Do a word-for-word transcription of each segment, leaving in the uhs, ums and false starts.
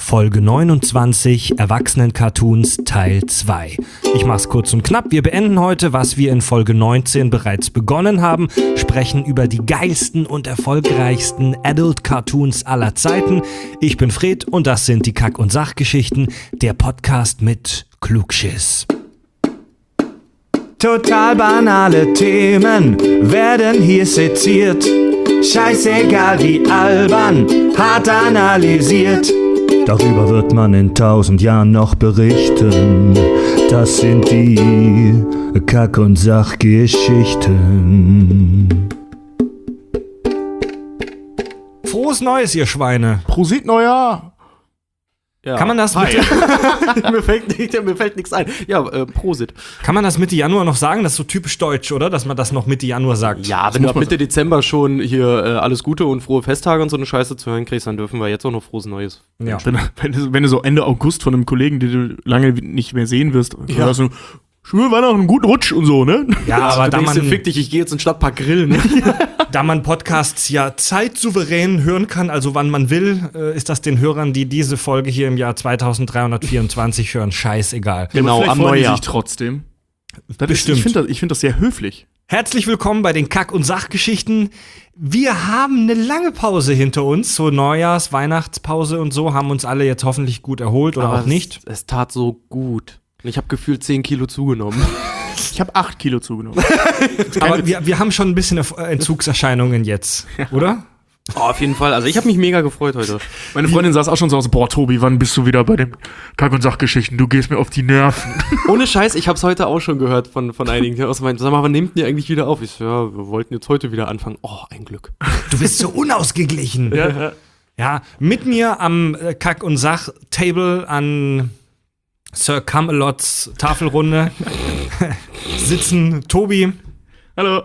Folge neunundzwanzig, Erwachsenen-Cartoons Teil zwei. Ich mach's kurz und knapp. Wir beenden heute, was wir in Folge neunzehn bereits begonnen haben, sprechen über die geilsten und erfolgreichsten Adult-Cartoons aller Zeiten. Ich bin Fred und das sind die Kack- und Sachgeschichten, der Podcast mit Klugschiss. Total banale Themen werden hier seziert. Scheißegal wie albern, hart analysiert. Darüber wird man in tausend Jahren noch berichten. Das sind die Kack- und Sachgeschichten. Frohes Neues, ihr Schweine. Prosit Neujahr. Ja. Kann man das Hi. Mitte, mir, fällt nicht, mir fällt nichts ein. Ja, äh, Prosit. kann man das Mitte Januar noch sagen? Das ist so typisch deutsch, oder? Dass man das noch Mitte Januar sagt. Ja, wenn du ab Mitte Dezember schon hier äh, alles Gute und frohe Festtage und so eine Scheiße zu hören kriegst, dann dürfen wir jetzt auch noch frohes Neues. Ja. Wenn, wenn, du, wenn du so Ende August von einem Kollegen, den du lange nicht mehr sehen wirst, Ja. hörst du, schwör war noch einen guten Rutsch und so, ne? Ja, aber da denkst du, man, fick dich, ich gehe jetzt in den Stadtpark grillen. Ne? da man Podcasts ja zeitsouverän hören kann, also wann man will, äh, ist das den Hörern, die diese Folge hier im Jahr zweitausenddreihundertvierundzwanzig hören, scheißegal. Genau, Aber am freuen die Neujahr. sich trotzdem. Das Bestimmt. Ist, ich finde das, ich find das sehr höflich. Herzlich willkommen bei den Kack- und Sachgeschichten. Wir haben eine lange Pause hinter uns, so Neujahrs-, Weihnachtspause und so, haben uns alle jetzt hoffentlich gut erholt oder Aber auch nicht. Es, es tat so gut. Und ich habe gefühlt zehn Kilo zugenommen. Ich habe acht Kilo zugenommen. Aber wir, wir haben schon ein bisschen Entzugserscheinungen jetzt, oder? Oh, auf jeden Fall. Also ich habe mich mega gefreut heute. Meine Freundin saß auch schon so aus, boah, Tobi, wann bist du wieder bei den Kack- und Sachgeschichten? Du gehst mir auf die Nerven. Ohne Scheiß, ich habe es heute auch schon gehört von, von einigen, die aus meinen, sag mal, wann nehmt ihr eigentlich wieder auf? Ich so, ja, wir wollten jetzt heute wieder anfangen. Oh, ein Glück. Du bist so unausgeglichen. Ja. Ja, mit mir am äh, Kack- und Sach-Table an Sir Camelots Tafelrunde sitzen Tobi, Hallo.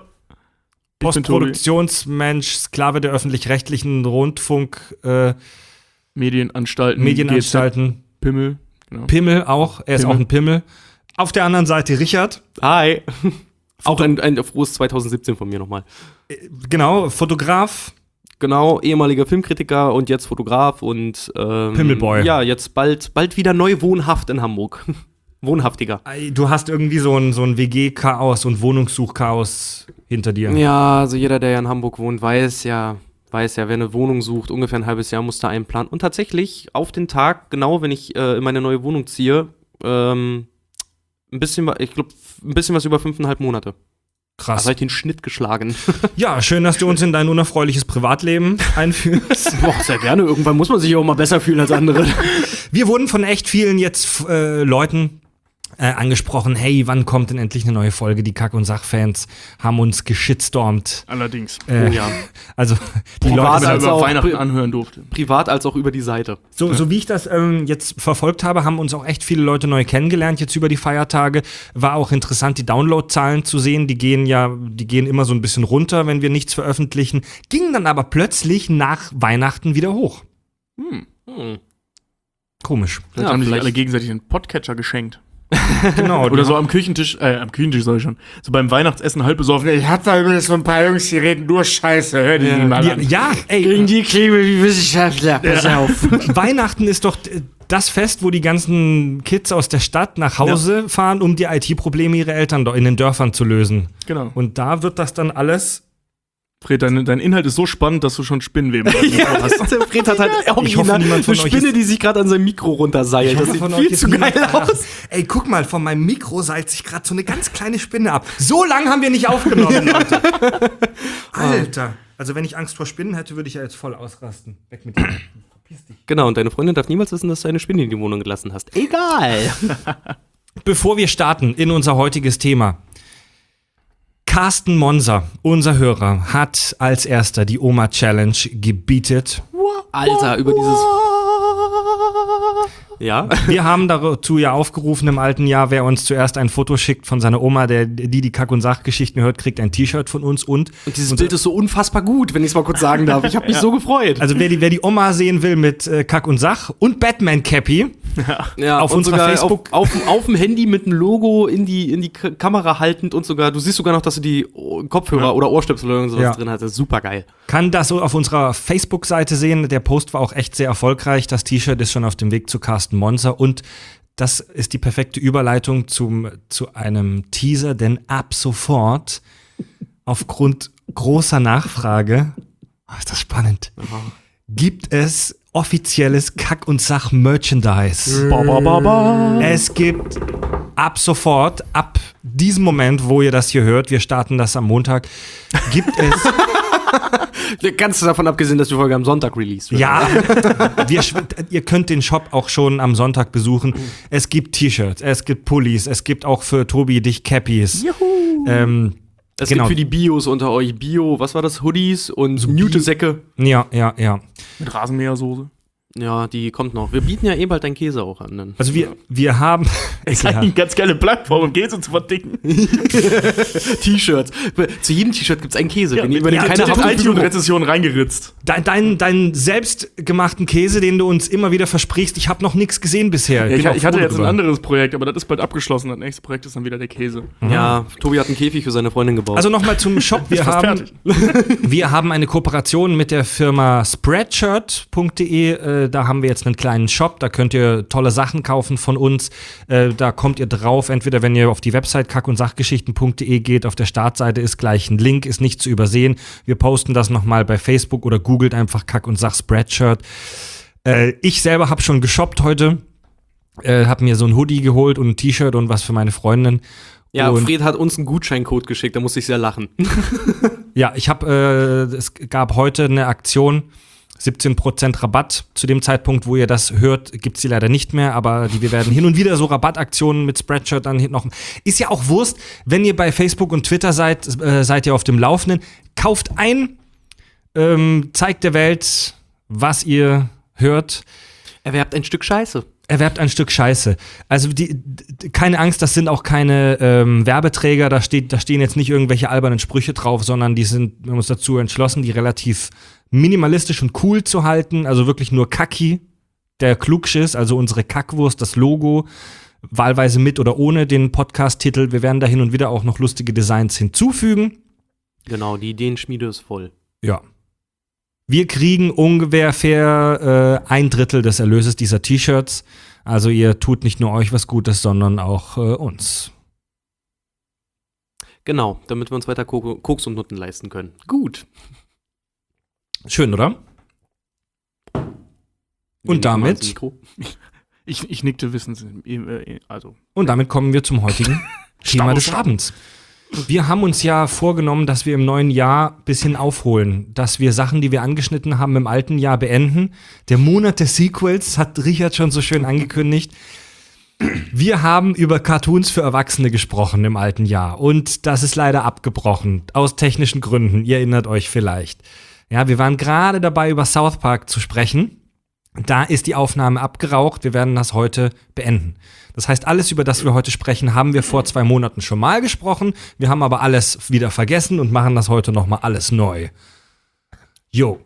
Ich bin Tobi. Postproduktionsmensch, Sklave der öffentlich-rechtlichen Rundfunk, äh, Medienanstalten. Medienanstalten, G Z, Pimmel. Genau. Pimmel auch, er ist Pimmel. auch ein Pimmel. Auf der anderen Seite Richard, Hi. Auch ein, ein frohes zweitausendsiebzehn von mir nochmal. genau, Fotograf, Genau, ehemaliger Filmkritiker und jetzt Fotograf und ähm, Pimmelboy. Ja, jetzt bald, bald wieder neu wohnhaft in Hamburg. Wohnhaftiger. du hast irgendwie so ein, so ein W G-Chaos und Wohnungssuch-Chaos hinter dir. Ja, also jeder, der ja in Hamburg wohnt, weiß ja, weiß ja, wer eine Wohnung sucht, ungefähr ein halbes Jahr muss da einplanen. Und tatsächlich auf den Tag, genau wenn ich äh, in meine neue Wohnung ziehe, ähm, ein bisschen, wa- ich glaube, ein bisschen was über fünfeinhalb Monate. Krass. Also habe ich den Schnitt geschlagen. Ja, schön, dass du uns in dein unerfreuliches Privatleben einführst. Boah, sehr gerne. Irgendwann muss man sich auch mal besser fühlen als andere. Wir wurden von echt vielen jetzt äh, Leuten äh, angesprochen, hey, wann kommt denn endlich eine neue Folge? Die Kack- und Sachfans haben uns geschitstormt. Allerdings. Äh, Oh ja. Also die Privat Leute, Was er als über auch Weihnachten pri- anhören durfte. Privat als auch über die Seite. so, so wie ich das ähm, jetzt verfolgt habe, haben uns auch echt viele Leute neu kennengelernt jetzt über die Feiertage. War auch interessant, die Downloadzahlen zu sehen. Die gehen ja, die gehen immer so ein bisschen runter, wenn wir nichts veröffentlichen. Gingen dann aber plötzlich nach Weihnachten wieder hoch. Hm. Hm. Komisch. Vielleicht Ja, haben sich vielleicht- alle gegenseitig einen Podcatcher geschenkt. Genau. Oder so am Küchentisch, äh, am Küchentisch soll ich schon, so beim Weihnachtsessen halb besoffen. Ich hab da übrigens so ein paar Jungs, die reden nur Scheiße, hör die Ja. mal Ja, an. ja, ey, die klebe wie Wissenschaftler. Pass auf. Weihnachten ist doch äh, das Fest, wo die ganzen Kids aus der Stadt nach Hause fahren, um die I T-Probleme ihrer Eltern do- in den Dörfern zu lösen. Genau. Und da wird das dann alles. Fred, dein, dein Inhalt ist so spannend, dass du schon Spinnenweben Ja, hast. der Fred hat halt Ich hoffe, original niemand von eine euch Spinne, ist- die sich gerade an seinem Mikro runterseilt. Das hoffe, sieht von euch viel ist zu geil niemand- aus. Ey, guck mal, von meinem Mikro seilt sich gerade so eine ganz kleine Spinne ab. So lange haben wir nicht aufgenommen, Leute. Alter. Also wenn ich Angst vor Spinnen hätte, würde ich ja jetzt voll ausrasten. Weg mit dir. Verpiss dich. Genau, und deine Freundin darf niemals wissen, dass du eine Spinne in die Wohnung gelassen hast. Egal. Bevor wir starten in unser heutiges Thema. Carsten Monser, unser Hörer, hat als erster die Oma-Challenge gebietet. Alter, über dieses... Ja? Wir haben dazu ja aufgerufen im alten Jahr, wer uns zuerst ein Foto schickt von seiner Oma, der die die Kack- und Sachgeschichten hört, kriegt ein T-Shirt von uns und Und dieses Bild ist so unfassbar gut, wenn ich es mal kurz sagen darf. Ich habe mich so gefreut. also wer die, wer die Oma sehen will mit äh, Kack und Sach und Batman Cappy, Ja, Auf und unserer sogar Facebook- Auf, auf, auf dem Handy mit einem Logo in die, in die K- Kamera haltend und sogar, du siehst sogar noch, dass du die O- Kopfhörer Ja. oder Ohrstöpsel oder sowas Ja. drin hattest. Super geil. Kann das so auf unserer Facebook-Seite sehen. Der Post war auch echt sehr erfolgreich. Das T-Shirt ist schon auf dem Weg zu Carsten Monzer. Und das ist die perfekte Überleitung zum, zu einem Teaser, denn ab sofort, aufgrund großer Nachfrage, oh, ist das spannend, gibt es offizielles Kack- und Sach-Merchandise. Ba, ba, ba, ba. Es gibt ab sofort, ab diesem Moment, wo ihr das hier hört, wir starten das am Montag, gibt es Ganz davon abgesehen, dass die Folge am Sonntag released wird. Ja, wir, schw- ihr könnt den Shop auch schon am Sonntag besuchen. Es gibt T-Shirts, es gibt Pullis, es gibt auch für Tobi dich Cappies. Juhu. Ähm, Es genau. gibt für die Bios unter euch Bio, was war das? Hoodies und Newtesäcke. Ja, ja, ja. Mit Rasenmähersoße. Ja, die kommt noch. Wir bieten ja eh bald deinen Käse auch an. Dann. Also wir, wir haben. Es ist eigentlich eine ganz geile Plattform, um Käse zu verdicken. T-Shirts. Zu jedem T-Shirt gibt es einen Käse. Ja, Wenn ihr mit, über mit, den mit keine habt, iTunes-Rezession reingeritzt. Dein, dein, deinen selbstgemachten Käse, den du uns immer wieder versprichst, ich habe noch nichts gesehen bisher. Ja, ich, bin auch ich hatte froh jetzt ein drüber. anderes Projekt, aber das ist bald abgeschlossen. Das nächste Projekt ist dann wieder der Käse. Ja, Tobi hat einen Käfig für seine Freundin gebaut. Also nochmal zum Shop. Wir Ist fast haben, fertig. wir haben eine Kooperation mit der Firma spreadshirt punkt de. Äh, da haben wir jetzt einen kleinen Shop. Da könnt ihr tolle Sachen kaufen von uns. Äh, da kommt ihr drauf. Entweder wenn ihr auf die Website kack und sachgeschichten punkt de geht, auf der Startseite ist gleich ein Link, ist nicht zu übersehen. Wir posten das nochmal bei Facebook oder googelt einfach Kack und Sach Spreadshirt. Äh, ich selber habe schon geshoppt heute. Äh, habe mir so ein Hoodie geholt und ein T-Shirt und was für meine Freundin. ja, und Fred hat uns einen Gutscheincode geschickt, da musste ich sehr lachen. Ja, ich habe, äh, es gab heute eine Aktion, siebzehn Prozent Rabatt. Zu dem Zeitpunkt, wo ihr das hört, gibt's die leider nicht mehr, aber die, wir werden hin und wieder so Rabattaktionen mit Spreadshirt dann noch. Ist ja auch Wurst, wenn ihr bei Facebook und Twitter seid, äh, seid ihr auf dem Laufenden. Kauft ein, ähm, zeigt der Welt, was ihr hört. Erwerbt ein Stück Scheiße. Erwerbt ein Stück Scheiße. Also die, d- keine Angst, das sind auch keine ähm, Werbeträger, da, steht, da stehen jetzt nicht irgendwelche albernen Sprüche drauf, sondern die sind, wir haben uns dazu entschlossen, die relativ minimalistisch und cool zu halten, also wirklich nur Kacki, der Klugschiss, also unsere Kackwurst, das Logo, wahlweise mit oder ohne den Podcast-Titel. Wir werden da hin und wieder auch noch lustige Designs hinzufügen. Genau, die Ideenschmiede ist voll. Ja. Wir kriegen ungefähr äh, ein Drittel des Erlöses dieser T-Shirts. Also ihr tut nicht nur euch was Gutes, sondern auch äh, uns. Genau, damit wir uns weiter Ko- Koks und Nutten leisten können. Gut. Schön, oder? Wir Und nehmen mal ins damit, Mikro. Ich, ich nickte wissens. äh, Also. und damit kommen wir zum heutigen Thema des Abends. Wir haben uns ja vorgenommen, dass wir im neuen Jahr ein bisschen aufholen, dass wir Sachen, die wir angeschnitten haben, im alten Jahr beenden. Der Monat der Sequels hat Richard schon so schön angekündigt. Wir haben über Cartoons für Erwachsene gesprochen im alten Jahr und das ist leider abgebrochen, aus technischen Gründen. Ihr erinnert euch vielleicht. Ja, wir waren gerade dabei, über South Park zu sprechen. Da ist die Aufnahme abgeraucht. Wir werden das heute beenden. Das heißt, alles, über das wir heute sprechen, haben wir vor zwei Monaten schon mal gesprochen. Wir haben aber alles wieder vergessen und machen das heute noch mal alles neu. Jo.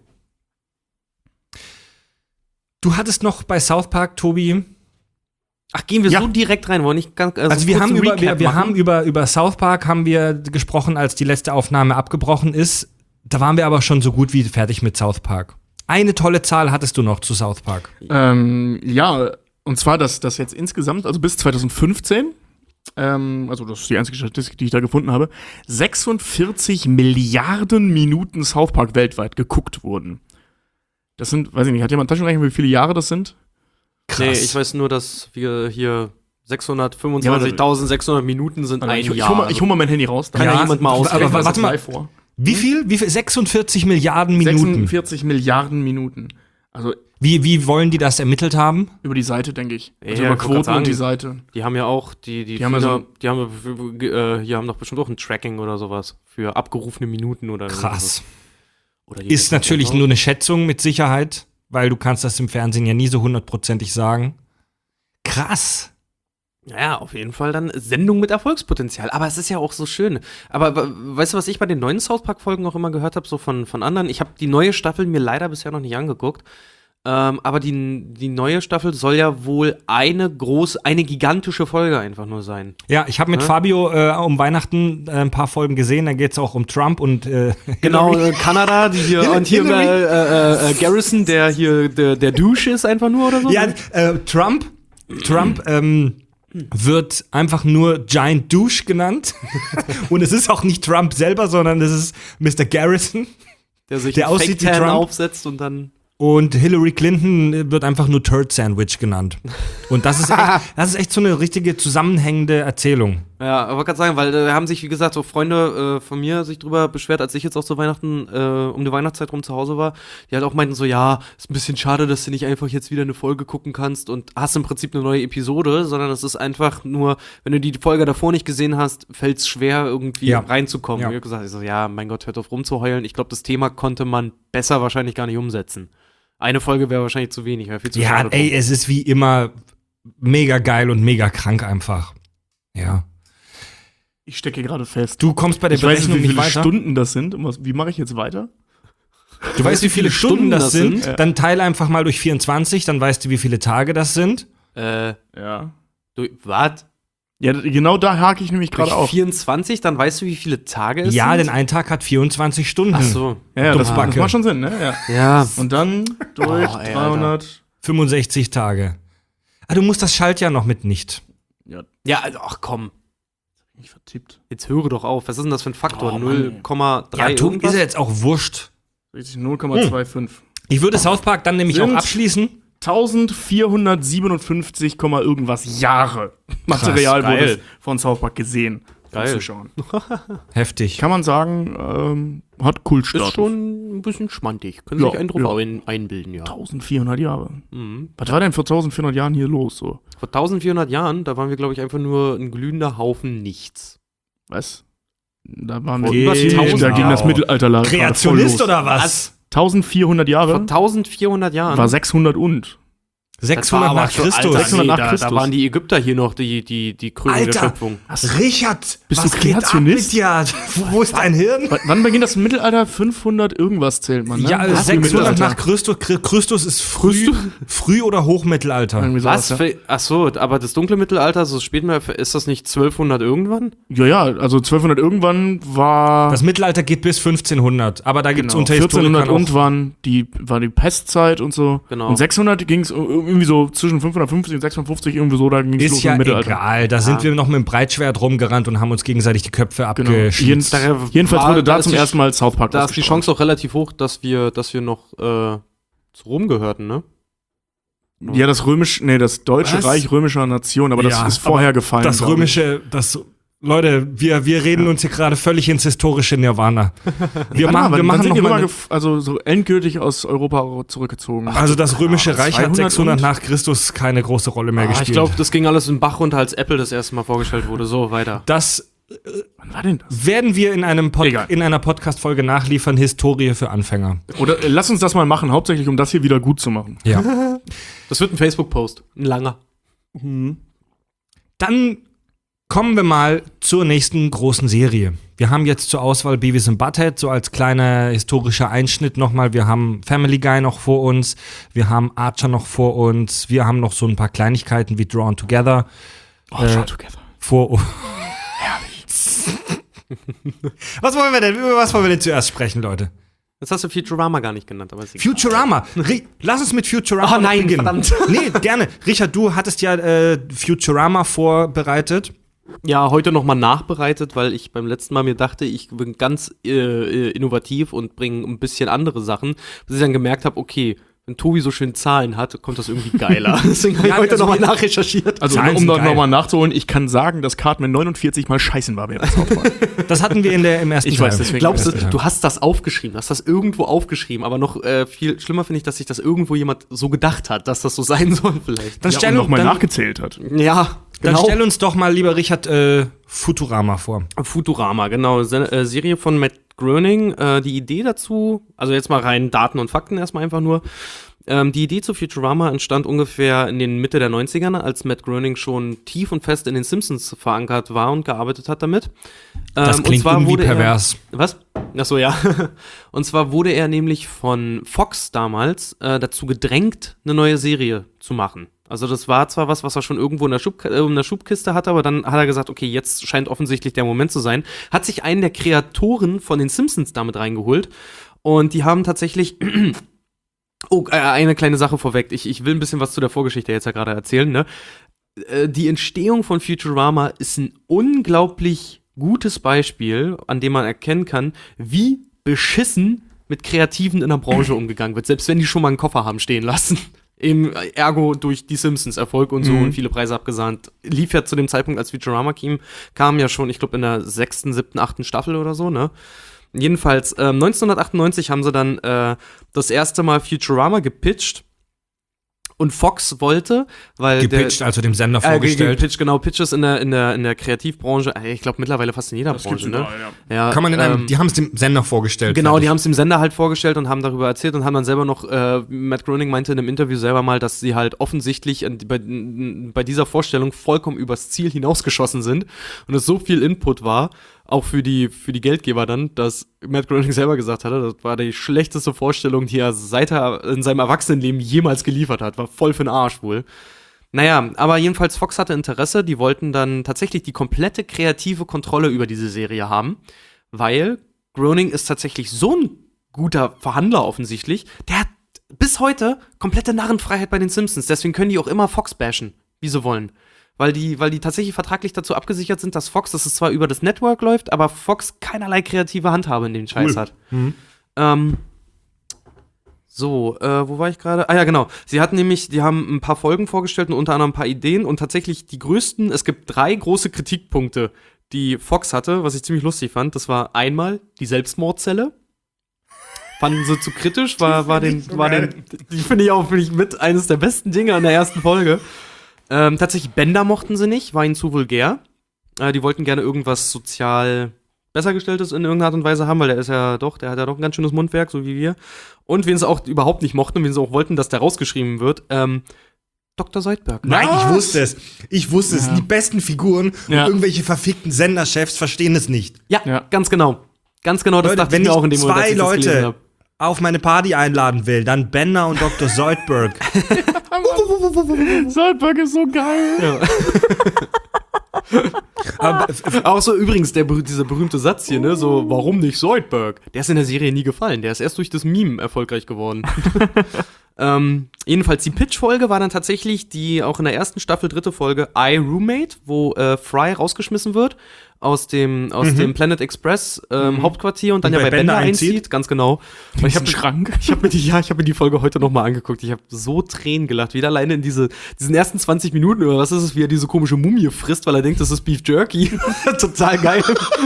Du hattest noch bei South Park, Tobi. Ach, gehen wir Ja. so direkt rein, wollen nicht ganz. Also wir kurz haben einen über wir, Recap wir machen? haben über über South Park haben wir gesprochen, als die letzte Aufnahme abgebrochen ist. Da waren wir aber schon so gut wie fertig mit South Park. Eine tolle Zahl hattest du noch zu South Park. Ähm, ja, und zwar, dass das jetzt insgesamt, also bis zwanzig fünfzehn, ähm, also das ist die einzige Statistik, die ich da gefunden habe, sechsundvierzig Milliarden Minuten South Park weltweit geguckt wurden. Das sind, weiß ich nicht, hat jemand Taschenrechner, wie viele Jahre das sind? Nee, ich weiß nur, dass wir hier Ja, sechshundertfünfundzwanzigtausendsechshundert Minuten sind ein ich, ich, Jahr. hol mal, ich hol mal mein Handy raus. Kann ja jemand mal aber, ausrechnen, aber das warte mal, live vor. wie viel? Wie viel? sechsundvierzig Milliarden Minuten. sechsundvierzig Milliarden Minuten. Also Wie, wie wollen die das ermittelt haben? über die Seite, denke ich. Also Ja, über ich wollt grad Quoten sagen. und die Seite. Die haben ja auch, die, die, Die haben ja Fühler- so- die haben, äh, hier haben doch bestimmt auch ein Tracking oder sowas für abgerufene Minuten oder Krass. Oder die Ist natürlich nur eine Schätzung mit Sicherheit, weil du kannst das im Fernsehen ja nie so hundertprozentig sagen. Krass. Ja, auf jeden Fall dann Sendung mit Erfolgspotenzial. Aber es ist ja auch so schön. Aber we- weißt du, was ich bei den neuen South Park-Folgen auch immer gehört habe, so von, von anderen? Ich habe die neue Staffel mir leider bisher noch nicht angeguckt. Ähm, aber die, die neue Staffel soll ja wohl eine große, eine gigantische Folge einfach nur sein. Ja, ich habe mit Ja? Fabio äh, um Weihnachten äh, ein paar Folgen gesehen. Da geht es auch um Trump und äh, Genau, Hillary. äh, Kanada, die hier, und hier Hillary. äh, äh, äh, Garrison, der hier der, der Douche ist einfach nur oder so. Ja, äh, Trump, Trump ähm, wird einfach nur Giant Douche genannt. Und es ist auch nicht Trump selber, sondern es ist Mister Garrison. der sich der einen aussieht wie Fake-Tan Trump. aufsetzt und dann. Und Hillary Clinton wird einfach nur Turd Sandwich genannt. Und das ist echt, das ist echt so eine richtige zusammenhängende Erzählung. Ja, aber gerade sagen, weil da äh, haben sich, wie gesagt, so Freunde äh, von mir sich drüber beschwert, als ich jetzt auch zu Weihnachten, äh, um die Weihnachtszeit rum zu Hause war, die halt auch meinten so, ja, ist ein bisschen schade, dass du nicht einfach jetzt wieder eine Folge gucken kannst und hast im Prinzip eine neue Episode, sondern es ist einfach nur, wenn du die Folge davor nicht gesehen hast, fällt es schwer, irgendwie Ja. reinzukommen. Ja. Ich hab gesagt, ich so, ja, mein Gott, hört auf rumzuheulen. Ich glaube, das Thema konnte man besser wahrscheinlich gar nicht umsetzen. Eine Folge wäre wahrscheinlich zu wenig, wäre viel zu Ja, schade ey, drum. es ist wie immer mega geil und mega krank einfach. Ja. Ich stecke gerade fest. Du kommst bei der Ich weiß Berechnung nicht, wie nicht viele weiter. Stunden das sind. Und was- Wie mache ich jetzt weiter? Du weißt, wie viele Stunden das sind. Ja. Dann teile einfach mal durch vierundzwanzig, dann weißt du, wie viele Tage das sind. Äh, Ja. du, was? Ja, d- genau da hake ich nämlich Durch gerade auf. vierundzwanzig, dann weißt du, wie viele Tage es Ja, sind? denn ein Tag hat vierundzwanzig Stunden. Ach so. Ja, ja, das, Dummsbacke. das macht schon Sinn, ne? Ja. Ja. Und dann durch Oh, ey, dreihundert. fünfundsechzig Tage. Ah, du musst das Schaltjahr noch mit nicht. Ja, Ja, also, ach komm. ich vertippt. Jetzt höre doch auf. Was ist denn das für ein Faktor? Oh, Mann, null Komma drei Ja, tu, irgendwas? ist ja jetzt auch wurscht. Richtig, null Komma fünfundzwanzig. Ich würde South Park dann nämlich Sind- auch abschließen. eintausendvierhundertsiebenundfünfzig, Komma irgendwas Jahre Material geil. wurde von South Park gesehen. Geil. Zuschauen. Heftig. Kann man sagen, ähm, hat Kultstatus. Ist schon ein bisschen schmantig. Können Ja, sich einen drauf ja. ein, einbilden, ja. eintausendvierhundert Jahre. Mhm. Was war denn vor eintausendvierhundert Jahren hier los? So? Vor eintausendvierhundert Jahren, da waren wir, glaube ich, einfach nur ein glühender Haufen Nichts. Was? Da waren Vor wir über ziemlich- tausend da ging das Jahren. Mittelalter gerade voll Kreationist los. oder was? eintausendvierhundert Vor Jahre eintausendvierhundert Jahren. war sechshundert und. sechshundert aber nach schon- Christus. Alter, sechshundert nee, nach da, Christus. Da waren die Ägypter hier noch die, die, die Krönung der Alter, Schöpfung. Richard, Bist was du geht ab Kreationist? mit dir? Wo, wo ist dein Hirn? W wann beginnt das Mittelalter? fünfhundert irgendwas zählt man, ne? Ja, Das ist sechshundert Mittelalter. nach Christus. Chri- Christus ist früh, früh oder Hochmittelalter. Irgendwie Was? sowas, ja. Für, ach so, aber das dunkle Mittelalter, so spät mehr, ist das nicht zwölfhundert irgendwann? Ja, ja, also zwölfhundert irgendwann war Das Mittelalter geht bis fünfzehnhundert, aber da gibt es genau, unter vierzehnhundert Historikern und auch. waren die, war die Pestzeit und so. Genau. Und sechshundert ging es irgendwie so zwischen fünfhundertfünfzig und sechshundertfünfzig, irgendwie so, da ging es los Ist ja im Mittelalter. egal, da sind wir noch mit dem Breitschwert rumgerannt und haben uns gegenseitig die Köpfe Genau. Jeden, abgeschnitzt. Da jedenfalls war- wurde da da ist zum die- ersten Mal South Park Da ist die ausgestrahlt. Chance auch relativ hoch, dass wir, dass wir noch äh, zu Rom gehörten, ne? Ja, das römisch, nee, das Deutsche Was? Reich römischer Nation, aber das Ja, ist vorher gefallen. Das glaub ich. römische, das Leute, wir, wir reden uns hier gerade völlig ins historische Nirvana. Wir Warte machen, mal, wir wann machen sind noch die mal Römer eine, gef- also so endgültig aus Europa zurückgezogen. also das römische aber Reich hat zweihundert sechshundert und? nach Christus keine große Rolle mehr Ah, gespielt. ich glaube, das ging alles in den Bach runter, als Apple das erste Mal vorgestellt wurde. So, weiter. das Wann war denn das? werden wir in, einem Pod Egal. in einer Podcast-Folge nachliefern, Historie für Anfänger. Oder äh, lass uns das mal machen, hauptsächlich um das hier wieder gut zu machen. Ja. Das wird ein Facebook-Post. Ein langer. Dann kommen wir mal zur nächsten großen Serie. Wir haben jetzt zur Auswahl Beavis and Butthead, so als kleiner historischer Einschnitt nochmal. Wir haben Family Guy noch vor uns, wir haben Archer noch vor uns, wir haben noch so ein paar Kleinigkeiten wie Drawn Together Oh, Äh, Shout Together. vor uns. Was wollen wir denn, über was wollen wir denn zuerst sprechen, Leute? Jetzt hast du Futurama gar nicht genannt, aber ist egal. Futurama. Ri Lass uns mit Futurama Oh nein, beginnen. verdammt. Nee, gerne. Richard, du hattest ja äh, Futurama vorbereitet. Ja, heute nochmal nachbereitet, weil ich beim letzten Mal mir dachte, ich bin ganz äh, äh, innovativ und bringe ein bisschen andere Sachen, bis ich dann gemerkt habe, okay, wenn Tobi so schön Zahlen hat, kommt das irgendwie geiler. Deswegen habe ich Ja, heute also nochmal wir- nachrecherchiert. Also, Zahlen um sind das geil. nochmal nachzuholen, ich kann sagen, dass Cartman neunundvierzig Mal scheißen war während South Park. Das hatten wir in der, im ersten Ich Teil. weiß, deswegen- Glaubst du, Ja. du hast das aufgeschrieben, du hast das irgendwo aufgeschrieben, aber noch äh, viel schlimmer finde ich, dass sich das irgendwo jemand so gedacht hat, dass das so sein soll vielleicht. Dann Ja, stell, und nochmal dann, nachgezählt hat. Ja, dann genau. stell uns doch mal, lieber Richard, äh, Futurama vor. Futurama, genau. Se äh, Serie von Matt Groening. Äh, die Idee dazu, also jetzt mal rein Daten und Fakten erstmal einfach nur. Ähm, die Idee zu Futurama entstand ungefähr in den Mitte der neunzigern, als Matt Groening schon tief und fest in den Simpsons verankert war und gearbeitet hat damit. Ähm, Das klingt und zwar irgendwie wurde pervers. Er, was? Achso, ja. Und zwar wurde er nämlich von Fox damals äh, dazu gedrängt, eine neue Serie zu machen. Also das war zwar was, was er schon irgendwo in der, Schub, äh, in der Schubkiste hatte, aber dann hat er gesagt, okay, jetzt scheint offensichtlich der Moment zu sein. Hat sich einen der Kreatoren von den Simpsons damit reingeholt. Und die haben tatsächlich Oh, äh, eine kleine Sache vorweg. Ich, ich will ein bisschen was zu der Vorgeschichte jetzt ja gerade erzählen. Ne? Äh, die Entstehung von Futurama ist ein unglaublich gutes Beispiel, an dem man erkennen kann, wie beschissen mit Kreativen in der Branche umgegangen wird. Selbst wenn die schon mal einen Koffer haben stehen lassen. Eben, ergo durch die Simpsons Erfolg und so Mhm. und viele Preise abgesahnt. Lief ja zu dem Zeitpunkt, als Futurama kam, kam ja schon, ich glaube, in der sechsten, siebten, achten Staffel oder so, ne? Jedenfalls, ähm, neunzehnhundertachtundneunzig haben sie dann äh, das erste Mal Futurama gepitcht und Fox wollte, weil Gepitcht, der, also dem Sender äh, vorgestellt. gepitcht, genau, Pitches in der, in der, in der Kreativbranche, äh, ich glaube mittlerweile fast in jeder Das gibt's Branche, ne? überall, ja. Ja, Kann man in einem, ähm, die haben es dem Sender vorgestellt. Genau, die fertig. haben es dem Sender halt vorgestellt und haben darüber erzählt und haben dann selber noch, äh, Matt Groening meinte in einem Interview selber mal, dass sie halt offensichtlich an, bei, bei dieser Vorstellung vollkommen übers Ziel hinausgeschossen sind und es so viel Input war, auch für die, für die Geldgeber dann, dass Matt Groening selber gesagt hatte, das war die schlechteste Vorstellung, die er seit er in seinem Erwachsenenleben jemals geliefert hat. War voll für den Arsch wohl. Naja, aber jedenfalls Fox hatte Interesse, die wollten dann tatsächlich die komplette kreative Kontrolle über diese Serie haben, weil Groening ist tatsächlich so ein guter Verhandler offensichtlich, der hat bis heute komplette Narrenfreiheit bei den Simpsons, deswegen können die auch immer Fox bashen, wie sie wollen. Weil die, weil die tatsächlich vertraglich dazu abgesichert sind, dass Fox, dass es zwar über das Network läuft, aber Fox keinerlei kreative Handhabe in den Scheiß Cool. hat. Mhm. Ähm, so, äh, wo war ich gerade? Ah ja, genau. Sie hatten nämlich, die haben ein paar Folgen vorgestellt und unter anderem ein paar Ideen und tatsächlich die größten, es gibt drei große Kritikpunkte, die Fox hatte, was ich ziemlich lustig fand. Das war einmal die Selbstmordzelle. Fanden sie zu kritisch, war, war den, war den, die finde ich auch, finde ich mit eines der besten Dinge an der ersten Folge. Ähm, tatsächlich Bender mochten sie nicht, war ihnen zu vulgär. Äh, die wollten gerne irgendwas sozial besser gestelltes in irgendeiner Art und Weise haben, weil der ist ja doch, der hat ja doch ein ganz schönes Mundwerk, so wie wir. Und wen sie auch überhaupt nicht mochten und wen sie auch wollten, dass der rausgeschrieben wird, ähm, Doktor Seidberg. Nein, ich Was? wusste es. Ich wusste es. Ja. Die besten Figuren Ja. und irgendwelche verfickten Senderchefs verstehen es nicht. Ja, Ja. ganz genau. Ganz genau, das Leute, dachte wenn ich mir ich auch in dem Moment, als zwei ich das gelesen Leute hab. auf meine Party einladen will, dann Bender und Doktor Seidberg. Soldberg ist so geil. Ja. Aber, Auch so übrigens der, berüh- dieser berühmte Satz hier, ne, so, warum nicht Zoidberg? Der ist in der Serie nie gefallen, der ist erst durch das Meme erfolgreich geworden. ähm, jedenfalls die Pitch-Folge war dann tatsächlich die, auch in der ersten Staffel, dritte Folge, I, Roommate, wo äh, Fry rausgeschmissen wird aus dem, aus Mhm. dem Planet Express ähm, Hauptquartier und dann Und ja bei bei Bender Bender einzieht. einzieht. Ganz genau. Und ich habe Schrank. ich hab mir die, ja, ich habe mir die Folge heute noch mal angeguckt. Ich habe so Tränen gelacht, wieder alleine in diese, diesen ersten zwanzig Minuten oder was ist es, wie er diese komische Mumie frisst, weil er denkt, das ist Beef Jerky. Total geil.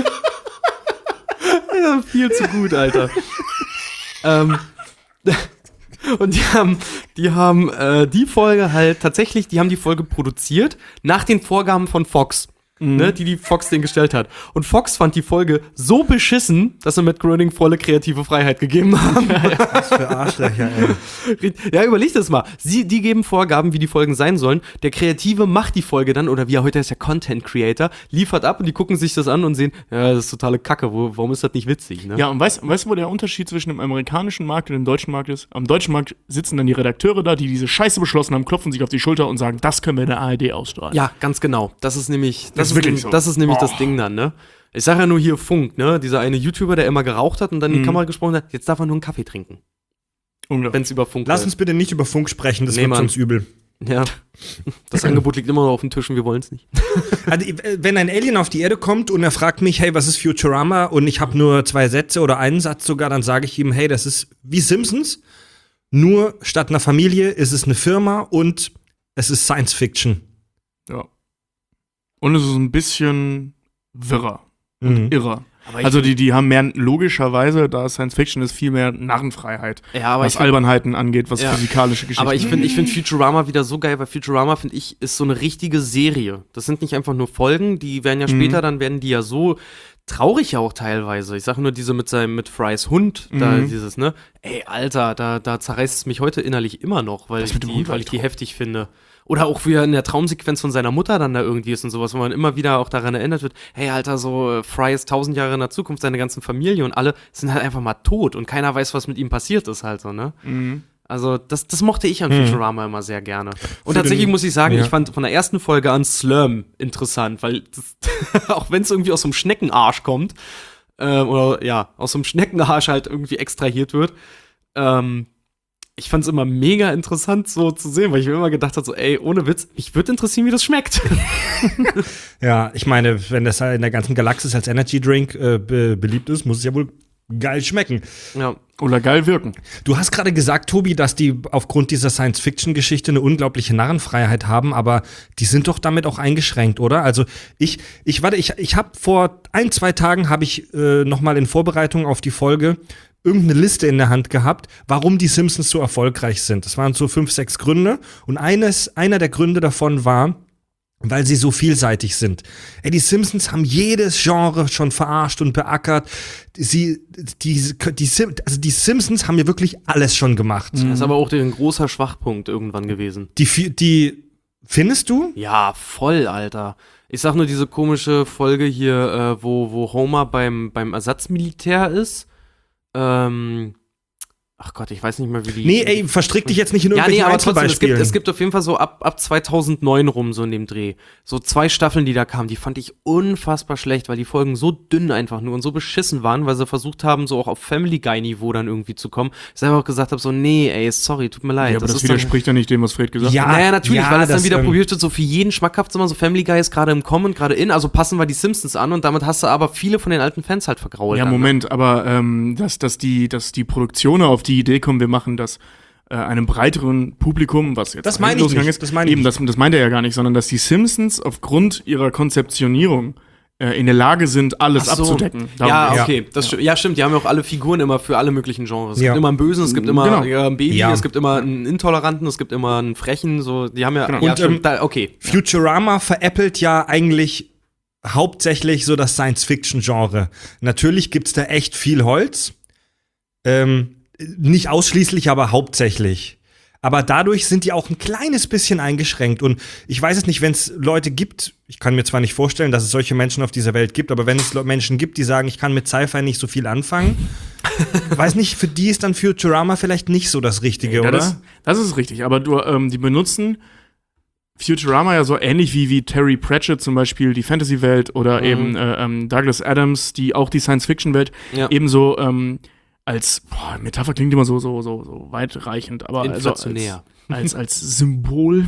Ja, viel zu gut, Alter. ähm, und die haben, die haben äh, die Folge halt tatsächlich, die haben die Folge produziert nach den Vorgaben von Fox. Ne, die die Fox denen gestellt hat. Und Fox fand die Folge so beschissen, dass sie Matt Groening volle kreative Freiheit gegeben haben. was für Arschlöcher, ey. Ja, überleg das mal. Sie, die geben Vorgaben, wie die Folgen sein sollen. Der Kreative macht die Folge dann, oder wie er heute heißt, der Content Creator, liefert ab und die gucken sich das an und sehen, ja, das ist totale Kacke, wo, warum ist das nicht witzig, ne? Ja, und weißt, weißt du, wo der Unterschied zwischen dem amerikanischen Markt und dem deutschen Markt ist? Am deutschen Markt sitzen dann die Redakteure da, die diese Scheiße beschlossen haben, klopfen sich auf die Schulter und sagen, das können wir in der A R D ausstrahlen. Ja, ganz genau. Das ist nämlich, das, ist ist, wirklich nämlich so. das ist nämlich Boah. das Ding dann, ne? Ich sag ja nur hier Funk, ne? Dieser eine YouTuber, der immer geraucht hat und dann in die Mhm. Kamera gesprochen hat, jetzt darf er nur einen Kaffee trinken, Unglaublich. wenn es über Funk Lass läuft. uns bitte nicht über Funk sprechen, das Nee, wird Mann. sonst übel. Ja. Das Angebot liegt immer noch auf dem Tisch und wir wollen es nicht. Also, wenn ein Alien auf die Erde kommt und er fragt mich, hey, was ist Futurama? Und ich habe nur zwei Sätze oder einen Satz sogar, dann sage ich ihm, hey, das ist wie Simpsons. Nur statt einer Familie ist es eine Firma und es ist Science Fiction. Ja. Und es ist ein bisschen wirrer. Mhm. Irrer. Aber ich Also die, die haben mehr, logischerweise, da Science Fiction ist, viel mehr Narrenfreiheit. Ja, aber was ich find- Albernheiten angeht, was Ja. physikalische Geschichten. Aber ich finde ich find Futurama wieder so geil, weil Futurama, finde ich, ist so eine richtige Serie. Das sind nicht einfach nur Folgen, die werden ja Mhm. später, dann werden die ja so traurig ja auch teilweise. Ich sage nur diese mit seinem, mit Frys Hund, da Mhm. dieses, ne? Ey, Alter, da, da zerreißt es mich heute innerlich immer noch, weil Das ich mit dem die, Hund war weil ich die echt heftig finde. Oder auch wie er in der Traumsequenz von seiner Mutter dann da irgendwie ist und sowas, wo man immer wieder auch daran erinnert wird, hey, Alter, so äh, Fry ist tausend Jahre in der Zukunft, seine ganzen Familie und alle sind halt einfach mal tot und keiner weiß, was mit ihm passiert ist halt so, ne? Mhm. Also das, das mochte ich an Mhm. Futurama immer sehr gerne. Und Für tatsächlich den- muss ich sagen, ja. ich fand von der ersten Folge an Slurm interessant, weil das, auch wenn es irgendwie aus so einem Schneckenarsch kommt, ähm, oder ja, aus so einem Schneckenarsch halt irgendwie extrahiert wird, ähm, ich fand es immer mega interessant so zu sehen, weil ich mir immer gedacht habe, so ey, ohne Witz, mich würde interessieren, wie das schmeckt. Ja, ich meine, wenn das in der ganzen Galaxis als Energy Drink äh, be beliebt ist, muss es ja wohl geil schmecken. Ja. Oder geil wirken. Du hast gerade gesagt, Tobi, dass die aufgrund dieser Science-Fiction-Geschichte eine unglaubliche Narrenfreiheit haben, aber die sind doch damit auch eingeschränkt, oder? Also ich, ich warte, ich, ich habe vor ein, zwei Tagen habe ich äh, noch mal in Vorbereitung auf die Folge irgendeine Liste in der Hand gehabt, warum die Simpsons so erfolgreich sind. Das waren so fünf, sechs Gründe und eines, einer der Gründe davon war, weil sie so vielseitig sind. Ey, die Simpsons haben jedes Genre schon verarscht und beackert. Sie, die, die, Sim- also die Simpsons haben ja wirklich alles schon gemacht. Das ist aber auch ein großer Schwachpunkt irgendwann gewesen. Die, vi- die, findest du? Ja, voll, Alter. Ich sag nur diese komische Folge hier, äh, wo, wo Homer beim, beim Ersatzmilitär ist. Ähm, ach Gott, ich weiß nicht mehr, wie die. Nee, ey, verstrick dich jetzt nicht in Ja, nee, irgendwelchen aber trotzdem, es gibt, Einzelbeispielen. es gibt auf jeden Fall so ab, ab zweitausendneun rum so in dem Dreh. So zwei Staffeln, die da kamen, die fand ich unfassbar schlecht, weil die Folgen so dünn einfach nur und so beschissen waren, weil sie versucht haben, so auch auf Family Guy-Niveau dann irgendwie zu kommen. Ich selber auch gesagt habe, so, nee, ey, sorry, tut mir leid. Ja, aber das, ist dann- widerspricht ja nicht dem, was Fred gesagt Ja, hat. Naja, natürlich, ja, weil es dann das, wieder ähm, probiert wird, so für jeden schmackhaft zu machen, so Family Guy ist gerade im Kommen und gerade in, also passen wir die Simpsons an und damit hast du aber viele von den alten Fans halt vergrault. Ja, dann, ne? Moment, aber ähm, dass, dass, die, dass die Produktionen auf die Idee kommen, wir machen das äh, einem breiteren Publikum, was jetzt Das meine ich losgegangen nicht, ist, das meine ich eben, das, das meint er ja gar nicht, sondern dass die Simpsons aufgrund ihrer Konzeptionierung äh, in der Lage sind, alles Ach so. abzudecken. Darum Ja, geht's. okay, das sti- ja, stimmt, die haben ja auch alle Figuren immer für alle möglichen Genres. Es Ja. gibt immer einen Bösen, es gibt immer Genau. ja, ein Baby, Ja. es gibt immer einen Intoleranten, es gibt immer einen Frechen, so, die haben ja, Genau. ja Und, stimmt, ähm, da, okay. Futurama veräppelt ja eigentlich hauptsächlich so das Science-Fiction-Genre. Natürlich gibt's da echt viel Holz. Ähm, nicht ausschließlich, aber hauptsächlich. Aber dadurch sind die auch ein kleines bisschen eingeschränkt. Und ich weiß es nicht, wenn es Leute gibt, ich kann mir zwar nicht vorstellen, dass es solche Menschen auf dieser Welt gibt, aber wenn es Le- Menschen gibt, die sagen, ich kann mit Sci-Fi nicht so viel anfangen, weiß nicht, für die ist dann Futurama vielleicht nicht so das Richtige, Ja, oder? das, das ist richtig, aber du, ähm, die benutzen Futurama ja so ähnlich wie, wie Terry Pratchett zum Beispiel die Fantasy-Welt oder Mhm. eben äh, ähm, Douglas Adams, die auch die Science-Fiction-Welt Ja. ebenso ähm, als, boah, Metapher klingt immer so, so, so, so weitreichend, aber also als, Inflationär. als, als Symbol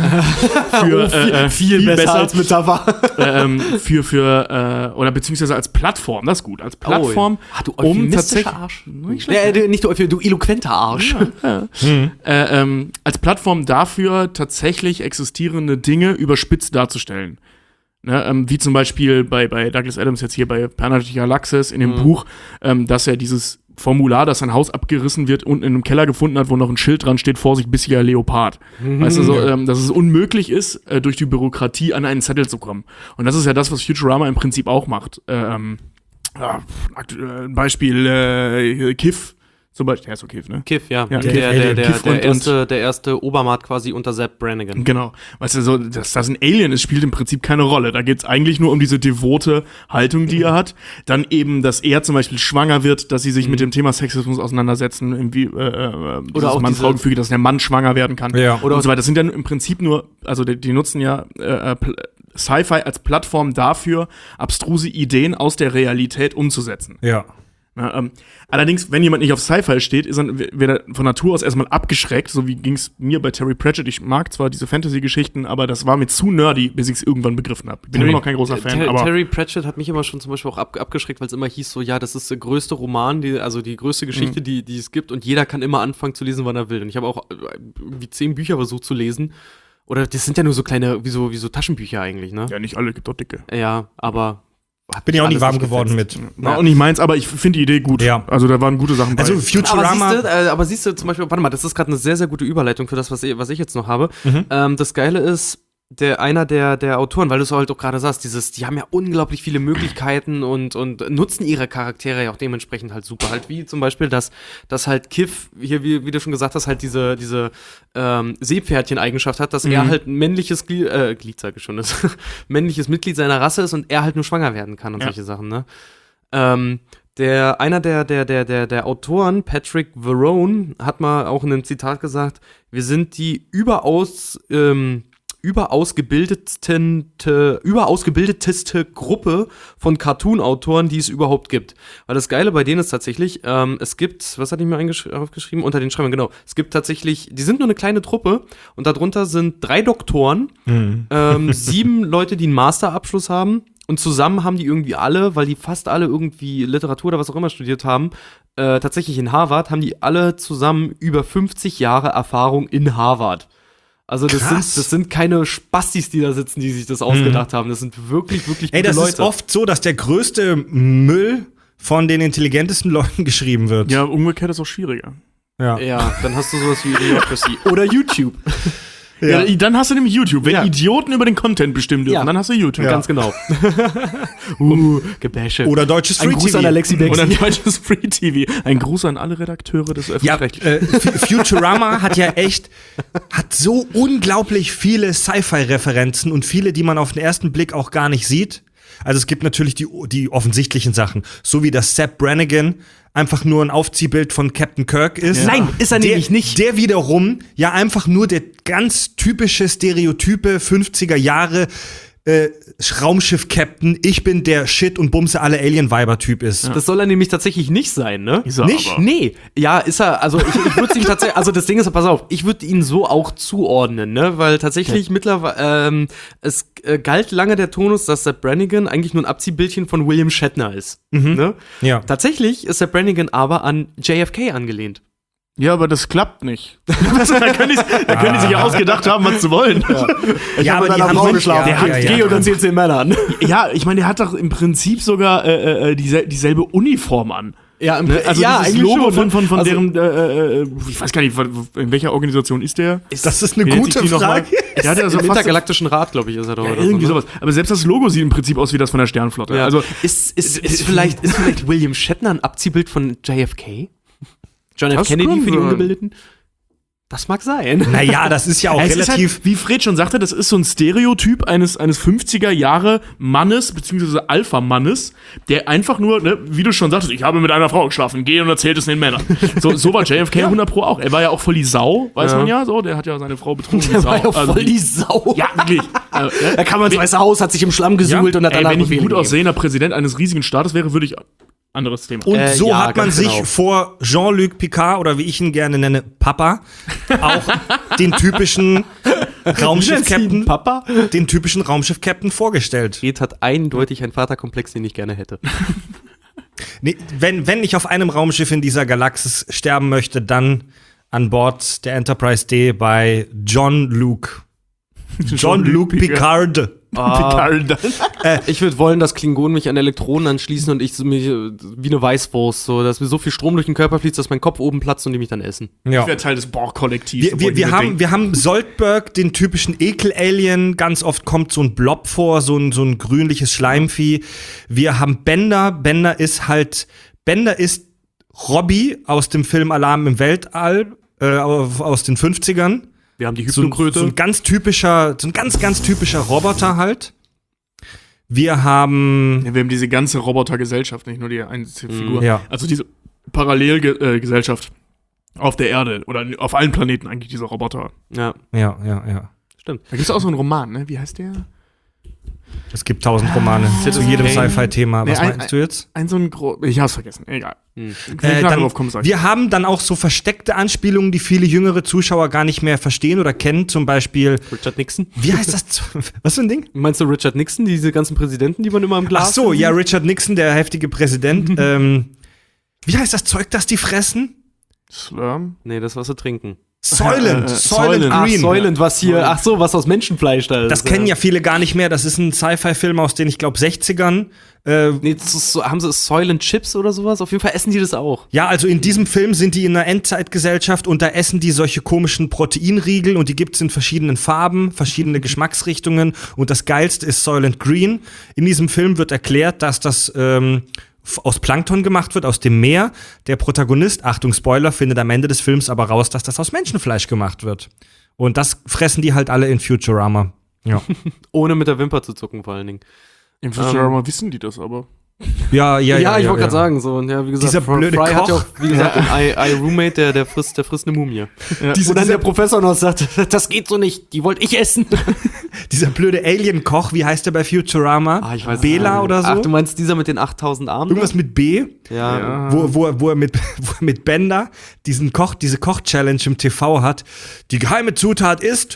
für Oh, viel, äh, äh, viel besser als Metapher. äh, ähm, für, für äh, oder beziehungsweise als Plattform, das ist gut, als Plattform, Oh, ja. Ah, du um euphemistischer tatsächlich Arsch. Nicht Ja, schlecht, äh, nicht du, du eloquenter Arsch. Hm. äh, ähm, als Plattform dafür, tatsächlich existierende Dinge überspitzt darzustellen. Ne, ähm, wie zum Beispiel bei, bei Douglas Adams jetzt hier bei Planet Galaxis in dem Mhm. Buch, ähm, dass er dieses Formular, dass sein Haus abgerissen wird, unten in einem Keller gefunden hat, wo noch ein Schild dran steht, Vorsicht, bissiger Leopard. Weißt du, so, ähm, dass es unmöglich ist, äh, durch die Bürokratie an einen Zettel zu kommen. Und das ist ja das, was Futurama im Prinzip auch macht. Ähm, ja, aktu- äh, Beispiel äh, Kiff. Zum Beispiel, der ist so Kiff, ne? Kiff, ja. Ja, der, Kiff, der, Alien, der, Kiff der, und- erste, der erste Obermaat quasi unter Sepp Brannigan. Genau. Weißt du, so, dass das ein Alien ist, spielt im Prinzip keine Rolle. Da geht's eigentlich nur um diese devote Haltung, die er hat. Dann eben, dass er zum Beispiel schwanger wird, dass sie sich mit dem Thema Sexismus auseinandersetzen, irgendwie, äh, äh, Oder auch Mann-Frau-Gefüge, dass der Mann schwanger werden kann. Ja. Oder und so weiter. Das sind dann im Prinzip nur, also die, die nutzen ja äh, äh, Pl- Sci-Fi als Plattform dafür, abstruse Ideen aus der Realität umzusetzen. Ja. Ja, ähm, allerdings, wenn jemand nicht auf Sci-Fi steht, ist er, wird er von Natur aus erstmal abgeschreckt, so wie ging es mir bei Terry Pratchett. Ich mag zwar diese Fantasy-Geschichten, aber das war mir zu nerdy, bis ich es irgendwann begriffen habe. Ich bin Terry- immer noch kein großer Fan, Ter aber Terry Pratchett hat mich immer schon zum Beispiel auch ab abgeschreckt, weil es immer hieß so, ja, das ist der größte Roman, die, also die größte Geschichte, Mhm. die, die es gibt und jeder kann immer anfangen zu lesen, wann er will. Und ich habe auch äh, irgendwie zehn Bücher versucht zu lesen. Oder das sind ja nur so kleine, wie so, wie so Taschenbücher eigentlich, ne? ja, nicht alle, gibt doch dicke. Ja, aber hat Bin ja auch alles nicht warm nicht geworden gefetzt. mit. War auch nicht meins, aber ich finde die Idee gut. Ja. Also da waren gute Sachen bei. Also Aber Futurama. siehst, du, äh, aber siehst du zum Beispiel, warte mal, das ist gerade eine sehr, sehr gute Überleitung für das, was ich, was ich jetzt noch habe. Mhm. Ähm, das Geile ist, der einer der, der Autoren, weil du es halt auch gerade sagst, dieses, die haben ja unglaublich viele Möglichkeiten und, und nutzen ihre Charaktere ja auch dementsprechend halt super. Halt wie zum Beispiel, dass, dass halt Kiff, hier, wie, wie du schon gesagt hast, halt diese, diese ähm, Seepferdchen-Eigenschaft hat, dass mhm. er halt ein männliches Glied, äh, Glied sage ich schon, ist, männliches Mitglied seiner Rasse ist und er halt nur schwanger werden kann und ja. solche Sachen, ne? Ähm, Der, einer der, der, der, der, der Autoren, Patrick Verone, hat mal auch in einem Zitat gesagt, wir sind die überaus, ähm, überausgebildetste, überausgebildeteste Gruppe von Cartoon-Autoren, die es überhaupt gibt. Weil das Geile bei denen ist tatsächlich, ähm, es gibt, was hatte ich mir eingesch- aufgeschrieben? Unter den Schreibern, genau. Es gibt tatsächlich, die sind nur eine kleine Truppe und darunter sind drei Doktoren, mhm. ähm, sieben Leute, die einen Masterabschluss haben. Und zusammen haben die irgendwie alle, weil die fast alle irgendwie Literatur oder was auch immer studiert haben, äh, tatsächlich in Harvard, haben die alle zusammen über fünfzig Jahre Erfahrung in Harvard. Also das sind, das sind keine Spastis, die da sitzen, die sich das ausgedacht mhm. haben. Das sind wirklich, wirklich gute Ey, das Leute. ist oft so, dass der größte Müll von den intelligentesten Leuten geschrieben wird. Ja, umgekehrt ist auch schwieriger. Ja, ja, dann hast du sowas wie Idiocracy oder YouTube. Ja. Ja, dann hast du nämlich YouTube. Wenn ja. Idioten über den Content bestimmen dürfen, ja. dann hast du YouTube. Ja. Ganz genau. uh, Gebäsche. Oder deutsches Free Ein Gruß T V. an Alexi Bexi. Oder deutsches Free T V. Ein Gruß an alle Redakteure des Öffentlich-Rechtlichen. Ja, äh, Futurama hat ja echt, hat so unglaublich viele Sci-Fi-Referenzen und viele, die man auf den ersten Blick auch gar nicht sieht. Also es gibt natürlich die, die offensichtlichen Sachen, so wie das Sepp Brannigan einfach nur ein Aufziehbild von Captain Kirk ist. Ja. Nein, ist er der, nämlich nicht. Der wiederum ja einfach nur der ganz typische Stereotype fünfziger Jahre äh, Raumschiff-Captain, ich bin der Shit und bumse alle Alien-Weiber-Typ ist. Ja. Das soll er nämlich tatsächlich nicht sein, ne? Ist er nicht? Aber. Nee. Ja, ist er, also ich, ich würde ihn tatsächlich, also das Ding ist, pass auf, ich würde ihn so auch zuordnen, ne? Weil tatsächlich ja. mittlerweile, ähm, es äh, galt lange der Tonus, dass Sepp Brannigan eigentlich nur ein Abziehbildchen von William Shatner ist. Mhm. Ne? Ja. Tatsächlich ist Sepp Brannigan aber an J F K angelehnt. Ja, aber das klappt nicht. da können die, da können die sich ja ausgedacht haben, was sie wollen. Ja, ich ja habe aber mit die einer haben Frau nicht- geschlafen. ja, Der hat ja, G ja. und dann zehn zehn Männern. Ja, ich meine, der hat doch im Prinzip sogar äh, äh, diesel- dieselbe Uniform an. Ja, im, Ne? Also ja, dieses eigentlich Logo schon, von, von, von also, deren, äh, äh, ich weiß gar nicht, in welcher Organisation ist der? Das ist eine Wie nennt gute sich die nochmal? Frage. Der hat ja so Im fast Intergalaktischen Rat, glaube ich, ist er doch. ja, oder irgendwie so, ne? sowas. Aber selbst das Logo sieht im Prinzip aus wie das von der Sternflotte. Ja. Also ist, ist, ist, vielleicht, ist vielleicht William Shatner ein Abziehbild von J F K? John F. Das Kennedy kann für die sein. Ungebildeten? Das mag sein. Naja, das ist ja auch es ist relativ. halt, wie Fred schon sagte, das ist so ein Stereotyp eines, eines fünfziger Jahre Mannes, beziehungsweise Alpha-Mannes, der einfach nur, ne, wie du schon sagtest, ich habe mit einer Frau geschlafen, geh und erzählt es den Männern. So, so war J F K hundert Pro auch. Er war ja auch voll die Sau, weiß Ja. man ja so, der hat ja seine Frau betrogen. Der die war ja Sau. voll Also, die Sau. ja, wirklich. Also, ne? Da kam man ins Weiße Haus, hat sich im Schlamm gesuhlt und hat Ey, danach wenn ich ein Befehle gut gegeben. aussehender Präsident eines riesigen Staates wäre, würde ich anderes Thema. Und Äh, so ja, hat man ganz sich genau. vor Jean-Luc Picard oder wie ich ihn gerne nenne, Papa, auch den typischen Raumschiff-Captain, Papa? den typischen Raumschiff-Captain vorgestellt. Fred hat eindeutig einen Vaterkomplex, den ich gerne hätte. Nee, wenn, wenn ich auf einem Raumschiff in dieser Galaxis sterben möchte, dann an Bord der Enterprise D bei John Luke. John Luke Picard. Picard. Ich würde wollen, dass Klingonen mich an Elektronen anschließen und ich so mich äh, wie eine Weißwurst, so, dass mir so viel Strom durch den Körper fließt, dass mein Kopf oben platzt und die mich dann essen. Ja. Ich wäre Teil des Borg-Kollektivs. Wir, wir, wir, haben, wir haben Soldberg, den typischen Ekel-Alien. Ganz oft kommt so ein Blob vor, so ein, so ein grünliches Schleimvieh. Wir haben Bender. Bender ist halt, Bender ist Robbie aus dem Film Alarm im Weltall, äh, aus den fünfzigern. Wir haben die So, ein- Hypnokröte. so ein ganz typischer, so ein ganz, ganz typischer Roboter halt. Wir haben, Ja, wir haben diese ganze Robotergesellschaft, nicht nur die einzige Figur. ja. Also diese Parallelgesellschaft auf der Erde oder auf allen Planeten eigentlich, diese Roboter. Ja, Ja, ja, ja. stimmt. Da gibt es auch so einen Roman, ne? Wie heißt der? Es gibt tausend Romane zu Citizen jedem Kane. Sci-Fi-Thema. Was Nee, ein- meinst du jetzt? Ein so ein gro Ich hab's vergessen, egal. Hm. Wenn ich Äh, nachher dann, drauf komme, sag ich. wir haben dann auch so versteckte Anspielungen, die viele jüngere Zuschauer gar nicht mehr verstehen oder kennen. Zum Beispiel, Richard Nixon? wie heißt das? Was für ein Ding? Meinst du Richard Nixon, diese ganzen Präsidenten, die man immer im Glas Ach so, sieht? ja, Richard Nixon, der heftige Präsident. ähm, wie heißt das Zeug, das die fressen? Slurm? Nee, das, was sie trinken. Soylent, Äh, äh, Soylent Soylent. Ach, Green. Soylent, was hier, ach so, was aus Menschenfleisch da ist. Das kennen ja viele gar nicht mehr. Das ist ein Sci-Fi-Film aus den, ich glaube, sechzigern. Äh, Nee, das ist so, haben sie Soylent Chips oder sowas? Auf jeden Fall essen die das auch. ja, also in diesem Film sind die in einer Endzeitgesellschaft und da essen die solche komischen Proteinriegel und die gibt's in verschiedenen Farben, verschiedene Geschmacksrichtungen und das Geilste ist Soylent Green. In diesem Film wird erklärt, dass das ähm, f- aus Plankton gemacht wird, aus dem Meer. Der Protagonist, Achtung Spoiler, findet am Ende des Films aber raus, dass das aus Menschenfleisch gemacht wird. Und das fressen die halt alle in Futurama. Ja, Ohne mit der Wimper zu zucken, vor allen Dingen. Im Futurama wissen die das aber. ja, ja. Ja, ich ja, wollte ja. gerade sagen, so, und ja, wie gesagt, Dieser Fry blöde Fry hat ja Koch. auch, wie gesagt, ein I, I Roommate, der, der frisst, der frisst eine Mumie. Ja. Diese- Wo dann dieser- der Professor noch sagt, das geht so nicht, die wollte ich essen. Dieser blöde Alien-Koch, wie heißt der bei Futurama? Ah, ich weiß Bela nicht. oder so? Ach, du meinst dieser mit den achttausend Armen? Irgendwas mit B? Ja. Ja. Wo, wo, wo, er mit, wo er mit Bender diesen Koch, diese Koch-Challenge im T V hat. Die geheime Zutat ist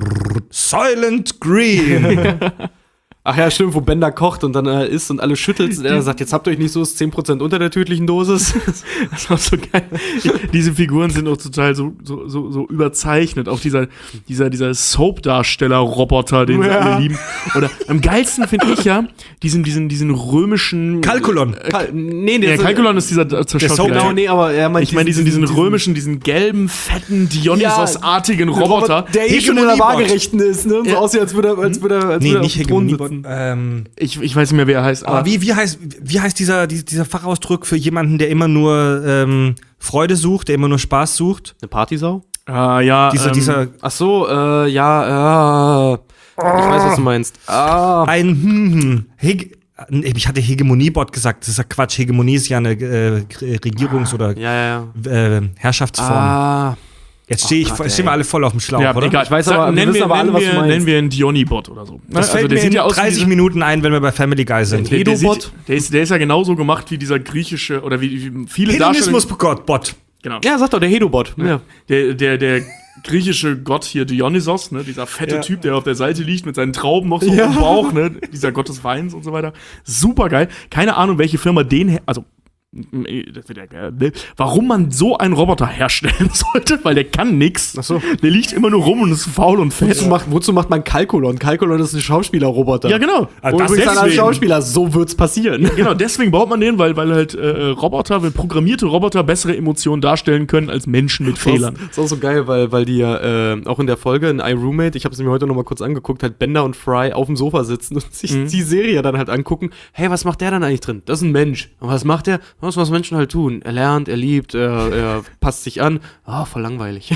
Soylent Green. Ach ja, stimmt, wo Bender kocht und dann äh, isst und alle schüttelt und er sagt, jetzt habt ihr euch nicht so, ist zehn Prozent unter der tödlichen Dosis. Das war so geil. Diese Figuren sind auch total so, so, so, so überzeichnet. Auch dieser, dieser, dieser Soap-Darsteller-Roboter, den sie Ja. alle lieben. Oder am geilsten finde ich ja diesen, diesen, diesen römischen. Kalkulon. Kal nee, Ja, der Kalkulon ist dieser der Soap- Genau, nee, aber er meint Ich meine diesen, diesen römischen, diesen gelben, fetten, Dionysos-artigen Roboter. der eh schon in der Hegemoniebot. Waagerechten ist, ne? Und so Ja. aussieht, als würde er, als würde er, als Nee, würde er nicht auf dem Thron Hegemoniebot. sitzen. Ähm, Ich, ich weiß nicht mehr, wie er heißt. aber wie, wie heißt, wie heißt dieser, die- dieser Fachausdruck für jemanden, der immer nur ähm, Freude sucht, der immer nur Spaß sucht? Eine Partysau? Ah, ja. Dieser, ähm, dieser, Ach so, äh, ja, äh, ich weiß, was du meinst. Ah, ein, hm, hm, Hege, ich hatte Hegemoniebot gesagt, das ist ja Quatsch. Hegemonie ist ja eine äh, Regierungs- oder ja, ja, äh, Herrschaftsform. Ah, Jetzt stehe ich, Gott, stehen wir ey. alle voll auf dem Schlauch, Ja, oder? egal. Ich weiß aber- wir nennen wissen wir, aber alle, nennen was wir, du meinst. nennen wir einen Dionybot oder so. Das Also fällt der mir sieht in ja aus wie dreißig dieser- Minuten ein, wenn wir bei Family Guy sind. Der, der, Hedobot? sieht, der, ist, der ist ja genauso gemacht wie dieser griechische, oder wie, wie viele Hedonismus-Gott, Bot. Genau. ja, sag doch, der Hedobot. Ja. Der, der, der griechische Gott hier, Dionysos, ne, dieser fette Ja. Typ, der auf der Seite liegt mit seinen Trauben noch so Ja. im Bauch, ne, dieser Gott des Weins und so weiter. Super geil. Keine Ahnung, welche Firma den, her- also das wird ja geil, ne? Warum man so einen Roboter herstellen sollte, weil der kann nix. Ach so. Der liegt immer nur rum und ist faul und fett. Wozu, macht, wozu macht man Kalkulon? Kalkulon ist ein Schauspielerroboter. Ja, genau. Also Und das übrigens an alle deswegen. Schauspieler, so wird's passieren. Genau, deswegen baut man den, weil, weil halt äh, Roboter, weil programmierte Roboter bessere Emotionen darstellen können als Menschen mit Fehlern. Das ist auch so geil, weil, weil die ja äh, auch in der Folge in I Roommate, ich habe es mir heute noch mal kurz angeguckt, halt Bender und Fry auf dem Sofa sitzen und sich Mhm. die Serie dann halt angucken. Hey, was macht der dann eigentlich drin? Das ist ein Mensch. Und was macht der? Das, was Menschen halt tun. Er lernt, er liebt, er, er passt sich an. Ah, voll langweilig.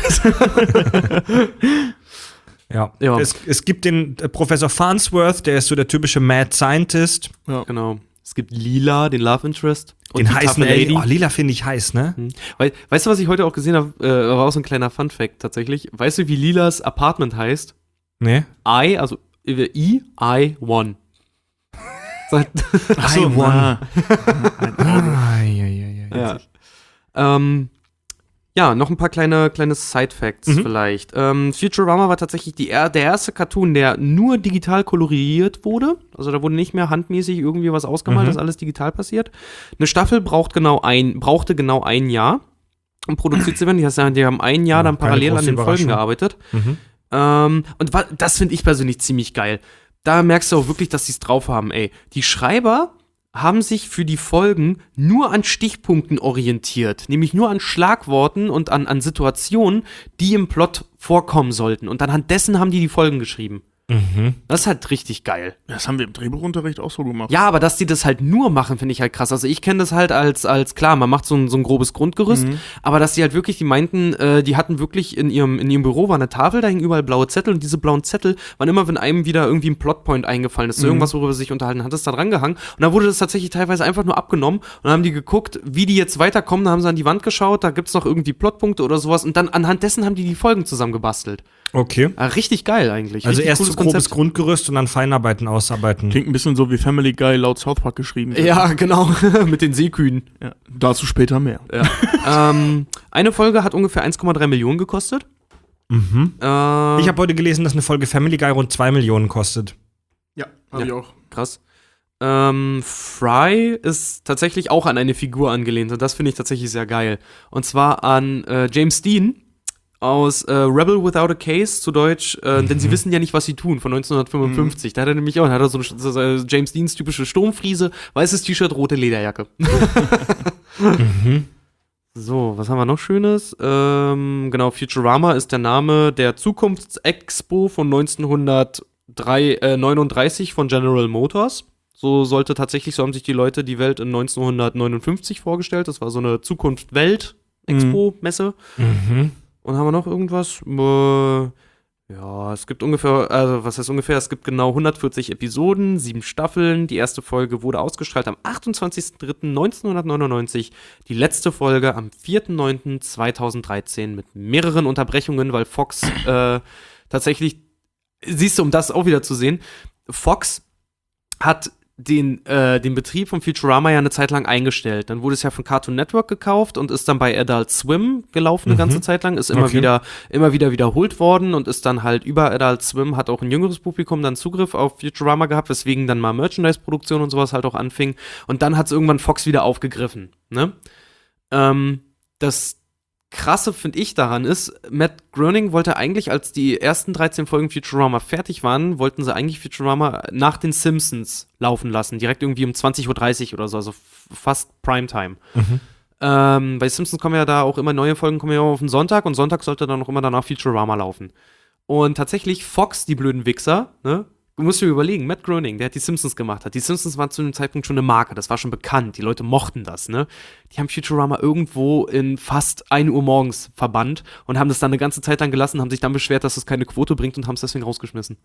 Ja. Ja. Es, es gibt den äh, Professor Farnsworth, der ist so der typische Mad Scientist. Genau. Es gibt Lila, den Love Interest. Und Den die heißen taffe Alien. Oh, Lila finde ich heiß, ne? Wei- Weißt du, was ich heute auch gesehen habe? Äh, war auch so ein kleiner Fun-Fact tatsächlich. Weißt du, wie Lilas Apartment heißt? Nee. I, also I, I, One. Seit- Ach so, I won. ah. Ah, ja, ja, ja. Ja. Ähm, ja, noch ein paar kleine, kleine Side-Facts Mhm. vielleicht. Ähm, Futurama war tatsächlich die, er- der erste Cartoon, der nur digital koloriert wurde. Also da wurde nicht mehr handmäßig irgendwie was ausgemalt, Mhm. das ist alles digital passiert. Eine Staffel braucht genau ein, brauchte genau ein Jahr, um produziert zu werden. Die, heißt, die haben ein Jahr Ja, dann keine parallel an große den Folgen Überraschung. gearbeitet. Mhm. Ähm, und wa- das finde ich persönlich ziemlich geil. Da merkst du auch wirklich, dass sie es drauf haben, ey. Die Schreiber haben sich für die Folgen nur an Stichpunkten orientiert, nämlich nur an Schlagworten und an, an Situationen, die im Plot vorkommen sollten. Und anhand dessen haben die die Folgen geschrieben. Mhm. Das ist halt richtig geil. Das haben wir im Drehbuchunterricht auch so gemacht. Ja, aber dass die das halt nur machen, finde ich halt krass. Also ich kenne das halt als, als klar, man macht so ein, so ein grobes Grundgerüst, Mhm. aber dass die halt wirklich, die meinten, äh, die hatten wirklich in ihrem, in ihrem Büro war eine Tafel, da hingen überall blaue Zettel und diese blauen Zettel waren immer, wenn einem wieder irgendwie ein Plotpoint eingefallen ist, so Mhm. irgendwas, worüber sie sich unterhalten, hat es da dran gehangen und dann wurde das tatsächlich teilweise einfach nur abgenommen und dann haben die geguckt, wie die jetzt weiterkommen, da haben sie an die Wand geschaut, da gibt's noch irgendwie Plotpunkte oder sowas und dann anhand dessen haben die die Folgen zusammengebastelt. Okay. Ah, richtig geil eigentlich. Also richtig erst so cooles grobes Konzept. Grundgerüst und dann Feinarbeiten ausarbeiten. Klingt ein bisschen so wie Family Guy laut South Park geschrieben. wird. Ja, genau, mit den Seekühen. Ja. Dazu später mehr. ähm, eine Folge hat ungefähr eins Komma drei Millionen gekostet. Mhm. Ähm, Ich habe heute gelesen, dass eine Folge Family Guy rund zwei Millionen kostet. Ja, hab Ja. ich auch. krass. Ähm, Fry ist tatsächlich auch an eine Figur angelehnt und das finde ich tatsächlich sehr geil. Und zwar an äh, James Dean aus äh, Rebel Without a Case, zu Deutsch, äh, Mhm. denn sie wissen ja nicht, was sie tun, von neunzehnhundertfünfundfünfzig. Da hat er nämlich auch, da hat er so eine so eine James Deans typische Sturmfriese, weißes T-Shirt, rote Lederjacke. Mhm. So, was haben wir noch Schönes? Ähm, genau, Futurama ist der Name der Zukunftsexpo von neunzehnhundertneununddreißig von General Motors. So sollte tatsächlich, so haben sich die Leute die Welt in neunzehnhundertneunundfünfzig vorgestellt. Das war so eine Zukunft-Welt-Expo-Messe. Mhm. Und haben wir noch irgendwas? Äh, ja, es gibt ungefähr, also was heißt ungefähr? Es gibt genau hundertvierzig Episoden, sieben Staffeln. Die erste Folge wurde ausgestrahlt am achtundzwanzigsten dritten neunzehnhundertneunundneunzig. Die letzte Folge am vierten neunten zweitausenddreizehn mit mehreren Unterbrechungen, weil Fox äh, tatsächlich, siehst du, um das auch wieder zu sehen, Fox hat den, äh, den Betrieb von Futurama ja eine Zeit lang eingestellt. Dann wurde es ja von Cartoon Network gekauft und ist dann bei Adult Swim gelaufen eine Mhm. ganze Zeit lang, ist immer Okay. wieder immer wieder wiederholt worden und ist dann halt über Adult Swim, hat auch ein jüngeres Publikum dann Zugriff auf Futurama gehabt, weswegen dann mal Merchandise-Produktion und sowas halt auch anfing. Und dann hat es irgendwann Fox wieder aufgegriffen. Ne? Ähm, das Krasse, finde ich, daran ist, Matt Groening wollte eigentlich, als die ersten dreizehn Folgen Futurama fertig waren, wollten sie eigentlich Futurama nach den Simpsons laufen lassen. Direkt irgendwie um zwanzig Uhr dreißig oder so, also f- fast Primetime. Mhm. Ähm, bei Simpsons kommen ja da auch immer neue Folgen, kommen ja auch auf den Sonntag und Sonntag sollte dann auch immer danach Futurama laufen. Und tatsächlich Fox, die blöden Wichser, ne? Du musst dir überlegen, Matt Groening, der hat die Simpsons gemacht hat. Die Simpsons waren zu dem Zeitpunkt schon eine Marke, das war schon bekannt, die Leute mochten das, ne? Die haben Futurama irgendwo in fast ein Uhr morgens verbannt und haben das dann eine ganze Zeit lang gelassen, haben sich dann beschwert, dass es keine Quote bringt und haben es deswegen rausgeschmissen.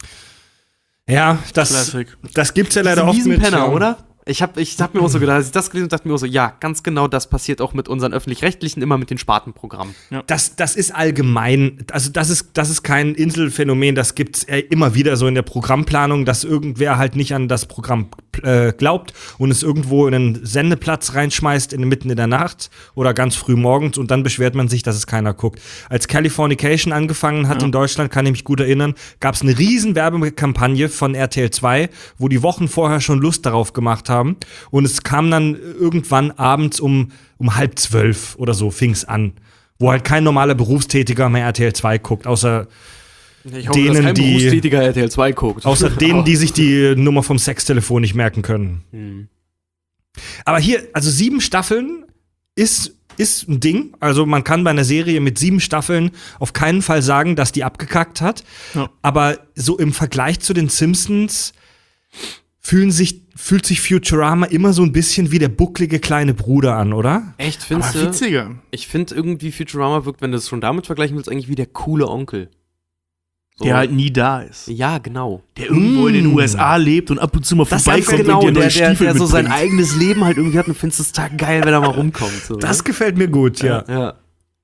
Ja, das, Classic. das gibt's ja leider Diese oft miesen mit. Penner, ja. oder? Ich hab, ich hab mir auch so gedacht, als ich das gelesen habe, dachte ich mir auch so, ja, ganz genau das passiert auch mit unseren Öffentlich-Rechtlichen, immer mit den Spartenprogrammen. Das, das ist allgemein, also das ist, das ist kein Inselphänomen, das gibt's äh, immer wieder so in der Programmplanung, dass irgendwer halt nicht an das Programm äh, glaubt und es irgendwo in einen Sendeplatz reinschmeißt, in, mitten in der Nacht oder ganz früh morgens und dann beschwert man sich, dass es keiner guckt. Als Californication angefangen hat Ja. in Deutschland, kann ich mich gut erinnern, gab's eine riesen Werbekampagne von R T L zwei, wo die Wochen vorher schon Lust darauf gemacht haben und es kam dann irgendwann abends um, um halb zwölf oder so, fing's an. Wo halt kein normaler Berufstätiger mehr R T L zwei guckt, außer, Ich hoffe, dass kein die- berufstätiger R T L zwei guckt. außer denen, die sich die Nummer vom Sextelefon nicht merken können. Hm. Aber hier, also sieben Staffeln ist, ist ein Ding. Also man kann bei einer Serie mit sieben Staffeln auf keinen Fall sagen, dass die abgekackt hat. Ja. Aber so im Vergleich zu den Simpsons fühlen sich, fühlt sich Futurama immer so ein bisschen wie der bucklige kleine Bruder an, oder? Echt, Aber findest du? witziger. Ich finde irgendwie Futurama wirkt, wenn du es schon damit vergleichen willst, eigentlich wie der coole Onkel. So. Der halt nie da ist. Ja, genau. Der irgendwo in den Mm. U S A lebt und ab und zu mal Das vorbeikommt ist Genau, und dir der, neue der, Stiefel der so sein mitbringt. eigenes Leben halt irgendwie hat und findest es total geil, wenn er mal rumkommt. So, Das ne? gefällt mir gut, ja. Ja.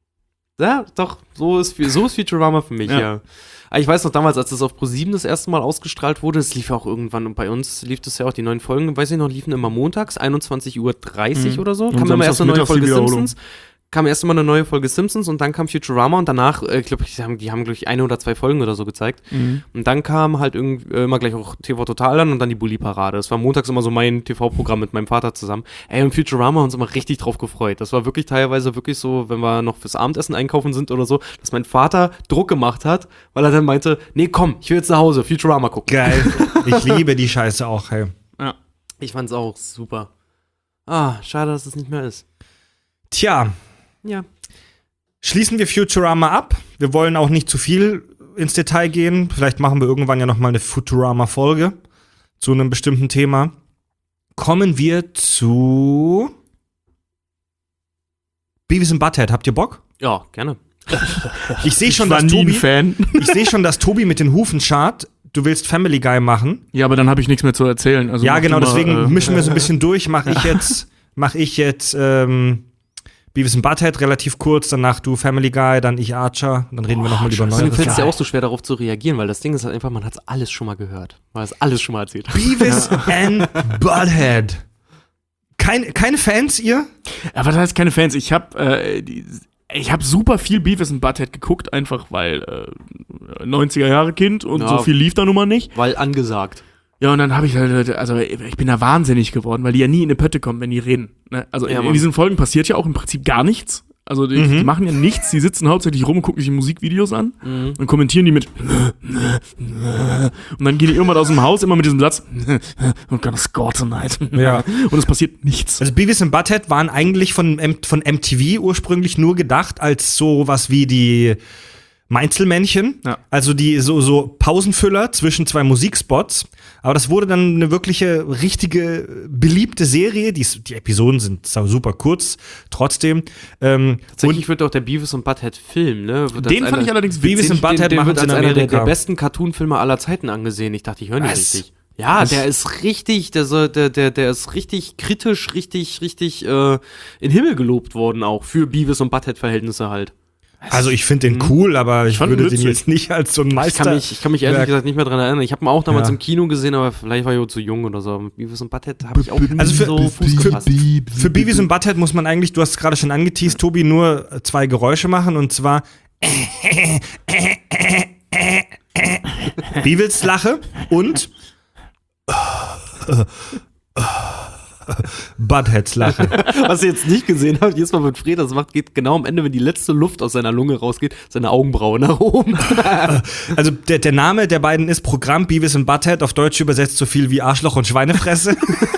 Ja, doch, so ist, so ist Futurama für mich, ja. Ja. Aber ich weiß noch damals, als das auf ProSieben das erste Mal ausgestrahlt wurde, es lief ja auch irgendwann und bei uns lief das ja auch, die neuen Folgen, weiß ich noch, liefen immer montags, einundzwanzig Uhr dreißig Mhm. oder so. Und Kam immer erst eine neue samstags Folge mittags die Wiederholung. Simpsons. Kam erst immer eine neue Folge Simpsons und dann kam Futurama und danach, äh, ich glaube, die haben, die haben glaube ich, eine oder zwei Folgen oder so gezeigt. Mhm. Und dann kam halt irgendwie äh, immer gleich auch T V Total an und dann die Bulli-Parade. Das war montags immer so mein T V-Programm mit meinem Vater zusammen. Ey, und Futurama haben uns immer richtig drauf gefreut. Das war wirklich teilweise wirklich so, wenn wir noch fürs Abendessen einkaufen sind oder so, dass mein Vater Druck gemacht hat, weil er dann meinte, nee, komm, ich will jetzt nach Hause, Futurama gucken. Geil. Ich liebe die Scheiße auch, hey. Ja. Ich fand's auch super. Ah, schade, dass es nicht mehr ist. Tja, Ja. schließen wir Futurama ab. Wir wollen auch nicht zu viel ins Detail gehen. Vielleicht machen wir irgendwann ja noch mal eine Futurama-Folge zu einem bestimmten Thema. Kommen wir zu Beavis and Butthead. Habt ihr Bock? Ja, gerne. Ich sehe schon, Ich war dass nie ein Tobi, Fan. ich sehe schon, dass Tobi mit den Hufen schart. Du willst Family Guy machen. Ja, aber dann habe ich nichts mehr zu erzählen. Also ja, mach genau. du mal, Deswegen äh, mischen wir so ein bisschen durch. Mache ich jetzt, mache ich jetzt ähm, Beavis and Butthead relativ kurz. Danach du Family Guy, dann ich Archer. Dann reden wir noch mal über Scheiße. neue. Mir fällt es ja geil. auch so schwer, darauf zu reagieren, weil das Ding ist halt einfach, man hat es alles schon mal gehört. Man hat es alles schon mal erzählt. Beavis and Butthead. Kein, keine Fans, ihr? Aber das heißt keine Fans. Ich habe äh, die- ich habe super viel Beavis and Butthead geguckt, einfach weil äh, neunziger Jahre Kind und Ja. so viel lief da nun mal nicht. Weil angesagt. Ja, und dann habe ich halt, also ich bin da wahnsinnig geworden, weil die ja nie in die Pötte kommen, wenn die reden. Ne? Also Ja, in, Mann. in diesen Folgen passiert ja auch im Prinzip gar nichts. Also die, Mhm. die machen ja nichts, die sitzen hauptsächlich rum und gucken sich die Musikvideos an Mhm. und kommentieren die mit und dann gehen die irgendwann aus dem Haus immer mit diesem Satz oh Gott, score tonight. Ja. Und es passiert nichts. Also Beavis und Butthead waren eigentlich von, M- von M T V ursprünglich nur gedacht als sowas wie die Mainzelmännchen, Ja. also die so, so Pausenfüller zwischen zwei Musikspots. Aber das wurde dann eine wirkliche, richtige, beliebte Serie. Die, die Episoden sind super kurz, trotzdem. Ähm, Tatsächlich wird auch der Beavis und Butthead Film, ne? Wird als Den fand einer- ich allerdings Beavis witzig. und Butthead den, den machen wird es als in einer der, Amerika. der besten Cartoon-Filme aller Zeiten angesehen. Ich dachte, ich höre nicht Was? richtig. Ja, Was? der ist richtig, der, soll, der, der, der ist richtig kritisch, richtig, richtig äh, in den Himmel gelobt worden, auch für Beavis und Butthead-Verhältnisse halt. also ich finde den cool, aber ich fand würde ihn den witzig. jetzt nicht als so ein Ich Meister. kann, mich, ich kann mich ehrlich Werk. gesagt nicht mehr dran erinnern. Ich habe ihn auch damals Ja. im Kino gesehen, aber vielleicht war ich auch zu jung oder so. Mit Beavis und Butthead habe ich auch Also für- so Fuß für- gefasst. Für Beavis und Butthead muss man eigentlich, du hast es gerade schon angeteased, Tobi, nur zwei Geräusche machen und zwar Beavis Lache und Buttheads Lache. Was ihr jetzt nicht gesehen habt, jedes Mal, wenn Fred das macht, geht genau am Ende, wenn die letzte Luft aus seiner Lunge rausgeht, seine Augenbraue nach oben. Also der, der Name der beiden ist Programm Beavis und Butthead, auf Deutsch übersetzt so viel wie Arschloch und Schweinefresse.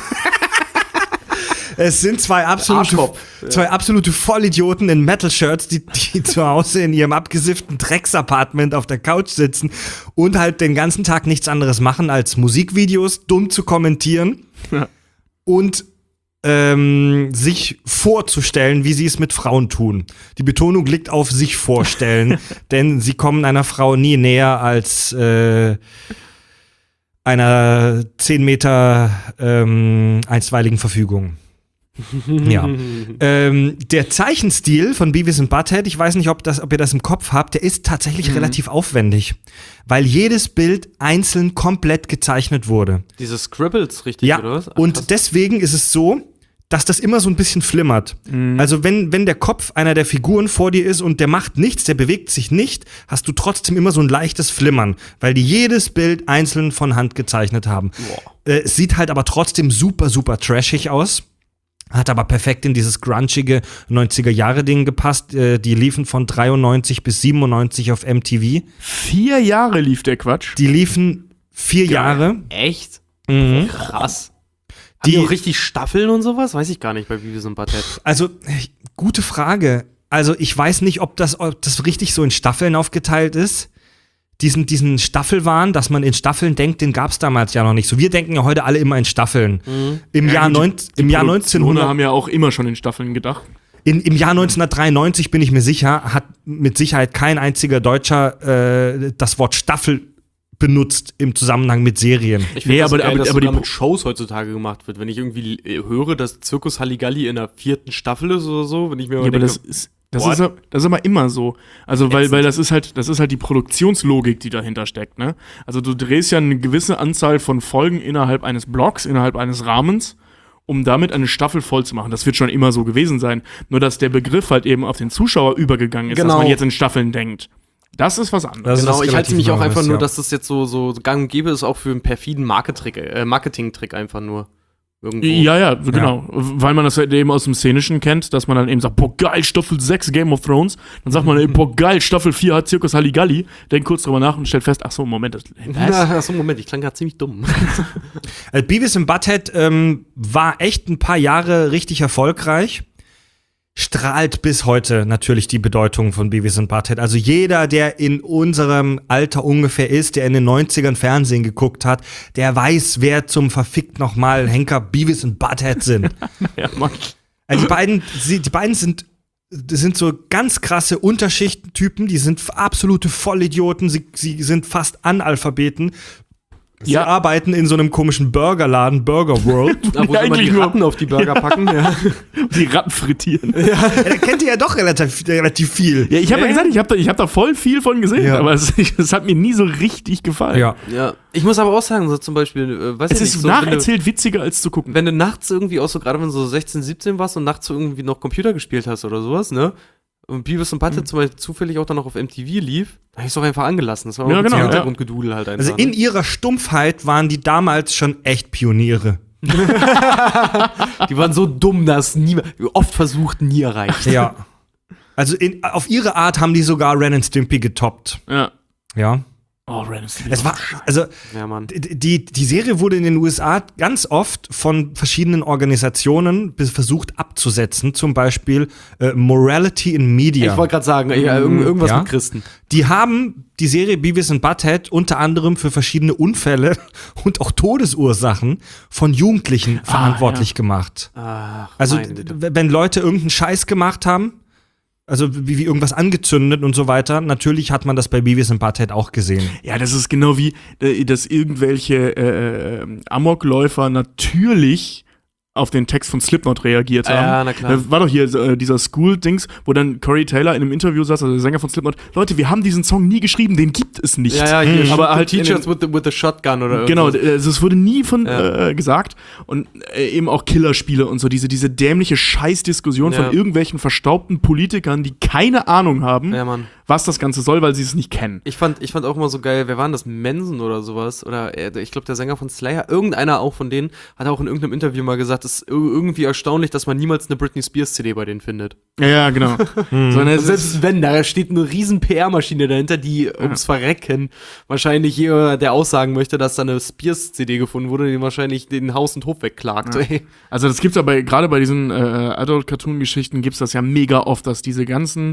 Es sind zwei absolute, Arschkopf. zwei absolute Vollidioten in Metal-Shirts, die, die zu Hause in ihrem abgesifften Drecksapartment auf der Couch sitzen und halt den ganzen Tag nichts anderes machen, als Musikvideos dumm zu kommentieren Ja. und ähm, sich vorzustellen, wie sie es mit Frauen tun. Die Betonung liegt auf sich vorstellen, denn sie kommen einer Frau nie näher als äh, einer zehn Meter ähm, einstweiligen Verfügung. Ja. ähm, der Zeichenstil von Beavis und Butthead, ich weiß nicht, ob, das, ob ihr das im Kopf habt, der ist tatsächlich relativ aufwendig, weil jedes Bild einzeln komplett gezeichnet wurde. Diese Scribbles, richtig, Ja, oder was? Ach, und krass. deswegen ist es so, dass das immer so ein bisschen flimmert. Also wenn, wenn der Kopf einer der Figuren vor dir ist und der macht nichts, der bewegt sich nicht, hast du trotzdem immer so ein leichtes Flimmern, weil die jedes Bild einzeln von Hand gezeichnet haben. Äh, es sieht halt aber trotzdem super, super trashig aus. Hat aber perfekt in dieses grunchige neunziger-Jahre-Ding gepasst. Äh, die liefen von dreiundneunzig bis siebenundneunzig auf M T V. Vier Jahre lief der Quatsch. Die liefen vier Jahre. Echt? Mhm. Krass. Die- Die auch richtig Staffeln und sowas? Weiß ich gar nicht bei Beavis und Butthead. Also, äh, gute Frage. Also, ich weiß nicht, ob das, ob das richtig so in Staffeln aufgeteilt ist. Diesen, diesen Staffelwahn, dass man in Staffeln denkt, den gab es damals ja noch nicht. So, wir denken ja heute alle immer in Staffeln. Im, Ja, Jahr, gut, neun, die im Jahr Produktionen neunzehnhundert, haben ja auch immer schon in Staffeln gedacht. in, im Jahr neunzehnhundertdreiundneunzig bin ich mir sicher, hat mit Sicherheit kein einziger Deutscher äh, das Wort Staffel benutzt im Zusammenhang mit Serien. Ich Nee, finde das aber- geil, aber- dass aber die sogar Pro- mit Shows heutzutage gemacht wird. Wenn ich irgendwie äh, höre, dass Zirkus Halligalli in der vierten Staffel ist oder so, wenn ich mir Ja, mal aber denke, das ist, das What? ist, aber- das ist aber immer so. Also, weil, Ätzend. weil das ist halt, das ist halt die Produktionslogik, die dahinter steckt, ne? Also, du drehst ja eine gewisse Anzahl von Folgen innerhalb eines Blocks, innerhalb eines Rahmens, um damit eine Staffel voll zu machen. Das wird schon immer so gewesen sein. Nur, dass der Begriff halt eben auf den Zuschauer übergegangen ist, Genau. dass man jetzt in Staffeln denkt. Das ist was anderes. Das ist genau, was ich halte relativ mich auch Neues, einfach nur, ja. dass das jetzt so, so gang und gäbe ist, auch für einen perfiden Marketing, äh, Marketing-Trick einfach nur. Irgendwo. Ja, ja, genau. Weil man das halt eben aus dem Szenischen kennt, dass man dann eben sagt, boah, geil, Staffel sechs Game of Thrones. Dann sagt man eben, boah, geil, Staffel vier hat Zirkus Halligalli. Denkt kurz drüber nach und stellt fest, ach so, Moment, das, was? Achso, Moment, ich klang gerade ziemlich dumm. Also Beavis und Butthead ähm, war echt ein paar Jahre richtig erfolgreich. Strahlt bis heute natürlich die Bedeutung von Beavis und Butthead. Also jeder, der in unserem Alter ungefähr ist, der in den neunzigern Fernsehen geguckt hat, der weiß, wer zum verfickt nochmal Henker Beavis und Butthead sind. Ja, Mann. Also die beiden, sie, die beiden sind, das sind so ganz krasse Unterschichtentypen, die sind absolute Vollidioten, sie, sie sind fast Analphabeten. Sie Ja. arbeiten in so einem komischen Burgerladen, Burger World. Da, wo Ja, sie immer die eigentlich nur- Ratten auf die Burger packen. Ja. Die Ratten frittieren. Ja, Ja, da kennt ihr ja doch relativ, relativ viel. ich habe ja gesagt, ich habe da, ich hab da voll viel von gesehen, Ja. aber es, es hat mir nie so richtig gefallen. Ja. Ja. Ich muss aber auch sagen, so zum Beispiel, äh, weiß Es ich ist nicht, so, wenn du, nacherzählt witziger als zu gucken. wenn du nachts irgendwie auch so, gerade wenn du so sechzehn, siebzehn warst und nachts so irgendwie noch Computer gespielt hast oder sowas, ne? Und Beavis und Butthead zum Beispiel zufällig auch dann noch auf M T V lief, da hab ich es auch einfach angelassen. Das war auch Ja, ein genau, ja. Hintergrundgedudel halt einfach. Also in ihrer Stumpfheit waren die damals schon echt Pioniere. Die waren so dumm, dass nie, oft versucht, nie erreicht. Ja. Also in, auf ihre Art haben die sogar Ren and Stimpy getoppt. Ja. Ja. Oh, Ren and Stimpy. Es war, also, Ja, Mann. die, die Serie wurde in den U S A ganz oft von verschiedenen Organisationen bis- versucht abzusetzen, zum Beispiel äh, Morality in Media. Ich wollte gerade sagen, ja, irgend- irgendwas Ja. mit Christen. Die haben die Serie Beavis and Butthead unter anderem für verschiedene Unfälle und auch Todesursachen von Jugendlichen verantwortlich ja. gemacht. Ach, Also, meine Güte. w- wenn Leute irgendeinen Scheiß gemacht haben, also wie, wie irgendwas angezündet und so weiter, natürlich hat man das bei Beavis and Butthead auch gesehen. Ja, das ist genau wie, äh, dass irgendwelche äh, äh, Amokläufer natürlich auf den Text von Slipknot reagiert haben. Ja, na klar. Da war doch hier äh, dieser School-Dings, wo dann Corey Taylor in einem Interview saß, also der Sänger von Slipknot, Leute, wir haben diesen Song nie geschrieben, den gibt es nicht. Ja, ja, hier, Mhm. aber shoot the halt in Teachers den- with the, with the Shotgun oder Genau, irgendwas. also es wurde nie von Ja. äh, gesagt und äh, eben auch Killerspiele und so, diese, diese dämliche Scheißdiskussion Ja. von irgendwelchen verstaubten Politikern, die keine Ahnung haben, Ja, Mann. was das Ganze soll, weil sie es nicht kennen. Ich fand, ich fand auch immer so geil, wer war denn das? Manson oder sowas? Oder äh, ich glaube, der Sänger von Slayer, irgendeiner auch von denen, hat auch in irgendeinem Interview mal gesagt, es ist ir- irgendwie erstaunlich, dass man niemals eine Britney Spears C D bei denen findet. Ja, ja, genau. Sondern es Also ist, selbst wenn, da steht eine riesen P R-Maschine dahinter, die ums Verrecken wahrscheinlich jemand, der aussagen möchte, dass da eine Spears-C D gefunden wurde, die wahrscheinlich den Haus und Hof wegklagt. Ja. Ey. also das gibt's aber, gerade bei diesen äh, Adult-Cartoon-Geschichten gibt's das ja mega oft, dass diese ganzen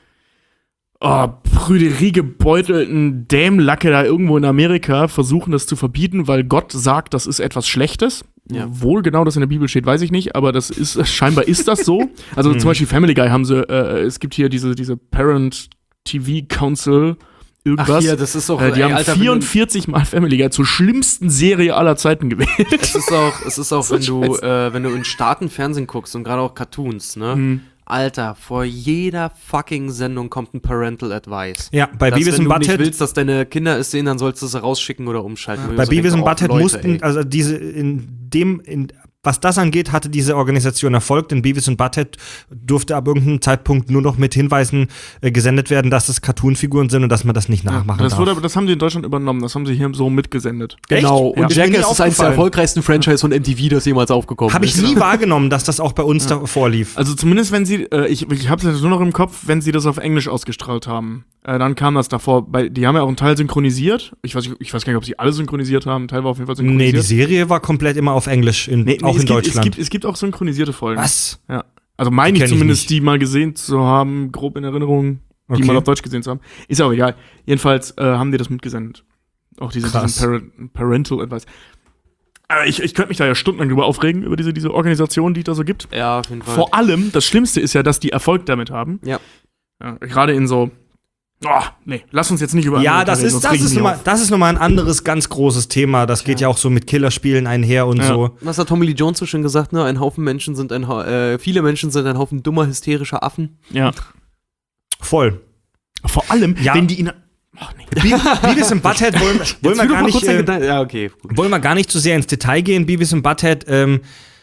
oh, prüderiegebeutelten Dämlacke da irgendwo in Amerika versuchen, das zu verbieten, weil Gott sagt, das ist etwas Schlechtes. Ja. Wohl genau das in der Bibel steht, weiß ich nicht, aber das ist, scheinbar ist das so. Also zum Beispiel Family Guy haben sie, äh, es gibt hier diese, diese Parent-T V Council, irgendwas. Ach hier, das ist auch, äh, die ey, haben Alter, wenn du- vierundvierzig Mal Family Guy zur schlimmsten Serie aller Zeiten gewählt. Es ist auch, es ist auch, So wenn du, scheiße. äh, wenn du in Staatenfernsehen guckst und gerade auch Cartoons, ne? Mhm. Alter, vor jeder fucking Sendung kommt ein Parental Advice. Ja, bei Dass, Beavis wenn and du nicht Butthead willst, dass deine Kinder es sehen, dann sollst du sie rausschicken oder umschalten. Wo ich Bei so Beavis denke, and oh, Butthead Leute, mussten, ey. also diese, in dem, in, was das angeht, hatte diese Organisation Erfolg, denn Beavis and Butthead durfte ab irgendeinem Zeitpunkt nur noch mit Hinweisen äh, gesendet werden, dass es Cartoonfiguren sind und dass man das nicht nachmachen das, darf. wurde, aber- das haben sie in Deutschland übernommen, das haben sie hier so mitgesendet. Genau, Echt? und Ja. Ist mir nie Jackass ist eines der aufgefallen. erfolgreichsten Franchise von M T V, das jemals aufgekommen Habe ich ist. nie wahrgenommen, dass das auch bei uns da vorlief. Also zumindest wenn sie, äh, ich, ich habe es nur noch im Kopf, wenn sie das auf Englisch ausgestrahlt haben, äh, dann kam das davor. Bei, die haben ja auch einen Teil synchronisiert. Ich weiß, nicht- ich weiß gar nicht, ob sie alle synchronisiert haben. Ein Teil war auf jeden Fall Nee, die synchronisiert. Serie war komplett immer auf Englisch, in, Nee, nee, auch es in gibt, Deutschland. Es gibt, es gibt auch synchronisierte Folgen. Was? Ja. Also meine Kenn ich ich zumindest, nicht. die mal gesehen zu haben, grob in Erinnerung, die Okay. mal auf Deutsch gesehen zu haben. Ist ja auch egal. Jedenfalls äh, haben die das mitgesendet. Auch diese, Krass. diesen Parent, Parental Advice. Aber ich, ich könnte mich da ja stundenlang drüber aufregen, über diese, diese Organisation, die es da so gibt. Ja, auf jeden Fall. Vor allem, das Schlimmste ist ja, dass die Erfolg damit haben. Ja. Ja, gerade in so. Oh, nee, lass uns jetzt nicht über Ja, Amerika das reden, ist, sonst das reg ich ist mich nochmal, auf. das ist nochmal ein anderes, ganz großes Thema. Das geht ja auch so mit Killerspielen einher und Ja. so. Was hat Tommy Lee Jones so schön gesagt, ne? Ein Haufen Menschen sind ein, Ha- äh, viele Menschen sind ein Haufen dummer, hysterischer Affen. Ja. Voll. Vor allem, Ja. wenn die ihn. Ach, nee. Be- Beavis and Butthead wollen, wollen, wir Jetzt führ doch gar mal nicht, kurz deinen äh, Gedanken- Ja, okay, gut. wollen wir gar nicht zu sehr ins Detail gehen, Beavis and Butthead. Ähm,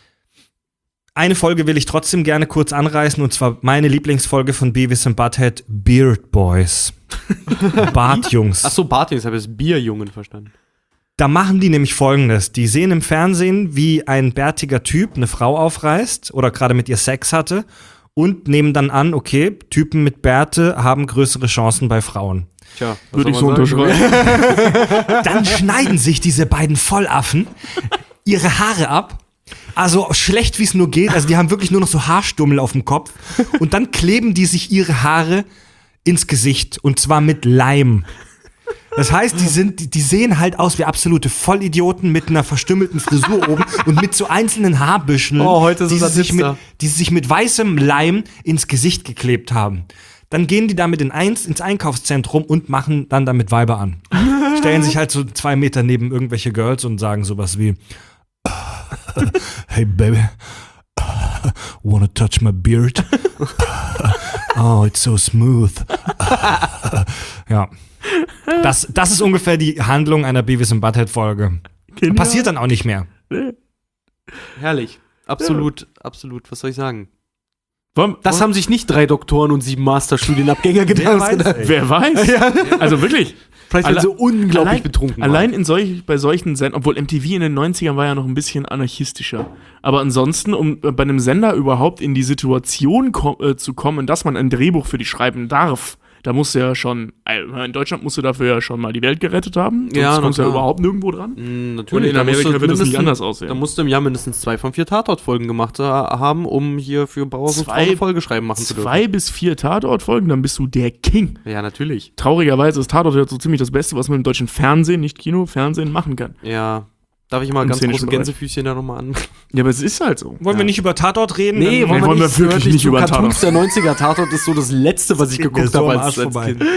eine Folge will ich trotzdem gerne kurz anreißen, und zwar meine Lieblingsfolge von Beavis and Butthead, Beard Boys. Bartjungs. Achso, Barty, ich habe jetzt Bierjungen verstanden. Da machen die nämlich Folgendes. Die sehen im Fernsehen, wie ein bärtiger Typ eine Frau aufreißt oder gerade mit ihr Sex hatte und nehmen dann an, okay, Typen mit Bärte haben größere Chancen bei Frauen. Tja, was Würde ich so soll man sagen? unterschreiben. Dann schneiden sich diese beiden Vollaffen ihre Haare ab. Also schlecht, wie es nur geht. Also die haben wirklich nur noch so Haarstummel auf dem Kopf. Und dann kleben die sich ihre Haare ins Gesicht. Und zwar mit Leim. Das heißt, die, sind, die, die sehen halt aus wie absolute Vollidioten mit einer verstümmelten Frisur oben und mit so einzelnen Haarbüscheln, Oh, heute ist die, sie das sich mit, Hipster. die sie sich mit weißem Leim ins Gesicht geklebt haben. Dann gehen die damit in eins, ins Einkaufszentrum und machen dann damit Weiber an. Stellen sich halt so zwei Meter neben irgendwelche Girls und sagen sowas wie Hey baby, wanna touch my beard? Oh, it's so smooth. Ja. Das, das ist ungefähr die Handlung einer Beavis and Butthead-Folge. Genial. Passiert dann auch nicht mehr. Herrlich. Absolut, absolut. Was soll ich sagen? Wollen- Das wollen- haben sich nicht drei Doktoren und sieben Masterstudienabgänger gedacht. weiß, ey. Wer weiß? Also wirklich. Vielleicht, weil Alle- sie unglaublich allein, betrunken waren. Allein in solch, bei solchen Sendern, obwohl M T V in den neunzigern war ja noch ein bisschen anarchistischer. Aber ansonsten, um äh, bei einem Sender überhaupt in die Situation ko- äh, zu kommen, dass man ein Drehbuch für dich schreiben darf, da musst du ja schon, äh, in Deutschland musst du dafür ja schon mal die Welt gerettet haben. Sonst Ja, na kommst du ja klar. überhaupt nirgendwo dran. Mm, natürlich. Und in Da Amerika musst du wird das nicht mindestens- anders aussehen. Da musst du im Jahr mindestens zwei von vier Tatort-Folgen gemacht äh, haben, um hier für Bauhaus und Frau eine Folge schreiben machen zu dürfen. Zwei bis vier Tatort-Folgen, dann bist du der King. Ja, natürlich. Traurigerweise ist Tatort ja so ziemlich das Beste, was man im deutschen Fernsehen, nicht Kino, Fernsehen machen kann. Ja. Darf ich mal Im ganz szenischen große Bereich. Gänsefüßchen da nochmal an? Ja, aber es ist halt so. Wollen wir nicht über Tatort reden? Nee, Dann- wollen wir wirklich hört nicht zu über Cartoons Tatort. der neunziger. Tatort ist so das Letzte, was ich geht mir geguckt so habe am als, Arsch als vorbei. Kind.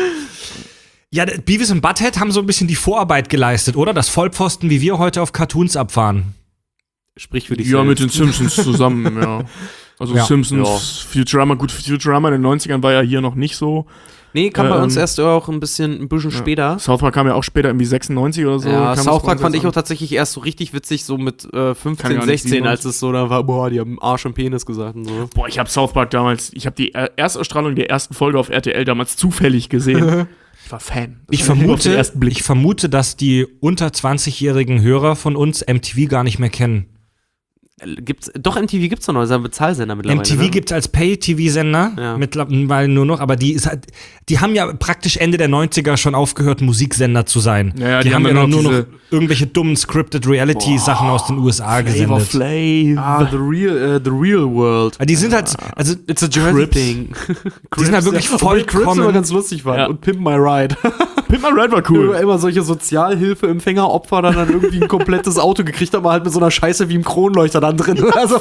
Ja, der- Beavis und Butthead haben so ein bisschen die Vorarbeit geleistet, oder? Das Vollpfosten, wie wir heute auf Cartoons abfahren. Sprich für dich Ja, selbst. mit den Simpsons zusammen, ja. Also Ja. Simpsons, Futurama, gut, Futurama in den neunzigern war ja hier noch nicht so. Nee, kam bei Ähm, uns erst auch ein bisschen, ein bisschen später. South Park kam ja auch später, irgendwie sechsundneunzig oder so. Ja, kam das South bei Park uns fand ich erst auch an. tatsächlich erst so richtig witzig, so mit äh, Kann fünfzehn, ich auch nicht, sechzehn, als siebenundneunzig. es so da war, boah, die haben Arsch und Penis gesagt und so. Boah, ich habe South Park damals, ich habe die er- Erstausstrahlung der ersten Folge auf R T L damals zufällig gesehen. Ich war Fan. Das Ich war nur auf den vermute, ersten Blick. ich vermute, dass die unter zwanzigjährigen Hörer von uns M T V gar nicht mehr kennen. Äh, Gibt's, doch, M T V gibt's doch noch, ist ja ein Bezahlsender mittlerweile. M T V ne? gibt's als Pay-T V-Sender, Ja. mittlerweile nur noch, aber die ist halt, die haben ja praktisch Ende der neunziger schon aufgehört, Musiksender zu sein. Ja, ja, die, die haben haben ja dann nur noch noch diese- irgendwelche dummen Scripted Reality-Sachen aus den U S A Flavor gesendet. Flav. Ah, the real, äh, the real world. Aber die sind halt, also It's a Jersey Crips. thing. die sind halt wirklich Obwohl Crips immer vollkommen. ganz lustig waren. Ja. Und Pimp My Ride. Pimp My Ride war Immer, cool. immer solche Sozialhilfeempfänger, Opfer dann, dann irgendwie ein komplettes Auto gekriegt haben, halt mit so einer Scheiße wie im Kronleuchter dann drin. Also,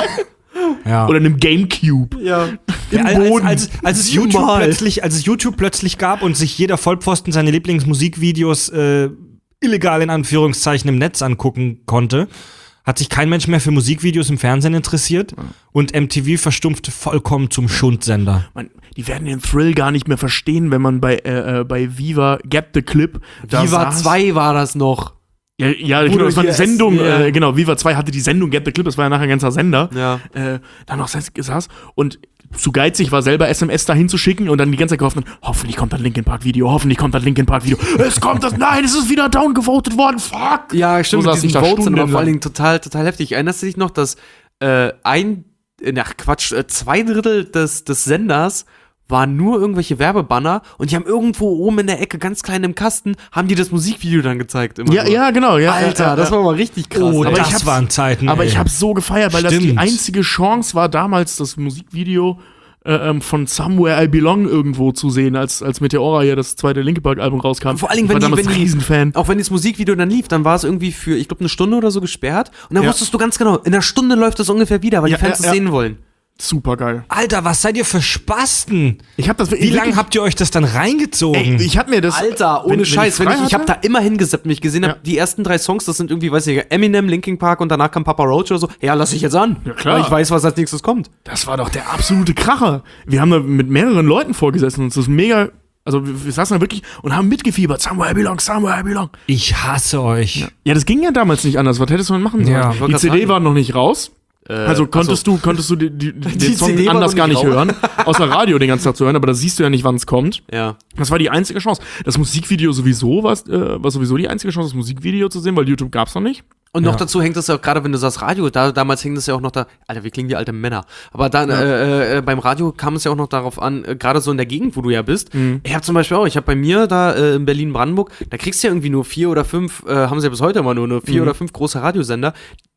Ja. Oder einem Gamecube. ja. Ja, als, als, als, als, es YouTube Siebenmal. plötzlich, als es YouTube plötzlich gab und sich jeder Vollpfosten seine Lieblingsmusikvideos äh, illegal in Anführungszeichen im Netz angucken konnte, hat sich kein Mensch mehr für Musikvideos im Fernsehen interessiert und M T V verstumpfte vollkommen zum Schundsender. Man, die werden den Thrill gar nicht mehr verstehen, wenn man bei, äh, äh, bei Viva Get the Clip. da Viva saß. zwei war das noch. Ja, ja Wo genau, du das war eine hier Sendung, essen, ja. äh, genau, Viva zwei hatte die Sendung Get the Clip, das war ja nachher ein ganzer Sender. Ja. Äh, dann noch saß saß und zu geizig war, selber S M S dahin zu schicken und dann die ganze Zeit gehofft, hoffentlich kommt das Linkin Park Video, hoffentlich kommt das Linkin Park Video. Es kommt das, nein, es ist wieder downgevotet worden, fuck! Ja, stimmt, So mit saß ich diesen da Votes sind aber vor allen stundenlang. Dingen total, total heftig. Erinnerst du dich noch, dass äh, ein, äh, ach Quatsch, äh, zwei Drittel des, des Senders waren nur irgendwelche Werbebanner und die haben irgendwo oben in der Ecke, ganz klein im Kasten, haben die das Musikvideo dann gezeigt. Immer Ja, nur. ja, genau. Ja, Alter, ja, das ja. war mal richtig krass. Oh, ey. aber das ich hab's- waren Zeiten. Aber ey. ich habe so gefeiert, weil das die Stimmt. einzige Chance war, damals das Musikvideo äh, ähm, von Somewhere I Belong irgendwo zu sehen, als, als Meteora hier das zweite Linkin Park Album rauskam. Vor allen Dingen, ich war wenn die- damals wenn die- Riesenfan. Auch wenn das Musikvideo dann lief, dann war es irgendwie für, ich glaube, eine Stunde oder so gesperrt. Und dann Ja. wusstest du ganz genau, in einer Stunde läuft das ungefähr wieder, weil Ja, die Fans ja, es ja. sehen wollen. Super geil. Alter, was seid ihr für Spasten? Ich habe das Wie lange habt ihr euch das dann reingezogen? Ey, ich hab mir das. Alter, ohne wenn- wenn Scheiß, wenn frei ich, ich habe hatte- da immer hingesappt, wenn ich gesehen habe, Ja. die ersten drei Songs, das sind irgendwie, weiß ich, Eminem, Linkin Park und danach kam Papa Roach oder so. Ja, lass ich jetzt an. Ja, klar. Weil ich weiß, was als nächstes kommt. Das war doch der absolute Kracher. Wir haben da mit mehreren Leuten vorgesessen und es ist mega. Also wir, wir saßen da wirklich und haben mitgefiebert. Somewhere I belong, somewhere I belong. Ich hasse euch. Ja, das ging ja damals nicht anders. Was hättest du denn machen sollen? Ja, ich wollte die grad C D sagen. war noch nicht raus. also konntest du konntest du die, die, die, den Song C D war anders noch gar nicht nicht raus. hören, außer Radio den ganzen Tag zu hören, aber da siehst du ja nicht, wann es kommt. Ja. Das war die einzige Chance. Das Musikvideo sowieso war, äh, war sowieso die einzige Chance, das Musikvideo zu sehen, weil YouTube gab's noch nicht. Und noch Ja. dazu hängt das ja auch, gerade wenn du sagst Radio, da, damals hing das ja auch noch da, Alter, wir klingen wie alte Männer. Aber dann äh, äh, beim Radio kam es ja auch noch darauf an, äh, gerade so in der Gegend, wo du ja bist. Ich habe zum Beispiel auch, ich habe bei mir da äh, in Berlin-Brandenburg, da kriegst du ja irgendwie nur vier oder fünf, äh, haben sie ja bis heute immer nur, nur vier Mhm. oder fünf große Radiosender,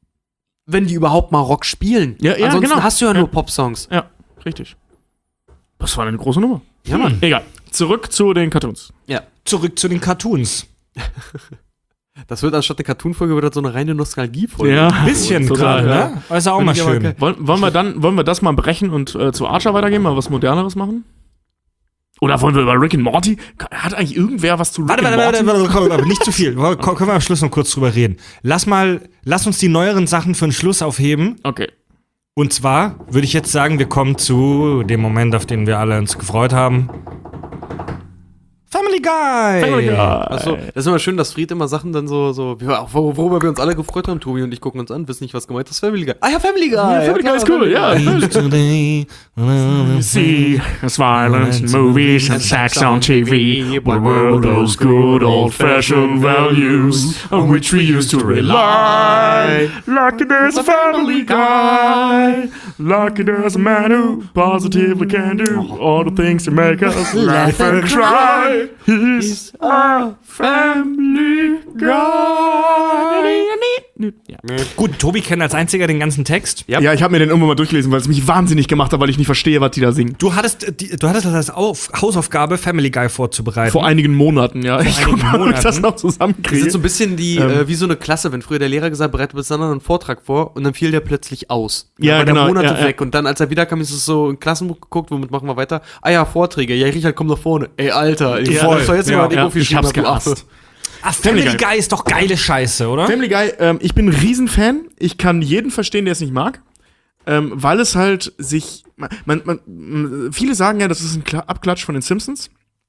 wenn die überhaupt mal Rock spielen. Ja, ja, Ansonsten genau. hast du ja, Ja. nur Popsongs. Ja, richtig. Das war eine große Nummer. Ja, Mann. Egal. Zurück zu den Cartoons. Ja. Zurück zu den Cartoons. Das wird anstatt eine Cartoon-Folge, wird das so eine reine Nostalgie-Folge. Ein bisschen total, gerade, ja. ne? Das ist auch Find mal ich aber schön. geil. Wollen, wollen wir dann, wollen wir das mal brechen und äh, zu Archer weitergehen, mal was Moderneres machen? Oder wollen wir über Rick and Morty? Hat eigentlich irgendwer was zu Rick Warte, and warte, Morty? warte, warte, komm, aber nicht zu viel. Komm, können wir am Schluss noch kurz drüber reden. Lass mal, lass uns die neueren Sachen für den Schluss aufheben. Okay. Und zwar würde ich jetzt sagen, wir kommen zu dem Moment, auf den wir alle uns gefreut haben. Family Guy! Family Guy. Achso, das ist immer schön, dass Fried immer Sachen dann so, so ja, wor- worüber wir uns alle gefreut haben. Tobi und ich gucken uns an, wissen nicht, was gemeint ist. Family Guy. Ah ja, Family Guy! Ja, Family Guy ist cool, ja. Today, See, there's violence in movies and sex on T V. But were those good old-fashioned values on which we used to rely? Lucky there's a Family Guy. Lucky there's a man who positively can do all the things to make us laugh and cry. He's a Family Guy. Ja. Gut, Tobi kennt als einziger den ganzen Text. Ja, ich habe mir den irgendwann mal durchgelesen, weil es mich wahnsinnig gemacht hat, weil ich nicht verstehe, was die da singen. Du hattest, äh, die, du hattest das als Auf, Hausaufgabe, Family Guy vorzubereiten. Vor einigen Monaten, ja. Ich einigen guck mal, ob ich das Monaten. noch Das zusammenkriege. sind so ein bisschen die, Ähm. äh, wie so eine Klasse, wenn früher der Lehrer gesagt hat, bereitet bis dann einen Vortrag vor und dann fiel der plötzlich aus. Und Ja, dann war genau, der Monate ja, ja. weg und dann, als er wiederkam, ist es so ein Klassenbuch geguckt, womit machen wir weiter? Ah ja, Vorträge. Ja, Richard, komm nach vorne. Ey, Alter, ich Ja, soll jetzt ja, mal ja, viel ich hab's du Affe. gehasst. Ah, Family, Family Guy. Guy ist doch geile Scheiße, oder? Family Guy, ähm, ich bin ein Riesenfan. Ich kann jeden verstehen, der es nicht mag. Ähm, weil es halt sich. Man, man, man, viele sagen ja, das ist ein Kla- Abklatsch von den Simpsons.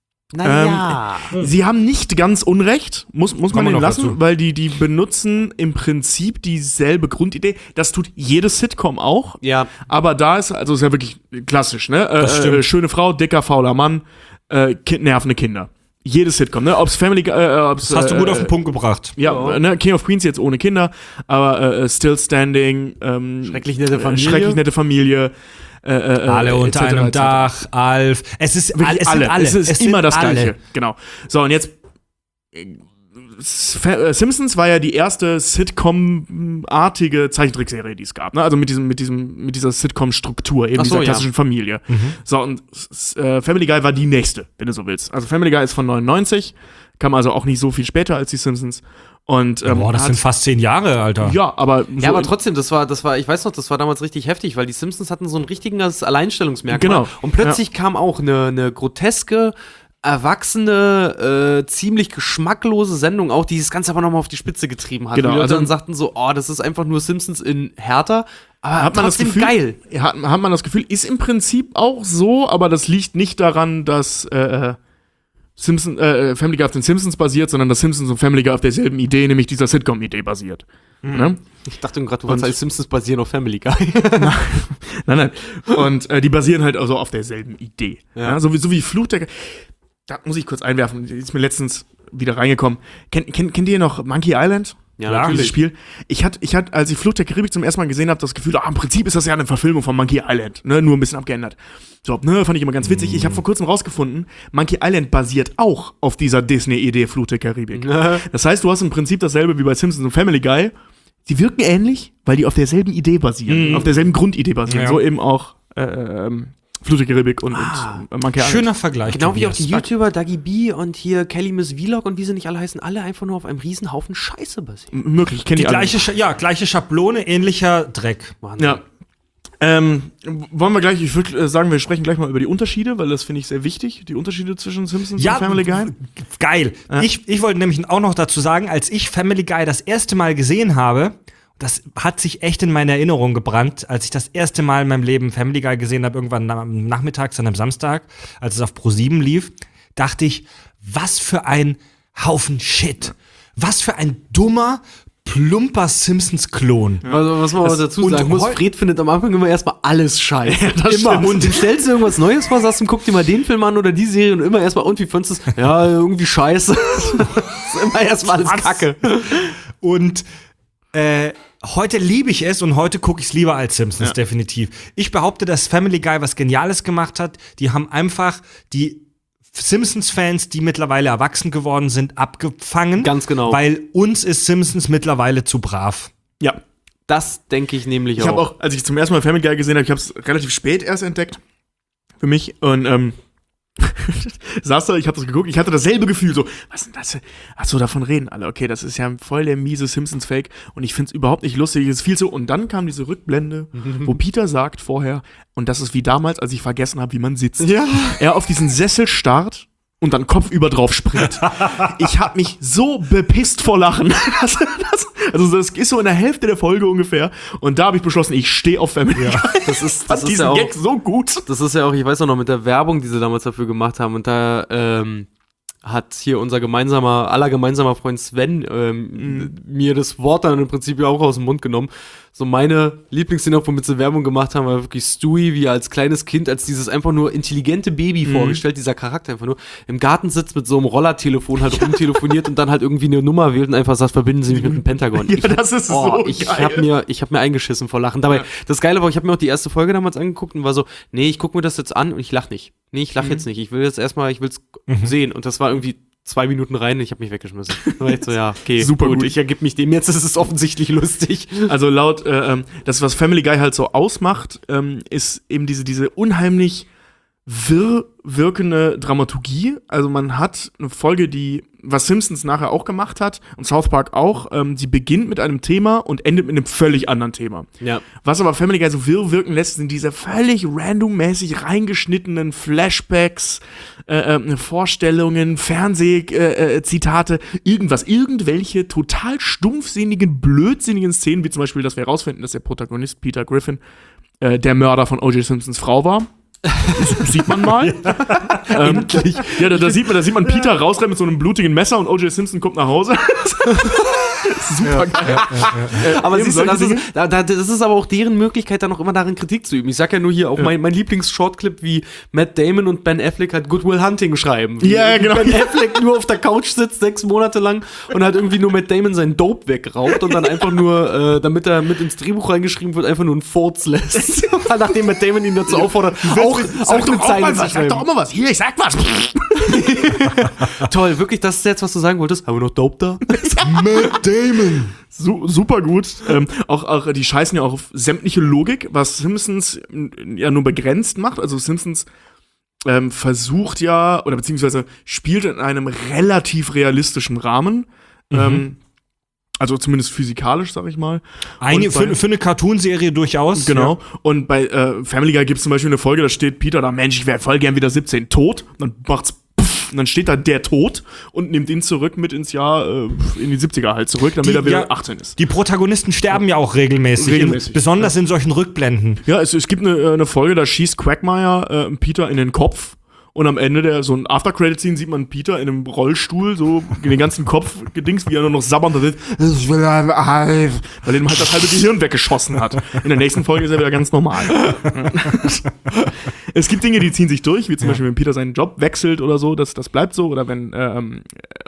Naja. Sie haben nicht ganz Unrecht, muss, muss man Kommen wir ihnen noch lassen, dazu. weil die, die benutzen im Prinzip dieselbe Grundidee. Das tut jedes Sitcom auch. Ja. Aber da ist, also ist ja wirklich klassisch, ne? Das Äh, stimmt. äh, schöne Frau, dicker, fauler Mann, äh, kind, nervende Kinder. Jedes Sitcom, ne? Ob's Family Guy, äh, ob's, Das hast du äh, gut auf äh, den Punkt gebracht. Ja, äh, ne? King of Queens jetzt ohne Kinder, aber äh, Still Standing, ähm, Schrecklich nette Familie. Äh, schrecklich nette Familie. Äh, äh, Alle äh, unter et cetera, einem et cetera. Dach, Alf. Es ist Wirklich all- es alle. Sind alle. Es ist Es immer sind das alle. Gleiche. Genau. So, und jetzt. äh, Fa- äh, Simpsons war ja die erste Sitcom-artige Zeichentrickserie, die es gab. Ne? Also mit, diesem, mit, diesem, mit dieser Sitcom-Struktur, eben Ach so, dieser ja. klassischen Familie. So, und s- äh, Family Guy war die nächste, wenn du so willst. Also Family Guy ist von neunundneunzig, kam also auch nicht so viel später als die Simpsons. Und, ähm, Boah, das hat- sind fast zehn Jahre, Alter. Ja, aber. So Ja, aber trotzdem, das war, das war, ich weiß noch, das war damals richtig heftig, weil die Simpsons hatten so ein richtiges Alleinstellungsmerkmal. Genau. Und plötzlich kam auch eine, eine groteske, erwachsene, äh, ziemlich geschmacklose Sendung auch, die das Ganze aber nochmal auf die Spitze getrieben hat. Genau, Die Leute also- dann sagten so, oh, das ist einfach nur Simpsons in härter, aber hat man das trotzdem Gefühl, geil. Hat, hat man das Gefühl, ist im Prinzip auch so, aber das liegt nicht daran, dass äh, Simpson, äh, Family Guy auf den Simpsons basiert, sondern dass Simpsons und Family Guy auf derselben Idee, nämlich dieser Sitcom-Idee basiert. Ne? Ich dachte gerade, du wolltest Und- als Simpsons basieren auf Family Guy. Nein, nein. Und äh, die basieren halt also auf derselben Idee. Ja. Ja. so, wie, so wie Fluch der. Da muss ich kurz einwerfen, die ist mir letztens wieder reingekommen. Kennt, kennt, kennt ihr noch Monkey Island? Ja, Klar. Dieses natürlich. Spiel. Ich hatte, ich hatte, als ich Fluch der Karibik zum ersten Mal gesehen habe, das Gefühl, ah, im Prinzip ist das ja eine Verfilmung von Monkey Island, ne, nur ein bisschen abgeändert. So, ne, fand ich immer ganz witzig. Ich habe vor kurzem rausgefunden, Monkey Island basiert auch auf dieser Disney-Idee Fluch der Karibik. Das heißt, du hast im Prinzip dasselbe wie bei Simpsons und Family Guy. Die wirken ähnlich, weil die auf derselben Idee basieren, auf derselben Grundidee basieren. Ja. So eben auch äh, ähm, Fluch der Karibik und, Ah. und äh, Monkey Island. Schöner Vergleich. Genau wie auch Tobias. die YouTuber Dagi B und hier Kelly Miss Vlog und wie sie nicht alle heißen, alle einfach nur auf einem Riesenhaufen Scheiße basieren. M- Möglich, ich kenne Die die, alle. gleiche, Scha- ja, gleiche Schablone, ähnlicher Dreck. Wahnsinn. Ja. Ähm, wollen wir gleich, ich würde äh, sagen, wir sprechen gleich mal über die Unterschiede, weil das finde ich sehr wichtig, die Unterschiede zwischen Simpsons und Family Guy. w- Geil. Ja. Ich, ich wollte nämlich auch noch dazu sagen, als ich Family Guy das erste Mal gesehen habe, das hat sich echt in meine Erinnerung gebrannt, als ich das erste Mal in meinem Leben Family Guy gesehen habe, irgendwann am Nachmittags, dann am Samstag, als es auf ProSieben lief, dachte ich, was für ein Haufen Shit. Was für ein dummer, plumper Simpsons-Klon. Also, was man Das- aber dazu und sagen muss, heu- Fred findet am Anfang immer erstmal alles scheiße. das immer. stimmt. Und du stellst dir irgendwas Neues vor, sagst ihm, guck dir mal den Film an oder die Serie und immer erstmal, und wie findest du es? Ja, irgendwie scheiße. Das ist immer erstmal alles Was? Kacke. Und äh, heute liebe ich es und heute gucke ich es lieber als Simpsons, Ja. definitiv. Ich behaupte, dass Family Guy was Geniales gemacht hat. Die haben einfach die Simpsons-Fans, die mittlerweile erwachsen geworden sind, abgefangen. Ganz genau. Weil uns ist Simpsons mittlerweile zu brav. Ja. Das denke ich nämlich Ich habe auch, als ich zum ersten Mal Family Guy gesehen habe, ich habe es relativ spät erst entdeckt. Für mich. Und, ähm, saß da, ich habe das geguckt, ich hatte dasselbe Gefühl, so, was ist denn das? Ach so, davon reden alle. Okay, das ist ja voll der miese Simpsons-Fake und ich find's überhaupt nicht lustig, es ist viel so. Und dann kam diese Rückblende, wo Peter sagt vorher, und das ist wie damals, als ich vergessen habe, wie man sitzt. Ja. Er auf diesen Sessel starrt und dann kopfüber drauf springt. Ich habe mich so bepisst vor Lachen. Das, das, also das ist so in der Hälfte der Folge ungefähr. Und da habe ich beschlossen, ich stehe auf Family Guy. Das ist, Ich das fand ist diesen ja auch, Gag so gut. das ist ja auch, ich weiß auch noch, mit der Werbung, die sie damals dafür gemacht haben, und da, ähm, hat hier unser gemeinsamer, aller gemeinsamer Freund Sven ähm, Mhm. mir das Wort dann im Prinzip ja auch aus dem Mund genommen. So meine Lieblingsszene, womit sie Werbung gemacht haben, war wirklich Stewie, wie er als kleines Kind, als dieses einfach nur intelligente Baby Mhm. vorgestellt, dieser Charakter einfach nur, im Garten sitzt mit so einem Rollertelefon halt rumtelefoniert und dann halt irgendwie eine Nummer wählt und einfach sagt, verbinden Sie mich mit dem Pentagon. Ja, Ich- das ist oh, so ich geil. hab mir, ich hab mir eingeschissen vor Lachen. Dabei, Ja. das Geile war, ich habe mir auch die erste Folge damals angeguckt und war so, nee, ich gucke mir das jetzt an und ich lach nicht. Nee, ich lach Mhm. jetzt nicht. Ich will jetzt erstmal, ich will's sehen. Und das war irgendwie zwei Minuten rein und ich habe mich weggeschmissen. Da war ich so, ja, okay, Super gut. ich ergib mich dem jetzt, das ist offensichtlich lustig. Also laut, äh, ähm, das, was Family Guy halt so ausmacht, ähm, ist eben diese, diese unheimlich wirr wirkende Dramaturgie. Also man hat eine Folge, die, was Simpsons nachher auch gemacht hat und South Park auch, ähm, sie beginnt mit einem Thema und endet mit einem völlig anderen Thema. Ja. Was aber Family Guy so wirr wirken lässt, sind diese völlig randommäßig reingeschnittenen Flashbacks, äh, äh, Vorstellungen, Fernsehzitate, äh, Zitate, irgendwas, irgendwelche total stumpfsinnigen, blödsinnigen Szenen, wie zum Beispiel, dass wir herausfinden, dass der Protagonist Peter Griffin äh, der Mörder von O J Simpsons Frau war. Das sieht man mal. ähm, ja, da, da, sieht man, da sieht man Peter rausrennen mit so einem blutigen Messer und O J Simpson kommt nach Hause. Super geil. Aber eben siehst du, das solche ist, da, da, das ist aber auch deren Möglichkeit, dann auch immer darin Kritik zu üben. Ich sag ja nur hier auch mein, mein Lieblings-Shortclip, wie Matt Damon und Ben Affleck halt Good Will Hunting schreiben. Wie Ja, genau. Ben Affleck nur auf der Couch sitzt, sechs Monate lang und halt irgendwie nur Matt Damon seinen Dope wegraubt und dann einfach nur, äh, damit er mit ins Drehbuch reingeschrieben wird, einfach nur einen Furz lässt. Nachdem Matt Damon ihn dazu auffordert, auch, auch eine Zeile zu Sag schreiben. doch auch mal was. Hier, ich sag was. Toll, wirklich, das ist jetzt, was du sagen wolltest. Haben wir noch Dope da? Matt Damon. Su super gut. Ähm, auch, auch, die scheißen ja auch auf sämtliche Logik, was Simpsons mm, ja nur begrenzt macht. Also Simpsons ähm, versucht ja, oder beziehungsweise spielt in einem relativ realistischen Rahmen. Mhm. Ähm, also zumindest physikalisch, sag ich mal. Eine, Und bei- für, für eine Cartoonserie durchaus. Genau. Und bei äh, Family Guy gibt es zum Beispiel eine Folge, da steht Peter da, Mensch, ich wäre voll gern wieder siebzehn, tot. Und dann macht's pff, und dann steht da der tot und nimmt ihn zurück mit ins Jahr, äh, in die siebziger halt zurück, damit Die- er wieder ja, achtzehn ist. Die Protagonisten sterben ja auch regelmäßig. Regelmäßig, in, besonders in solchen Rückblenden. Ja, es, es gibt eine, äh, eine Folge, da schießt Quagmire äh, Peter in den Kopf. Und am Ende der so ein After-Credit-Scene sieht man Peter in einem Rollstuhl, so den ganzen Kopf gedings, wie er nur noch sabbernd da sitzt. Ich will ein Eis. Weil ihm halt das halbe Gehirn weggeschossen hat. In der nächsten Folge ist er wieder ganz normal. Es gibt Dinge, die ziehen sich durch, wie zum Beispiel, wenn Peter seinen Job wechselt oder so, das, das bleibt so. Oder wenn ähm,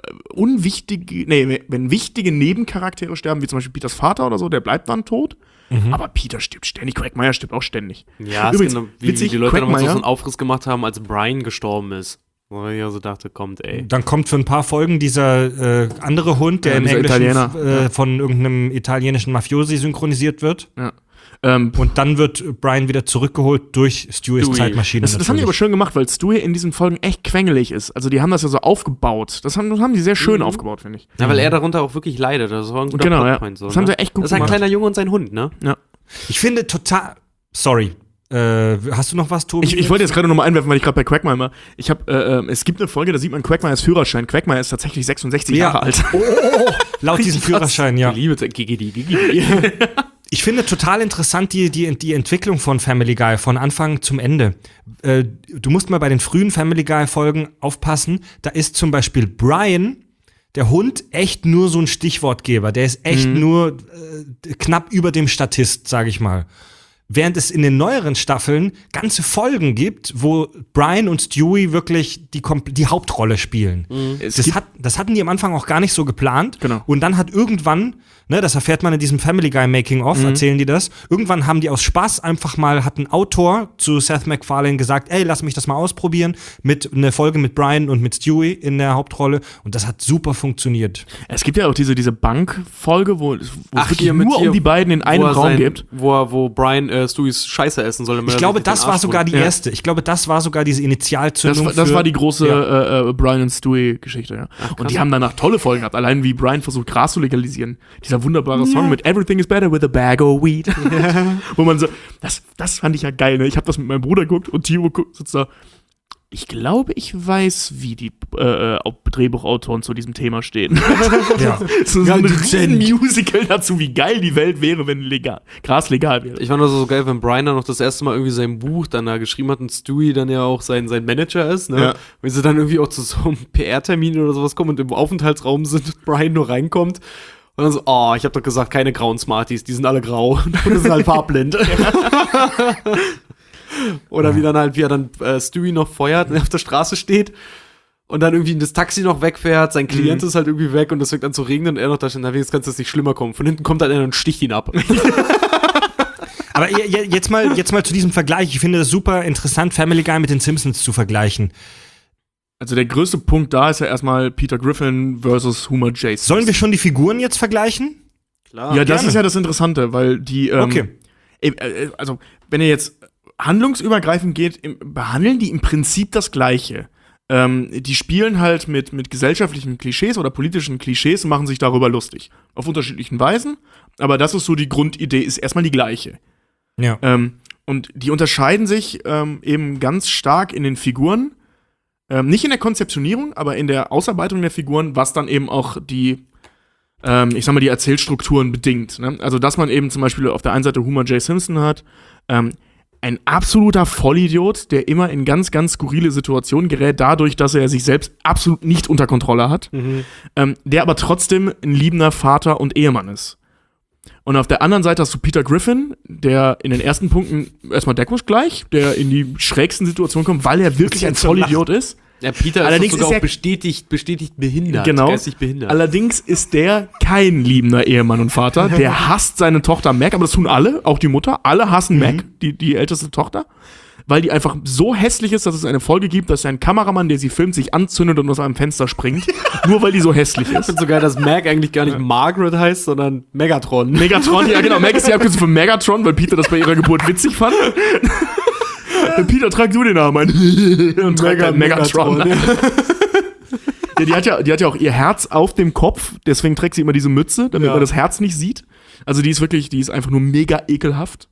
unwichtige, nee, wenn wichtige Nebencharaktere sterben, wie zum Beispiel Peters Vater oder so, der bleibt dann tot. Aber Peter stirbt ständig, Quagmire stirbt auch ständig. Ja, Übrigens, ist genau, wie, witzig, wie die Leute damals so Quagmire- einen Aufriss gemacht haben, als Brian gestorben ist. Wo ich also dachte, kommt, ey. Dann kommt für ein paar Folgen dieser äh, andere Hund, der Ja, im dieser Englischen Italiener. äh, Ja. von irgendeinem italienischen Mafiosi synchronisiert wird. Ja. Ähm, Und dann wird Brian wieder zurückgeholt durch Stewies Stewie. Zeitmaschine. Das, das haben die aber natürlich. schön gemacht, weil Stewie in diesen Folgen echt quengelig ist. Also die haben das ja so aufgebaut. Das haben, das haben die sehr schön aufgebaut, finde ich. Ja, weil er darunter auch wirklich leidet. Das war ein guter Genau, ja. Plotpoint. So, Das haben ne? sie echt gut Das ist ein gemacht. kleiner Junge und sein Hund, ne? Ja. Ich finde total. Sorry. Äh, hast du noch was, Tobi? Ich, ich wollte jetzt gerade noch mal einwerfen, weil ich gerade bei Quagmire war. Ich habe, äh, äh, es gibt eine Folge, da sieht man Quagmires Führerschein. Quagmire ist tatsächlich sechsundsechzig Ja. Jahre alt. Oh, oh, oh. Laut diesem Führerschein, ja. Ich liebe es. Gigidi, Gigidi. Ich finde total interessant die, die, die Entwicklung von Family Guy von Anfang zum Ende. Äh, du musst mal bei den frühen Family Guy-Folgen aufpassen. Da ist zum Beispiel Brian, der Hund, echt nur so ein Stichwortgeber. Der ist echt Mhm. nur äh, knapp über dem Statist, sage ich mal. Während es in den neueren Staffeln ganze Folgen gibt, wo Brian und Stewie wirklich die, Kompl- die Hauptrolle spielen. Es Das, gibt- hat, das hatten die am Anfang auch gar nicht so geplant. Genau. Und dann hat irgendwann, ne, das erfährt man in diesem Family Guy Making-of, erzählen die das, irgendwann haben die aus Spaß einfach mal, hat ein Autor zu Seth MacFarlane gesagt, ey, lass mich das mal ausprobieren, mit einer Folge mit Brian und mit Stewie in der Hauptrolle. Und das hat super funktioniert. Es gibt ja auch diese, diese Bank-Folge, wo, wo es Ach, wirklich hier mit nur hier, um die beiden in einem wo er Raum sein- gibt. Wo, er, wo Brian äh, Stewies Scheiße essen soll. damit Ich er glaube, sich den das Arsch war sogar die holt. erste. Ich glaube, das war sogar diese Initialzündung. Das, war- das für- war die große Ja. äh, äh, Brian und Stewie-Geschichte, ja. Und die haben danach tolle Folgen gehabt. Allein wie Brian versucht, Gras zu legalisieren. Dieser wunderbare Song mit Everything is better with a bag of weed. Wo man so, das, das fand ich ja geil, ne? Ich habe das mit meinem Bruder geguckt und Timo guckt, sitzt da. Ich glaube, ich weiß, wie die äh, Drehbuchautoren zu diesem Thema stehen. Ja. so, so ein riesen Musical dazu, wie geil die Welt wäre, wenn legal, Gras legal wäre. Ich fand das so geil, wenn Brian dann noch das erste Mal irgendwie sein Buch dann da geschrieben hat und Stewie dann ja auch sein, sein Manager ist, ne? Ja. Wenn sie dann irgendwie auch zu so einem P R-Termin oder sowas kommen und im Aufenthaltsraum sind und Brian nur reinkommt und dann so, oh, ich hab doch gesagt, keine grauen Smarties, die sind alle grau und das sind halt farbblind. Oder wie dann halt, wie er dann äh, Stewie noch feuert und er auf der Straße steht und dann irgendwie das Taxi noch wegfährt, sein Klient Mhm. ist halt irgendwie weg und es fängt an zu regnen und er noch da steht, na, wenigstens kann es jetzt nicht schlimmer kommen. Von hinten kommt halt einer und sticht ihn ab. Aber je- je- jetzt mal, jetzt mal zu diesem Vergleich. Ich finde das super interessant, Family Guy mit den Simpsons zu vergleichen. Also der größte Punkt da ist ja erstmal Peter Griffin versus Homer J. Simpson. Sollen wir schon die Figuren jetzt vergleichen? Klar. Ja, das gerne. ist ja das Interessante, weil die, ähm, Okay. äh, äh, also wenn ihr jetzt handlungsübergreifend geht, im, behandeln die im Prinzip das Gleiche. Ähm, die spielen halt mit, mit gesellschaftlichen Klischees oder politischen Klischees und machen sich darüber lustig. Auf unterschiedlichen Weisen, aber das ist so die Grundidee, ist erstmal die gleiche. Ja. Ähm, und die unterscheiden sich ähm, eben ganz stark in den Figuren. Ähm, nicht in der Konzeptionierung, aber in der Ausarbeitung der Figuren, was dann eben auch die, ähm, ich sag mal, die Erzählstrukturen bedingt. Ne? Also, dass man eben zum Beispiel auf der einen Seite Homer J. Simpson hat, ähm, ein absoluter Vollidiot, der immer in ganz, ganz skurrile Situationen gerät, dadurch, dass er sich selbst absolut nicht unter Kontrolle hat, Mhm. ähm, der aber trotzdem ein liebender Vater und Ehemann ist. Und auf der anderen Seite hast du Peter Griffin, der in den ersten Punkten erstmal deckungsgleich, der in die schrägsten Situationen kommt, weil er wirklich ein Vollidiot ist. Ja, Peter Allerdings ist doch ist sogar er- auch bestätigt, bestätigt behindert. Genau. Geistig behindert. Allerdings ist der kein liebender Ehemann und Vater. Der hasst seine Tochter Mac, aber das tun alle, auch die Mutter. Alle hassen Mac, die, die älteste Tochter. Weil die einfach so hässlich ist, dass es eine Folge gibt, dass ein Kameramann, der sie filmt, sich anzündet und aus einem Fenster springt. Nur weil die so hässlich Ich ist. finde so geil, dass Mac eigentlich gar nicht Margaret heißt, sondern Megatron. Megatron, ja genau, Mac ist die Abkürzung für Megatron, weil Peter das bei ihrer Geburt witzig fand. Peter, trag du den Namen ein. Und trägt Mega- ein Megatron. Megatron. Ja, die hat ja, die hat ja auch ihr Herz auf dem Kopf, deswegen trägt sie immer diese Mütze, damit Ja. man das Herz nicht sieht. Also die ist wirklich, die ist einfach nur mega ekelhaft.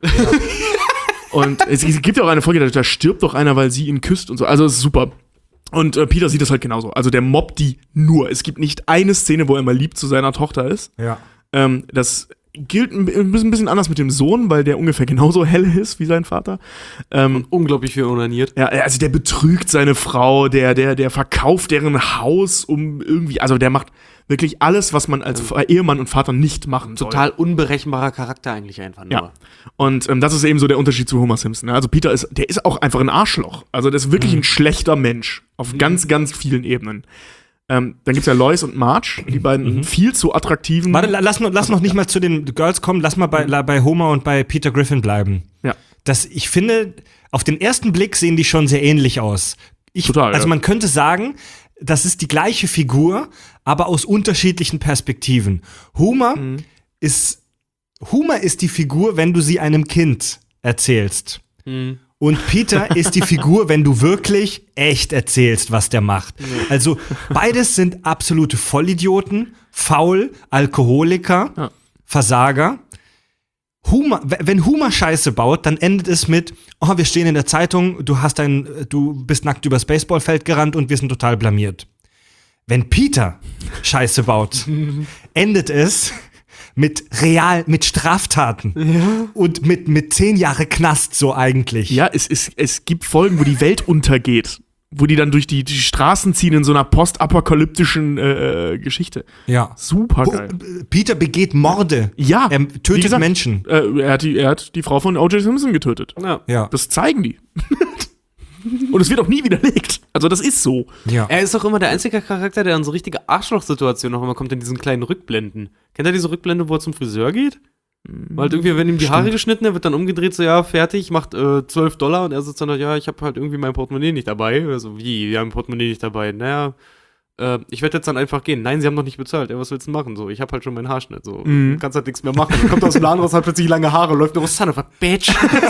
Und es, es gibt ja auch eine Folge, da, da stirbt doch einer, weil sie ihn küsst und so. Also es ist super. Und äh, Peter sieht das halt genauso. Also der mobbt die nur. Es gibt nicht eine Szene, wo er mal lieb zu seiner Tochter ist. Ja. Ähm, das gilt ein bi- ein bisschen anders mit dem Sohn, weil der ungefähr genauso hell ist wie sein Vater. Ähm, Unglaublich viel onaniert. ja, also der betrügt seine Frau, der, der, der verkauft deren Haus, um irgendwie, also der macht wirklich alles, was man als Fa- Ehemann und Vater nicht machen soll. Total unberechenbarer Charakter eigentlich einfach nur. Ja. Und ähm, das ist eben so der Unterschied zu Homer Simpson. Ne? Also Peter ist, der ist auch einfach ein Arschloch. Also der ist wirklich ein schlechter Mensch. Auf ganz, ganz vielen Ebenen. Ähm, dann gibt's ja Lois und Marge, die beiden viel zu attraktiven. Warte, la- lass, noch- lass noch nicht mal zu den Girls kommen, lass mal bei, la- bei Homer und bei Peter Griffin bleiben. Ja. Das, ich finde, auf den ersten Blick sehen die schon sehr ähnlich aus. Ich, Total, also ja. man könnte sagen, das ist die gleiche Figur, aber aus unterschiedlichen Perspektiven. Homer Mhm. ist Homer ist die Figur, wenn du sie einem Kind erzählst. Mhm. Und Peter ist die Figur, wenn du wirklich echt erzählst, was der macht. Also beides sind absolute Vollidioten, faul, Alkoholiker, Ja. Versager. Homer, w- wenn Homer Scheiße baut, dann endet es mit, oh, wir stehen in der Zeitung, du hast ein, du bist nackt übers Baseballfeld gerannt und wir sind total blamiert. Wenn Peter Scheiße baut, endet es mit real, mit Straftaten und mit, mit zehn Jahre Knast, so eigentlich. Ja, es, es, es gibt Folgen, wo die Welt untergeht. Wo die dann durch die, die Straßen ziehen in so einer postapokalyptischen äh, äh, Geschichte. Ja. Super Ho- geil. Peter begeht Morde. Ja, Er wie tötet gesagt, Menschen. Äh, er, hat die, er hat die Frau von O J. Simpson getötet. Ja. Ja. Das zeigen die. Und es wird auch nie widerlegt. Also das ist so. ja. Er ist doch immer der einzige Charakter, der in so richtige Arschlochsituationen noch immer kommt, in diesen kleinen Rückblenden. Kennt ihr diese Rückblende, wo er zum Friseur geht? Weil halt irgendwie, wenn ihm die Haare geschnitten, er wird dann umgedreht, so, ja, fertig, macht äh, zwölf Dollar und er sitzt dann, ja, ich habe halt irgendwie mein Portemonnaie nicht dabei. Also, wie, wir haben ein Portemonnaie nicht dabei? Naja, äh, ich werde jetzt dann einfach gehen. Nein, sie haben noch nicht bezahlt. Ja, was willst du machen? So, ich habe halt schon meinen Haarschnitt. So, Mhm. du kannst halt nichts mehr machen. Dann kommt aus dem Laden raus, hat plötzlich lange Haare, läuft nur son of a bitch.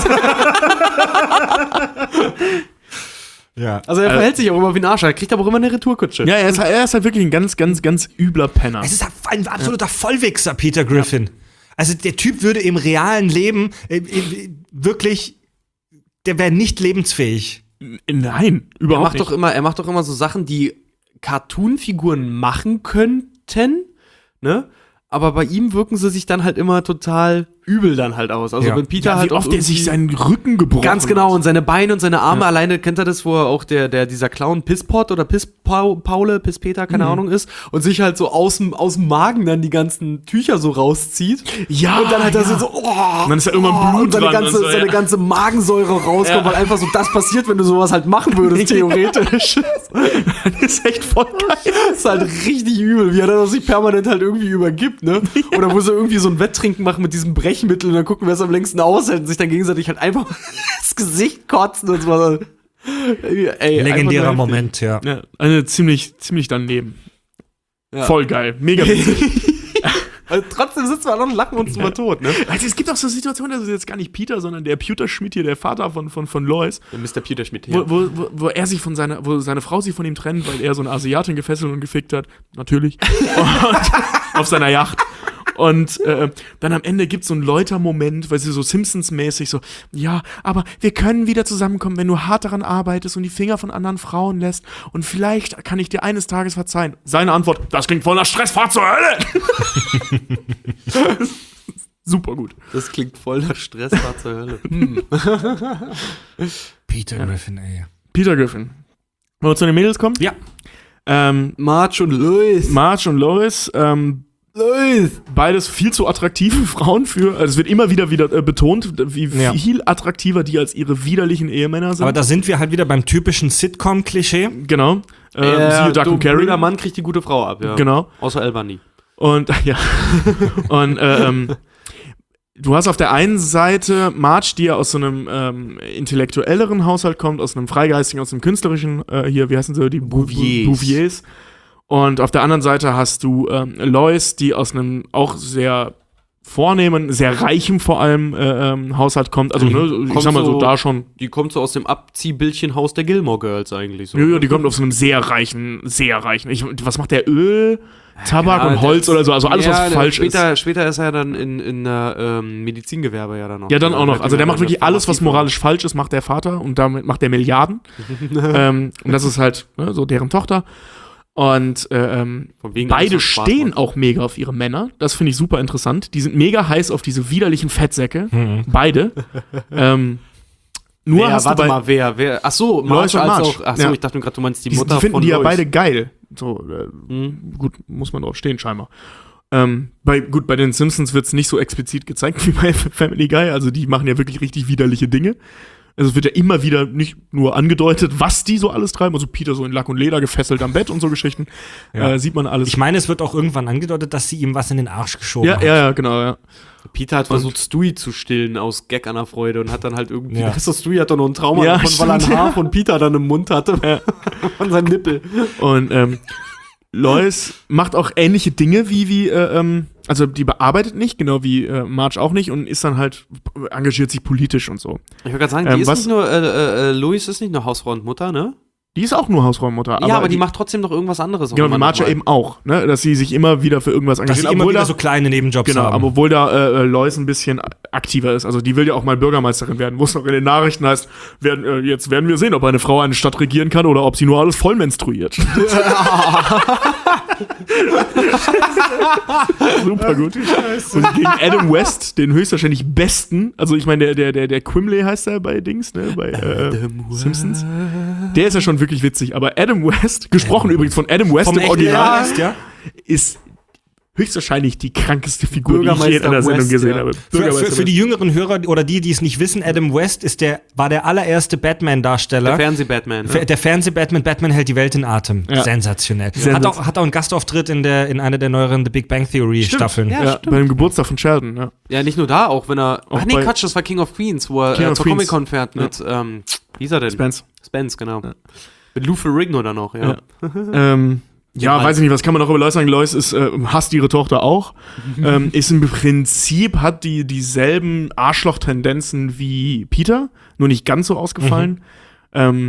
ja. Also, er Äh, verhält sich auch immer wie ein Arsch. Er kriegt aber auch immer eine Retourkutsche. Ja, er ist, er ist halt wirklich ein ganz, ganz, ganz übler Penner. Es ist ein absoluter Vollwichser, Peter Griffin. Also der Typ würde im realen Leben äh, äh, wirklich, der wäre nicht lebensfähig. Nein, Er überhaupt macht nicht. doch immer, er macht doch immer so Sachen, die Cartoon-Figuren machen könnten, ne? Aber bei ihm wirken sie sich dann halt immer total übel dann halt aus. Also Ja. wenn Peter ja, halt wie auch oft er sich irgendwie- seinen Rücken gebrochen Ganz genau, hat. und seine Beine und seine Arme, Ja. alleine kennt er das, wo er auch der, der, dieser Clown Pisspot oder Pisspaule, Pisspeter, keine Mhm. Ahnung ist, und sich halt so aus dem, aus dem Magen dann die ganzen Tücher so rauszieht. Ja, Und dann hat er ja. so, oh, Und dann ist da irgendwann Blut und seine dran ganze, und so, seine ja. ganze Magensäure rauskommt, Ja. weil einfach so das passiert, wenn du sowas halt machen würdest, theoretisch. Das ist echt voll geil. Das ist halt richtig übel, wie er dann sich permanent halt irgendwie übergibt, ne? Oder wo sie irgendwie so ein Wetttrinken machen mit diesem Brechmittel und dann gucken, wer es am längsten aushält und sich dann gegenseitig halt einfach ins Gesicht kotzen und so. Ey, Legendärer einfach nur Moment, ja. Ja, eine ziemlich, ziemlich daneben. Ja. Voll geil. Mega witzig. heftig. Also trotzdem sitzen wir noch und lachen uns immer tot, ne? Also es gibt auch so Situationen, das ist jetzt gar nicht Peter, sondern der Peter Schmidt hier, der Vater von, von, von Lois, Der Mister Peter Schmidt wo, wo, wo, wo er sich von seiner, wo seine Frau sich von ihm trennt, weil er so eine Asiatin gefesselt und gefickt hat. Natürlich. Und auf seiner Yacht. Und äh, dann am Ende gibt es so einen Läuter-Moment, weil sie so Simpsons-mäßig so, ja, aber wir können wieder zusammenkommen, wenn du hart daran arbeitest und die Finger von anderen Frauen lässt und vielleicht kann ich dir eines Tages verzeihen. Seine Antwort, das klingt voll nach Stress, fahr zur Hölle! Super gut. Das klingt voll nach Stress, war zur Hölle. Hm. Peter Griffin, ey. Peter Griffin. Wollen wir zu den Mädels kommen? Ja. Ähm, Marge und Louis. Marge und Lois, ähm, Louis. beides viel zu attraktive Frauen für, also es wird immer wieder wieder äh, betont, wie Ja. viel attraktiver die als ihre widerlichen Ehemänner sind. Aber da sind wir halt wieder beim typischen Sitcom-Klischee. genau. Ähm, Äh, siehe Duck and Carry. Jeder Mann kriegt die gute Frau ab, ja. Genau. Außer El Bunny. Und ja. Und ähm, du hast auf der einen Seite Marge, die ja aus so einem ähm, intellektuelleren Haushalt kommt, aus einem freigeistigen, aus einem künstlerischen, äh, hier, wie heißen sie, die Bu- Bouviers. Bouviers. Und auf der anderen Seite hast du ähm, Lois, die aus einem auch sehr vornehmen, sehr reichem vor allem äh, ähm, Haushalt kommt. Also, ne, ich Kommt sag mal so, so- da schon. Die kommt so aus dem Abziehbildchenhaus der Gilmore Girls eigentlich so. Ja, ja, die kommt aus einem sehr reichen, sehr reichen. Ich, was macht der? Öl, Tabak Ja, und Holz das- oder so, also alles, ja, was der- falsch später, ist. Später ist er dann in, in der ähm, Medizingewerbe ja dann noch. Ja, dann auch noch. Ja, Also der macht in wirklich der alles, was Pharmazie- moralisch falsch ist, macht der Vater und damit macht der Milliarden. ähm, und das ist halt ne, so deren Tochter. Und äh, ähm, Von wegen alles, beide was Spaß stehen macht. auch mega auf ihre Männer. Das finde ich super interessant. Die sind mega heiß auf diese widerlichen Fettsäcke. Mhm. Beide. ähm, nur Wer, hast warte du bei mal, wer, wer? Ach so, Lois Marge und als Marge. auch. Ach so, Ja. ich dachte gerade, du meinst die die, Mutter die finden von die ja Lois. beide geil. So, äh, Hm. gut, muss man drauf stehen, scheinbar. Ähm, bei, gut, bei den Simpsons wird es nicht so explizit gezeigt wie bei Family Guy. Also die machen ja wirklich richtig widerliche Dinge. Also es wird ja immer wieder nicht nur angedeutet, was die so alles treiben. Also Peter so in Lack und Leder gefesselt am Bett und so Geschichten. Ja. Äh, sieht man alles. Ich meine, es wird auch irgendwann angedeutet, dass sie ihm was in den Arsch geschoben ja, hat. ja, ja, genau, ja. Peter hat versucht, Stewie zu stillen aus Gag an der Freude und hat dann halt irgendwie. Ja. Das Stewie hat doch noch ein Trauma Ja, davon, weil er ein stimmt, Haar ja. von Peter dann im Mund hatte. Von seinem Nippel. Und ähm, Lois macht auch ähnliche Dinge wie, wie äh, ähm, also die bearbeitet nicht, genau wie äh, Marge auch nicht und ist dann halt, engagiert sich politisch und so. Ich wollte gerade sagen, Ähm, die ist was- nicht nur, äh, äh, Lois ist nicht nur Hausfrau und Mutter, ne? Die ist auch nur Hausfrauenmutter. ja, aber die, macht trotzdem noch irgendwas anderes. auch Genau, immer wie noch Marge mal. eben auch, ne? Dass sie sich immer wieder für irgendwas Dass sie engagiert. immer obwohl wieder da, so kleine Nebenjobs genau, haben. aber obwohl da äh, äh, Lois ein bisschen aktiver ist. Also die will ja auch mal Bürgermeisterin werden, wo es noch in den Nachrichten heißt, werden, äh, jetzt werden wir sehen, ob eine Frau eine Stadt regieren kann oder ob sie nur alles voll menstruiert. Super gut. Und gegen Adam West, den höchstwahrscheinlich besten, also ich meine, der, der, der, der Quimley heißt er bei Dings, ne, bei äh, Simpsons. Der ist ja schon wirklich witzig, aber Adam West, gesprochen übrigens von Adam West Vom im echten Original, Arzt, ja? ist höchstwahrscheinlich die krankeste Figur, die ich je in Bürgermeister einer Sendung West, gesehen ja. habe. Für, für, Bürgermeister für die West. jüngeren Hörer oder die, die es nicht wissen, Adam West ist der, war der allererste Der Batman-Darsteller. Fernseh-Batman. Fer- Ne? Der Fernseh-Batman, Batman hält die Welt in Atem. Ja. Sensationell. Sensaz- Hat auch, hat auch einen Gastauftritt in, der, in einer der neueren The Big Bang Theory-Staffeln. Ja, Ja, stimmt. bei dem Geburtstag von Sheldon, ja. Ja, nicht nur da, auch wenn er. Auch Ach nee, bei- Quatsch, das war King of Queens, wo er King äh, of zur Queens. Comic-Con fährt mit, ähm, wie ist er denn? Spence. Spence, genau. Ja. Mit Lou Ferrigno dann noch, ja. Ja. ähm, ja, Ja, weiß ich nicht, was kann man noch über Lois sagen? Lois ist, äh, hasst ihre Tochter auch. ähm, ist im Prinzip, hat die dieselben Arschloch-Tendenzen wie Peter, nur nicht ganz so ausgefallen. Ähm,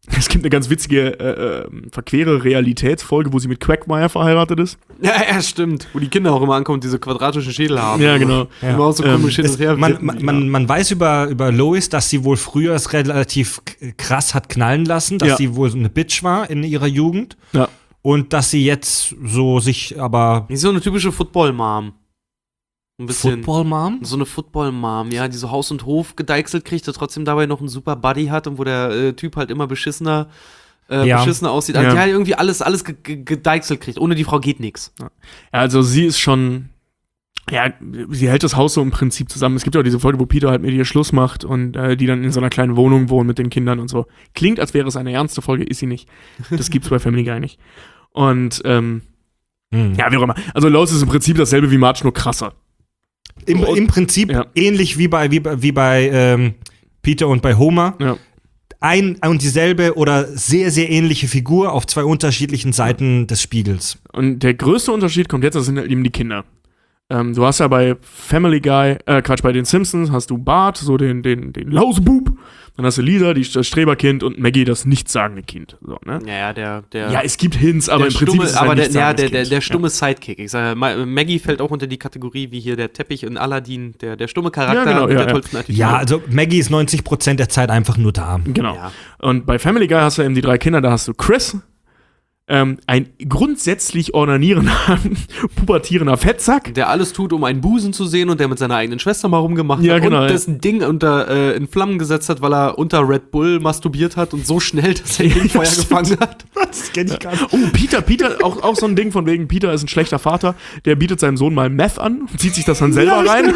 Es gibt eine ganz witzige, äh, äh, verquere Realitätsfolge, wo sie mit Quagmire verheiratet ist. Ja, ja, stimmt. Wo die Kinder auch immer ankommen, diese quadratischen Schädel haben. Ja, genau. Ja. Immer auch so Ähm, komisch hin und her. Man, man, man, man weiß über, über Lois, dass sie wohl früher es relativ k- krass hat knallen lassen, dass Ja. sie wohl so eine Bitch war in ihrer Jugend. Ja. Und dass sie jetzt so sich aber Die ist so eine typische Football-Mom. Ein bisschen. Football-Mom? So eine Football-Mom, ja, die so Haus und Hof gedeichselt kriegt, der trotzdem dabei noch einen super Buddy hat und wo der äh, Typ halt immer beschissener, äh, Ja. beschissener aussieht. Ja. Also die halt irgendwie alles, alles ge ge gedeichselt kriegt. Ohne die Frau geht nichts. Ja, also sie ist schon, ja, sie hält das Haus so im Prinzip zusammen. Es gibt ja auch diese Folge, wo Peter halt mit ihr Schluss macht und äh, die dann in so einer kleinen Wohnung wohnen mit den Kindern und so. Klingt, als wäre es eine ernste Folge, ist sie nicht. Das gibt's bei Family Guy nicht. Und, ähm, Hm. ja, wie auch immer. Also Lois ist im Prinzip dasselbe wie Marge, nur krasser. Im, Im Prinzip Ja. ähnlich wie bei, wie, bei- wie bei ähm, Peter und bei Homer. Ja. Ein und dieselbe oder sehr, sehr ähnliche Figur auf zwei unterschiedlichen Seiten des Spiegels. Und der größte Unterschied kommt jetzt, das sind halt eben die Kinder. Ähm, du hast ja bei Family Guy, äh, Quatsch, bei den Simpsons hast du Bart, so den, den, den Lausebub. Dann hast du Lisa, die, das Streberkind und Maggie, das nichtssagende Kind. So, ne? Ja, ja, der, der. Ja, es gibt Hints, aber der im Prinzip stumme, ist es aber ein der, ja, der, nichtssagendes der, Kind. der stumme Sidekick. Ich sage, Ma- Maggie fällt auch unter die Kategorie wie hier der Teppich in Aladdin, der, der stumme Charakter Ja, genau, mit ja, der ja. tollsten Attitüde. Ja, also Maggie ist neunzig Prozent der Zeit einfach nur da. Genau. Ja. Und bei Family Guy hast du eben die drei Kinder, da hast du Chris, ähm, ein grundsätzlich ornanierender, pubertierender Fettsack. Der alles tut, um einen Busen zu sehen und der mit seiner eigenen Schwester mal rumgemacht Ja, hat genau, und ja. dessen Ding unter, äh, in Flammen gesetzt hat, weil er unter Red Bull masturbiert hat und so schnell, dass er den Feuer stimmt. gefangen hat. Das kenn ich gar nicht. Oh, Peter, Peter, auch, auch so ein Ding von wegen, Peter ist ein schlechter Vater, der bietet seinem Sohn mal Meth an, zieht sich das dann selber rein.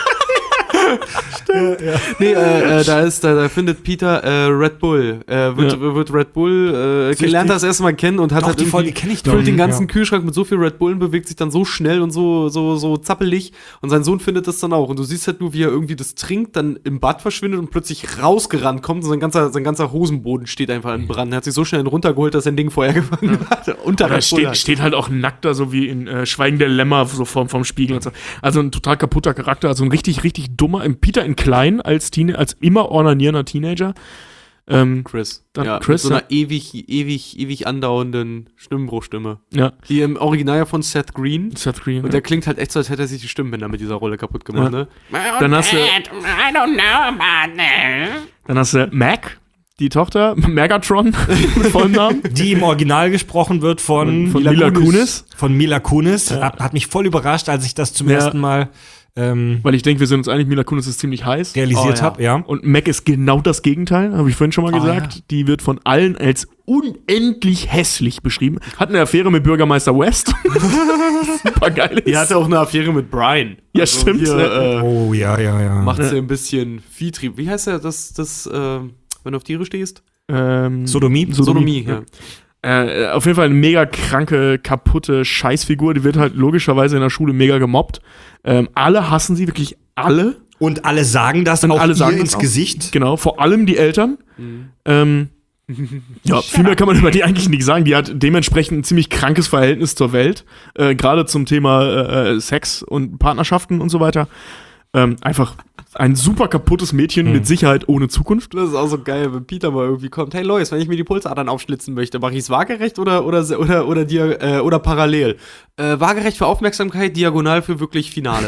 Nee, äh, äh, da ist, da, da findet Peter äh, Red Bull. Äh, wird, Ja. wird Red Bull, äh, lernt das erstmal kennen und hat Doch, halt die irgendwie- Folge kenn ich doch. füllt den ganzen Ja. Kühlschrank mit so viel Red Bullen, bewegt sich dann so schnell und so, so, so zappelig und sein Sohn findet das dann auch. Und du siehst halt nur, wie er irgendwie das trinkt, dann im Bad verschwindet und plötzlich rausgerannt kommt und sein ganzer, sein ganzer Hosenboden steht einfach in Brand. Er hat sich so schnell runtergeholt, dass sein Ding Feuer gefangen hat. Unter Oder Red Bull steht, halt. steht halt auch nackt da, so wie in äh, Schweigen der Lämmer, so vom, vom Spiegel und so. Also ein total kaputter Charakter, also ein richtig, richtig dummer, im Peter in klein als Teen, als immer ornanierender Teenager. Ähm, Chris. Dann ja, Chris, mit so einer ja. ewig, ewig, ewig andauernden Stimmbruchstimme. ja, Die im Original ja von Seth Green. Seth Green. Und ja. der klingt halt echt so, als hätte er sich die Stimmbänder mit dieser Rolle kaputt gemacht, Ja. ne? Dann hast du, I don't know about that. dann hast du Mac, die Tochter, Megatron mit vollem Namen. Die im Original gesprochen wird von, Von Mila Kunis. Von Mila Kunis. Hat, hat mich voll überrascht, als ich das zum Ja. ersten Mal ähm, Weil ich denke, wir sind uns einig, Mila Kunis ist ziemlich heiß. realisiert Oh, ja. habe. Ja. Und Mac ist genau das Gegenteil, habe ich vorhin schon mal Oh, gesagt. ja. Die wird von allen als unendlich hässlich beschrieben. Hat eine Affäre mit Bürgermeister West. Super geil. Die hatte auch eine Affäre mit Brian. Ja, stimmt. Hier, äh, Oh, ja, ja, ja. macht sie ein bisschen Viehtrieb. Wie heißt der, das, das, äh, wenn du auf Tiere stehst? ähm, Sodomie? Sodomie, ja. Äh, auf jeden Fall eine mega kranke, kaputte Scheißfigur. Die wird halt logischerweise in der Schule mega gemobbt. Ähm, alle hassen sie, wirklich alle. Und alle sagen das Und auch alle ihr sagen das ins auch. Gesicht. Genau, vor allem die Eltern. Ähm, ja, viel mehr kann man über die eigentlich nicht sagen. Die hat dementsprechend ein ziemlich krankes Verhältnis zur Welt. Äh, Gerade zum Thema äh, Sex und Partnerschaften und so weiter. Ähm, einfach ein super kaputtes Mädchen mit Sicherheit ohne Zukunft. Das ist auch so geil, wenn Peter mal irgendwie kommt. Hey Lois, wenn ich mir die Pulsadern aufschlitzen möchte, mache ich es waagerecht oder, oder, oder, oder, dia- äh, oder parallel? Äh, waagerecht für Aufmerksamkeit, diagonal für wirklich Finale.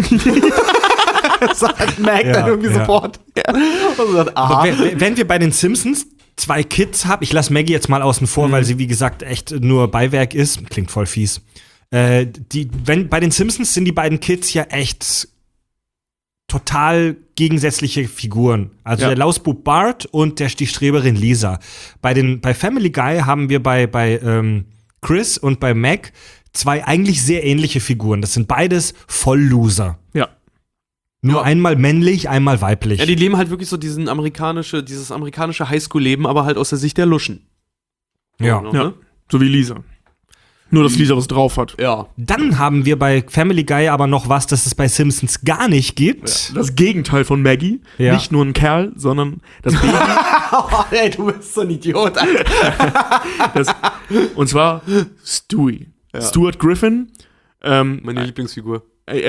Sagt Mac Ja, dann irgendwie ja. sofort. Und sagt, Aber aha. wenn, wenn wir bei den Simpsons zwei Kids haben, ich lasse Maggie jetzt mal außen vor, weil sie, wie gesagt, echt nur Beiwerk ist. Klingt voll fies. Äh, die, wenn, bei den Simpsons sind die beiden Kids ja echt total gegensätzliche Figuren. Also Ja. der Lausbub Bart und der, die Streberin Lisa. Bei, den, bei Family Guy haben wir bei, bei ähm, Chris und bei Mac zwei eigentlich sehr ähnliche Figuren. Das sind beides Vollloser. Ja. Nur Ja. einmal männlich, einmal weiblich. Ja, die leben halt wirklich so diesen amerikanische, dieses amerikanische Highschool-Leben, aber halt aus der Sicht der Luschen. ja. So, Ja. ne? So wie Lisa. Nur, dass Lisa was drauf hat. Ja. Dann haben wir bei Family Guy aber noch was, das es bei Simpsons gar nicht gibt. Das Gegenteil von Maggie. Ja. Nicht nur ein Kerl, sondern das Baby. Oh, ey, du bist so ein Idiot, Alter. das, und zwar Stewie. Stuart Griffin. Ähm, Meine Lieblingsfigur. äh, ja,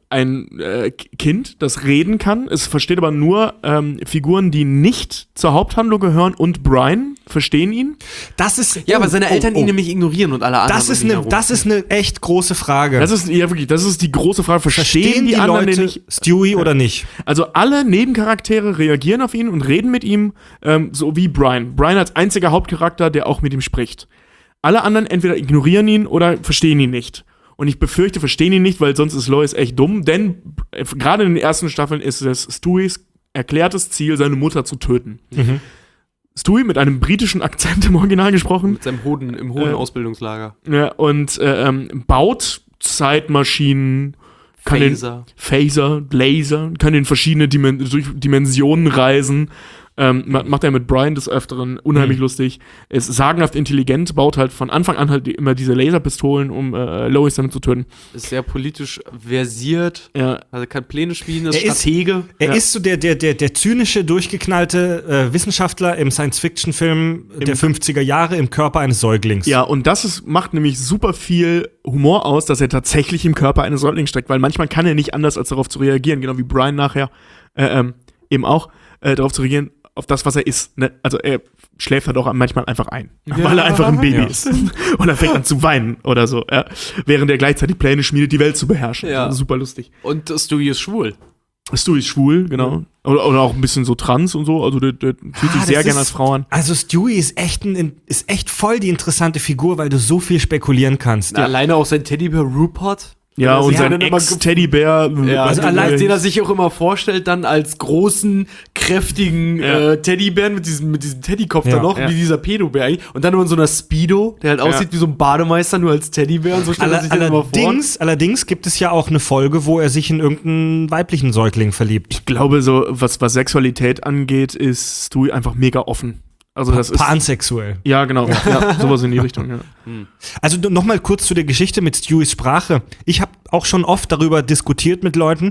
ein äh, Kind, das reden kann. Es versteht aber nur ähm, Figuren, die nicht zur Haupthandlung gehören, und Brian verstehen ihn. Das ist. Ja, weil seine oh, Eltern oh, ihn oh. nämlich ignorieren und alle anderen. Das ist, um ihn eine, herum. das ist eine echt große Frage. Das ist ja wirklich, das ist die große Frage. Verstehen, Verstehen die, die anderen Leute den nicht? Stewie oder nicht? Also alle Nebencharaktere reagieren auf ihn und reden mit ihm, ähm, so wie Brian. Brian als einziger Hauptcharakter, der auch mit ihm spricht. Alle anderen entweder ignorieren ihn oder verstehen ihn nicht. Und ich befürchte, verstehen ihn nicht, weil sonst ist Lois echt dumm. Denn äh, gerade in den ersten Staffeln ist es Stewies erklärtes Ziel, seine Mutter zu töten. Mhm. Stewie mit einem britischen Akzent im Original gesprochen. Mit seinem Hoden, im hohen Äh, Ausbildungslager. Ja, und äh, ähm, baut Zeitmaschinen, kann Phaser. den Phaser, Laser, kann in verschiedene Dimen durch Dimensionen reisen. Ähm, ma- macht er mit Brian des Öfteren, unheimlich Mhm. lustig. Ist sagenhaft intelligent, baut halt von Anfang an halt die, immer diese Laserpistolen, um äh, Lois damit zu töten. Ist sehr politisch versiert, Ja, also kann Pläne spielen, ist Er ist- Stratege. Er Ja. ist so der, der, der, der zynische, durchgeknallte äh, Wissenschaftler im Science-Fiction-Film der fünfziger Jahre im Körper eines Säuglings. ja, und das ist, macht nämlich super viel Humor aus, dass er tatsächlich im Körper eines Säuglings steckt, weil manchmal kann er nicht anders, als darauf zu reagieren, genau wie Brian nachher äh, ähm, eben auch, äh, darauf zu reagieren, auf das, was er ist. Ne? Also er schläft halt auch manchmal einfach ein, weil er einfach ein Baby Ja. ist. Und er fängt an zu weinen oder so, ja? Während er gleichzeitig Pläne schmiedet, die Welt zu beherrschen. Ja. Also super lustig. Und Stewie ist schwul. Stewie ist schwul, genau. Oder, oder auch ein bisschen so trans und so, also der, der fühlt sich Ah, sehr das gerne ist- als Frau an. Also Stewie ist echt, ein, ist echt voll die interessante Figur, weil du so viel spekulieren kannst. Alleine auch sein Teddybär Rupert. Ja, Der und sich sein dann immer ge- Ex-Teddybär. Ja, Also also allein- den er sich auch immer vorstellt, dann als großen, kräftigen Ja. äh, Teddybären mit diesem, mit diesem Teddykopf Ja. da noch, Ja. wie dieser Pedobär eigentlich. Und dann nur in so einer Speedo, der halt aussieht wie so ein Bademeister, nur als Teddybär. Und so stellt er Aller, sich den immer vor. allerdings, allerdings gibt es ja auch eine Folge, wo er sich in irgendeinen weiblichen Säugling verliebt. Ich glaube, so, was, was Sexualität angeht, ist Stewie einfach mega offen. Also das ist. Pansexuell. Ja, genau. Ja, sowas in die Richtung, ja. Also nochmal kurz zu der Geschichte mit Stewies Sprache. Ich habe auch schon oft darüber diskutiert mit Leuten.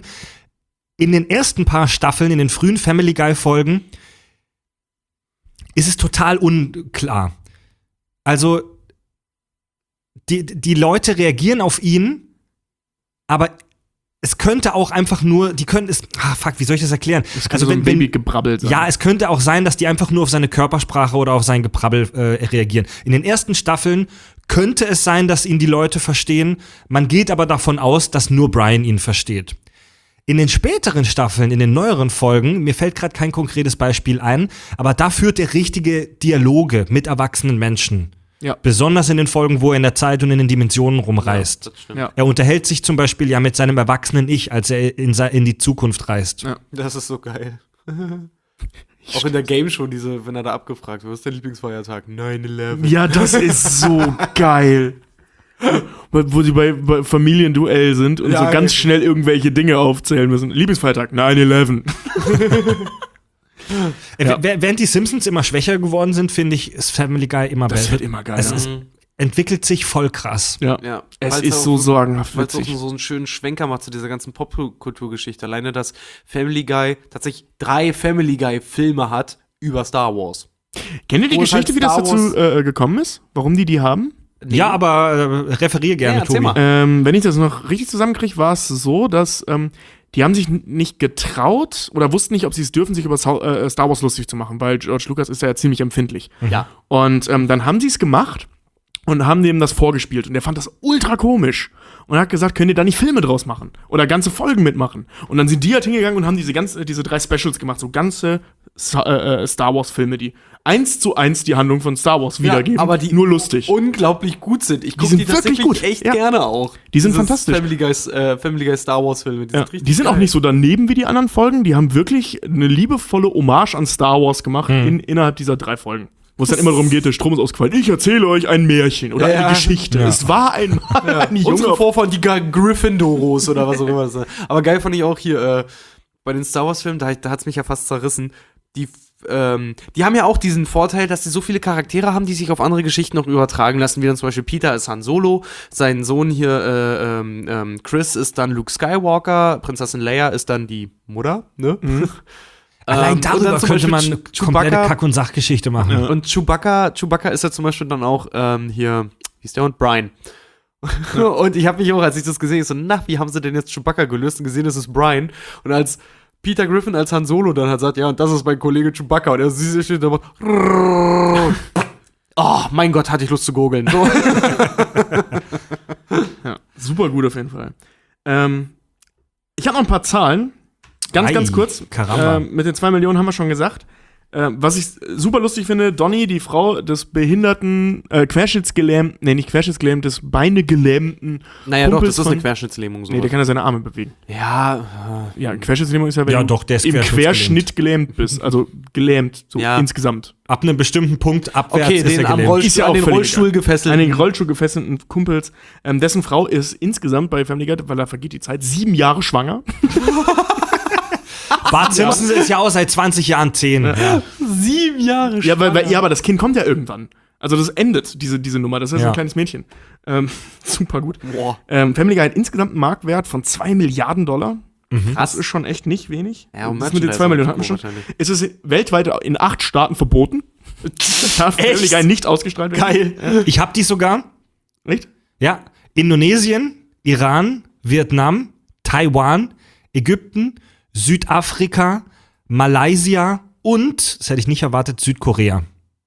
In den ersten paar Staffeln, in den frühen Family Guy-Folgen, ist es total unklar. Also, die, die Leute reagieren auf ihn, aber es könnte auch einfach nur, die können es, ah fuck, wie soll ich das erklären? Das kann so ein Babygebrabbel sein. Ja, es könnte auch sein, dass die einfach nur auf seine Körpersprache oder auf sein Gebrabbel äh, reagieren. In den ersten Staffeln könnte es sein, dass ihn die Leute verstehen. Man geht aber davon aus, dass nur Brian ihn versteht. In den späteren Staffeln, in den neueren Folgen, mir fällt gerade kein konkretes Beispiel ein, aber da führt er richtige Dialoge mit erwachsenen Menschen. Ja. Besonders in den Folgen, wo er in der Zeit und in den Dimensionen rumreist. Ja, das stimmt. Ja. Er unterhält sich zum Beispiel ja mit seinem erwachsenen Ich, als er in, se- in die Zukunft reist. Ja. Das ist so geil. Auch in der Game Show, diese, wenn er da abgefragt wird, was ist dein Lieblingsfeiertag? neun elf. Ja, das ist so geil. Wo wo sie bei, bei Familienduell sind und Ja, so ganz ja. schnell irgendwelche Dinge aufzählen müssen. Lieblingsfeiertag, neun elf. Äh, Ja. w- Während die Simpsons immer schwächer geworden sind, finde ich, ist Family Guy immer Das besser. wird immer geiler. Es ist, entwickelt sich voll krass. ja. Ja, Es weil's ist auch- so sorgenhaft Weil es auch witzig. so einen schönen Schwenker macht zu dieser ganzen Popkulturgeschichte. Alleine, dass Family Guy tatsächlich drei Family Guy-Filme hat über Star Wars. Kennt ihr die Wo es Geschichte, halt wie das Star dazu äh, gekommen ist? Warum die die haben? Ja, aber äh, referier gerne, Ja, erzähl Tobi. mal. Ähm, wenn ich das noch richtig zusammenkriege, war es so, dass ähm, die haben sich n- nicht getraut oder wussten nicht, ob sie es dürfen, sich über Sau- äh, Star Wars lustig zu machen, weil George Lucas ist ja ziemlich empfindlich. Ja. Und ähm, dann haben sie es gemacht und haben dem das vorgespielt. Und der fand das ultra komisch. Und hat gesagt, könnt ihr da nicht Filme draus machen? Oder ganze Folgen mitmachen? Und dann sind die halt hingegangen und haben diese, ganze, diese drei Specials gemacht. So ganze Sa äh, Star Wars-Filme, die eins zu eins die Handlung von Star Wars wiedergeben. aber die nur lustig. unglaublich gut sind. Ich gucke sind die, wirklich tatsächlich gut. echt Ja. gerne auch. Die sind Dieses fantastisch. Family Guy, äh, Family Guy Star Wars Filme, die Ja, sind richtig die sind auch geil. nicht so daneben wie die anderen Folgen. Die haben wirklich eine liebevolle Hommage an Star Wars gemacht in, innerhalb dieser drei Folgen. Wo es dann immer darum geht, der Strom ist ausgefallen. Ich erzähle euch ein Märchen oder Ja. eine Geschichte. Ja. Es war ein, ein Junge. Unsere Vorfahren, die Gar- Gryffindoros oder was auch immer das ist. Aber geil fand ich auch hier äh, bei den Star Wars Filmen, da, da hat es mich ja fast zerrissen. Die, ähm, die haben ja auch diesen Vorteil, dass sie so viele Charaktere haben, die sich auf andere Geschichten noch übertragen lassen, wie dann zum Beispiel Peter ist Han Solo, sein Sohn hier äh, ähm, ähm, Chris ist dann Luke Skywalker, Prinzessin Leia ist dann die Mutter, ne? Allein Ähm, und darüber dann zum könnte man Beispiel eine Chew- komplette Chewbacca- Kack- und Sachgeschichte machen. Und Chewbacca, Chewbacca ist ja zum Beispiel dann auch ähm, hier, wie ist der Hund? Brian. Und ich habe mich auch, als ich das gesehen habe, so, na, wie haben sie denn jetzt Chewbacca gelöst und gesehen, das ist Brian. Und als Peter Griffin als Han Solo dann hat sagt, ja, und das ist mein Kollege Chewbacca. Und er steht da, oh, mein Gott, hatte ich Lust zu gurgeln. So. Ja, super gut auf jeden Fall. Ähm, ich habe noch ein paar Zahlen. Ganz, Ei, ganz kurz. Caramba. Ähm, mit den zwei Millionen haben wir schon gesagt. Ähm, was ich super lustig finde, Donny, die Frau des behinderten, äh, querschnittsgelähmten, nee, nicht querschnittsgelähmt, des beinegelähmten Naja, doch, Kumpels das ist von- eine Querschnittslähmung. So. Nee, der kann ja seine Arme bewegen. Ja, Ja, Querschnittslähmung ist ja, wenn Ja, du doch, der ist im querschnittsgelähmt. Querschnitt gelähmt bist. Also gelähmt, so Ja. insgesamt. Ab einem bestimmten Punkt abwärts okay, ist den er am gelähmt. Rollstuhl, Ist ja an auch den völlig Rollstuhl egal. gefesselt. Einen Rollstuhl gefesselten Kumpels. Ähm, dessen Frau ist insgesamt bei Family Guy, weil da vergeht die Zeit, sieben Jahre schwanger. Bart Simpson ist ja auch seit zwanzig Jahren zehn. Ja. Sieben Jahre Ja, weil, weil, ja, aber das Kind kommt ja irgendwann. Also das endet, diese, diese Nummer. Das ist ja so Ja. ein kleines Mädchen. Ähm, super gut. Boah. Ähm, Family Guy hat insgesamt einen Marktwert von zwei Milliarden Dollar. Mhm. Das ist schon echt nicht wenig. Ja, und das mit den zwei Millionen hatten wir schon. wahrscheinlich. Es ist weltweit in acht Staaten verboten. Darf Echt? Family Guy nicht ausgestrahlt werden. Geil. Ich hab die sogar. Echt? Ja. Indonesien, Iran, Vietnam, Taiwan, Ägypten, Südafrika, Malaysia und, das hätte ich nicht erwartet, Südkorea.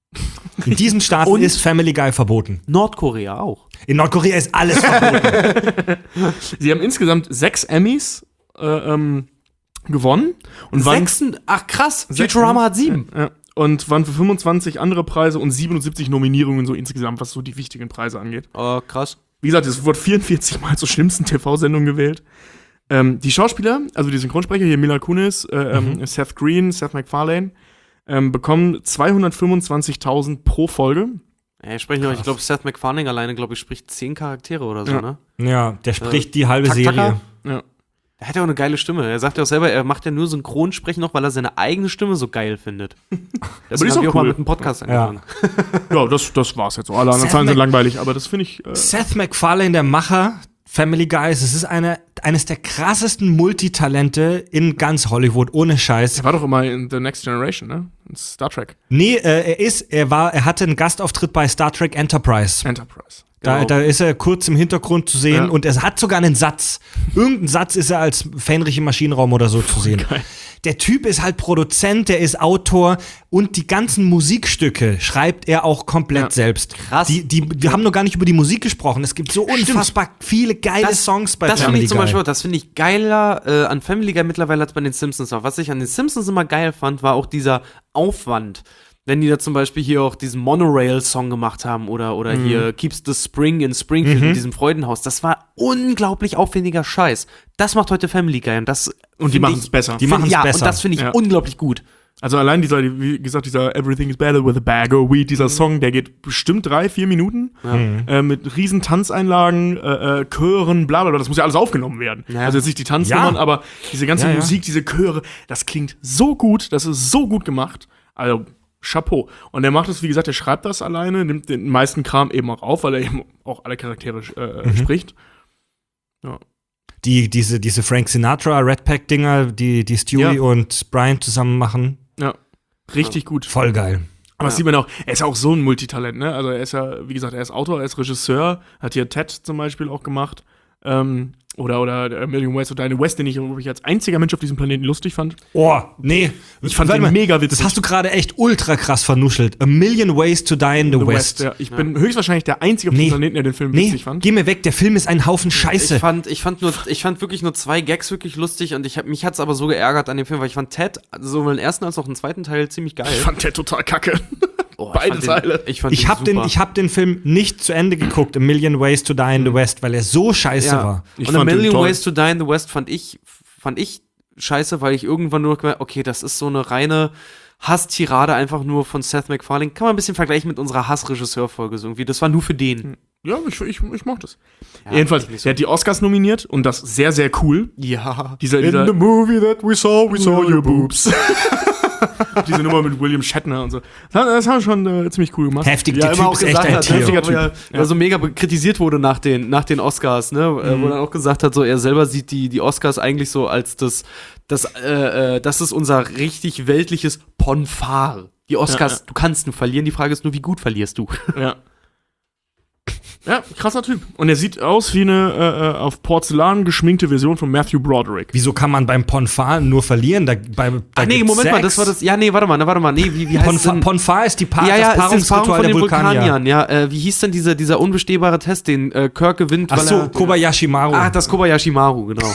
In diesen Staaten Und? ist Family Guy verboten. Nordkorea auch. In Nordkorea ist alles verboten. Sie haben insgesamt sechs Emmys äh, ähm, gewonnen. Und waren, Sechsten, ach krass, Sechs- Futurama hat sieben. Ja, und waren für fünfundzwanzig andere Preise und siebenundsiebzig Nominierungen so insgesamt, was so die wichtigen Preise angeht. Oh, krass. Wie gesagt, es wurde vierundvierzig Mal zur schlimmsten T V-Sendung gewählt. Ähm, die Schauspieler, also die Synchronsprecher, hier Mila Kunis, äh, ähm, Seth Green, Seth MacFarlane, ähm, bekommen zweihundertfünfundzwanzigtausend pro Folge. Ey, ich spreche noch, ich glaube, Seth MacFarlane alleine, glaube ich, spricht zehn Charaktere oder so, Ja. ne? Ja, der spricht die halbe Tak Serie. Taka? Ja. Er hat ja auch eine geile Stimme. Er sagt ja auch selber, er macht ja nur Synchronsprechen noch, weil er seine eigene Stimme so geil findet. Das die ist haben wir auch auch mal cool. mit einem Podcast angefangen. Ja, das, das war's jetzt so. Alle anderen Seth Zahlen sind Mac- langweilig, aber das finde ich. Äh, Seth MacFarlane, der Macher Family Guys, es ist eine, eines der krassesten Multitalente in ganz Hollywood, ohne Scheiß. der war doch immer in The Next Generation, ne? In Star Trek. Nee, äh, er ist, er war, er hatte einen Gastauftritt bei Star Trek Enterprise. Enterprise. Da, Genau. da ist er kurz im Hintergrund zu sehen Ja. und er hat sogar einen Satz. Irgendein Satz ist er als Fähnrich im Maschinenraum oder so zu sehen. geil. Der Typ ist halt Produzent, der ist Autor und die ganzen Musikstücke schreibt er auch komplett Ja. selbst. Krass. Die, die, wir haben noch gar nicht über die Musik gesprochen. Es gibt so unfassbar viele geile Songs bei das finde Family ich zum Guy. Beispiel, das finde ich geiler äh, an Family Guy mittlerweile als bei den Simpsons war. Was ich an den Simpsons immer geil fand, war auch dieser Aufwand. Wenn die da zum Beispiel hier auch diesen Monorail-Song gemacht haben oder, oder Mhm. hier Keeps the Spring in Springfield mit diesem Freudenhaus, das war unglaublich aufwendiger Scheiß. Das macht heute Family Guy und das Und die find machen ich- es besser. Die find- machen's ja, besser. und das finde ich Ja. unglaublich gut. Also allein dieser, wie gesagt, dieser Everything is better with a bag of weed, dieser Song, der geht bestimmt drei, vier Minuten. Äh, mit riesen Tanzeinlagen, äh, äh, Chören, bla bla bla. Das muss ja alles aufgenommen werden. Ja. Also jetzt nicht die Tanznummern, Ja. aber diese ganze Ja, ja. Musik, diese Chöre, das klingt so gut, das ist so gut gemacht. Also Chapeau. Und er macht das, wie gesagt, er schreibt das alleine, nimmt den meisten Kram eben auch auf, weil er eben auch alle Charaktere äh, spricht. Die, diese, diese Frank Sinatra Red Pack Dinger, die, die Stewie Ja. und Brian zusammen machen, Ja. Richtig gut. voll geil. Aber das sieht man auch, er ist ja auch so ein Multitalent, ne? Also er ist ja, wie gesagt, er ist Autor, er ist Regisseur, hat hier Ted zum Beispiel auch gemacht. Ähm, oder, oder A Million Ways to Die in the West, den ich wirklich als einziger Mensch auf diesem Planeten lustig fand. Oh, nee. Ich fand Warte den mal, mega witzig. Das hast du gerade echt ultra krass vernuschelt. A Million Ways to Die in the, The West. ja. Ich bin höchstwahrscheinlich der Einzige auf Nee. diesem Planeten, der den Film Nee, witzig fand. geh mir weg, der Film ist ein Haufen Scheiße. Ich fand, ich fand nur, ich fand wirklich nur zwei Gags wirklich lustig und ich hab, mich hat's aber so geärgert an dem Film, weil ich fand Ted sowohl den ersten als auch den zweiten Teil ziemlich geil. Ich fand der total kacke. Oh, beide ich fand Teile. Den, ich fand Ich habe den, ich hab den Film nicht zu Ende geguckt, A Million Ways to Die in the West, weil er so scheiße ja. war. Ich und A fand den Million toll. Ways to Die in the West fand ich, fand ich scheiße, weil ich irgendwann nur gemerkt, okay, das ist so eine reine Hass-Tirade einfach nur von Seth MacFarlane. Kann man ein bisschen vergleichen mit unserer Hass-Regisseur-Folge so irgendwie. Das war nur für den. Ja, ich, ich, ich mochte es. Ja, Jedenfalls, ich nicht so. der hat die Oscars nominiert und das sehr, sehr cool. Ja. Dieser, dieser, movie that we saw, we saw your boobs. diese Nummer mit William Shatner und so. Das, das haben wir schon äh, ziemlich cool gemacht. Heftig, Ja, der immer Typ auch ist echt gesagt ein hat, Tier. ne, Heftiger so, ja, Typ. ja. so mega be- kritisiert wurde nach den, nach den Oscars, ne, äh, wo er auch gesagt hat, so er selber sieht die, die Oscars eigentlich so als das, das, äh, äh, das ist unser richtig weltliches Ponfar. Die Oscars, Ja, ja. du kannst nur verlieren, die Frage ist nur, wie gut verlierst du? Ja. Ja, krasser Typ. Und er sieht aus wie eine äh, auf Porzellan geschminkte Version von Matthew Broderick. Wieso kann man beim Ponfar nur verlieren? Da, bei, da Ah, nee, gibt's Moment Sex. mal, das war das. Ja, nee, warte mal, na, warte mal. Nee, wie, wie heißt Ponfar, denn? Ponfar ist die pa ja, ja, das ist das Paarung Paarungsritual von der den Vulkanier. Vulkaniern. Ja, äh, wie hieß denn dieser, dieser unbestehbare Test, den äh, Kirk gewinnt? Ach weil so, er, Kobayashi Maru. Ah, das Kobayashi Maru, genau.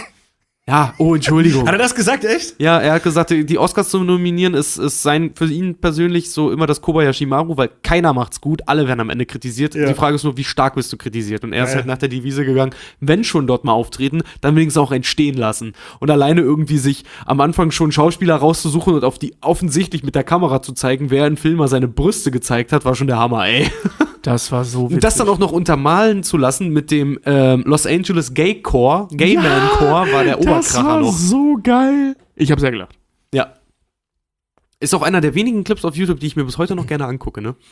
Ja, oh, Entschuldigung. Hat er das gesagt, echt? Ja, er hat gesagt, die die Oscars zu nominieren ist, ist sein, für ihn persönlich so immer das Kobayashi Maru, weil keiner macht's gut, alle werden am Ende kritisiert. Ja. Die Frage ist nur, wie stark bist du kritisiert? Und er ist Ja. halt nach der Devise gegangen, wenn schon dort mal auftreten, dann wenigstens auch entstehen lassen. Und alleine irgendwie sich am Anfang schon Schauspieler rauszusuchen und auf die offensichtlich mit der Kamera zu zeigen, wer in Film mal seine Brüste gezeigt hat, war schon der Hammer, ey. Das war so witzig. Und das dann auch noch untermalen zu lassen mit dem ähm, Los Angeles Gay Corps, Gay Man Corps, war der das Oberkracher war noch. so geil. Ich habe sehr gelacht. Ja. Ist auch einer der wenigen Clips auf YouTube, die ich mir bis heute noch gerne angucke, ne?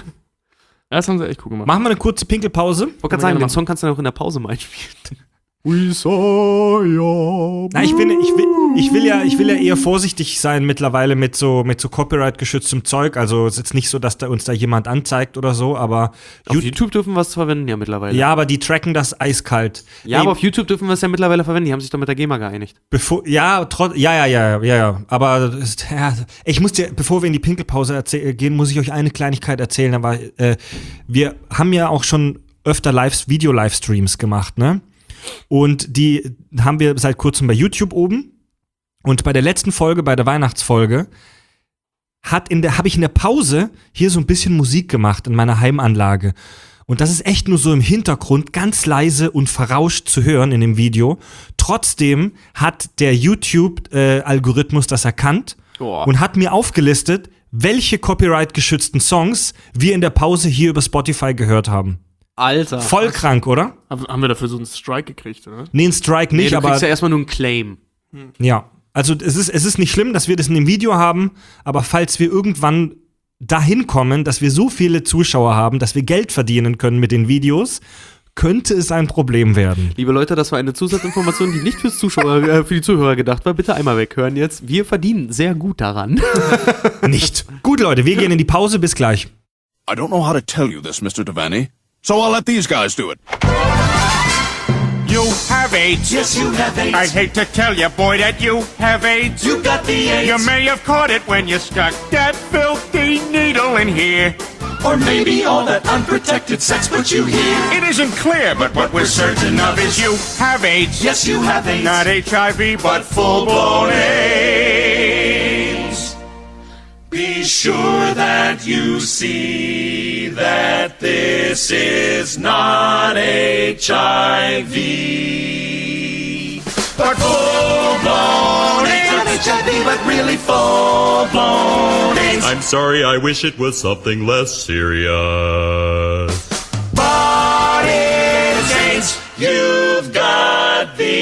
Das haben sie echt cool gemacht. Machen wir eine kurze Pinkelpause. Ich wollte gerade Können wir sagen, gerne den machen. Song kannst du dann auch in der Pause mal einspielen. We saw your Na, ich bin, ich will, ich will ja, ich will ja eher vorsichtig sein mittlerweile mit so, mit so Copyright-geschütztem Zeug. Also es ist jetzt nicht so, dass da uns da jemand anzeigt oder so, aber Auf Ju- YouTube dürfen wir es verwenden, ja, mittlerweile. ja, aber die tracken das eiskalt. Ja, Ey, aber auf YouTube dürfen wir es ja mittlerweile verwenden. Die haben sich doch mit der GEMA geeinigt. Bevor, ja, trotz, ja, ja, ja, ja, ja, aber das ist, ja, ich muss dir, bevor wir in die Pinkelpause erzäh- gehen, muss ich euch eine Kleinigkeit erzählen. Aber äh, wir haben ja auch schon öfter Lives, Video-Livestreams gemacht, ne? Und die haben wir seit kurzem bei YouTube oben. Und bei der letzten Folge, bei der Weihnachtsfolge, hat in der, habe ich in der Pause hier so ein bisschen Musik gemacht in meiner Heimanlage. Und das ist echt nur so im Hintergrund ganz leise und verrauscht zu hören in dem Video. Trotzdem hat der YouTube-Algorithmus das erkannt Boah. und hat mir aufgelistet, welche Copyright-geschützten Songs wir in der Pause hier über Spotify gehört haben. Alter. Voll krank, oder? Haben haben wir dafür so einen Strike gekriegt, oder? Nee, ein Strike Nee, nicht, du aber kriegst ja erstmal nur einen Claim. ja. Also es ist, es ist nicht schlimm, dass wir das in dem Video haben, aber falls wir irgendwann dahin kommen, dass wir so viele Zuschauer haben, dass wir Geld verdienen können mit den Videos, könnte es ein Problem werden. Liebe Leute, das war eine Zusatzinformation, die nicht fürs Zuschauer, äh, für die Zuhörer gedacht war. Bitte einmal weghören jetzt. Wir verdienen sehr gut daran. Nicht. Gut, Leute, wir gehen in die Pause. Bis gleich. I don't know how to tell you this, Mister Devaney, so I'll let these guys do it. You have AIDS. Yes, you have AIDS. I hate to tell you, boy, that you have AIDS. You got the AIDS. You may have caught it when you stuck that filthy needle in here. Or maybe all that unprotected sex put you here. It isn't clear, but what we're certain of is you have AIDS. Yes, you have AIDS. Not H I V, but full-blown AIDS. Be sure that you see that this is not H I V. But full-blown It's not AIDS. H I V, but really full-blown AIDS. I'm sorry, I wish it was something less serious. But it's AIDS. You've got the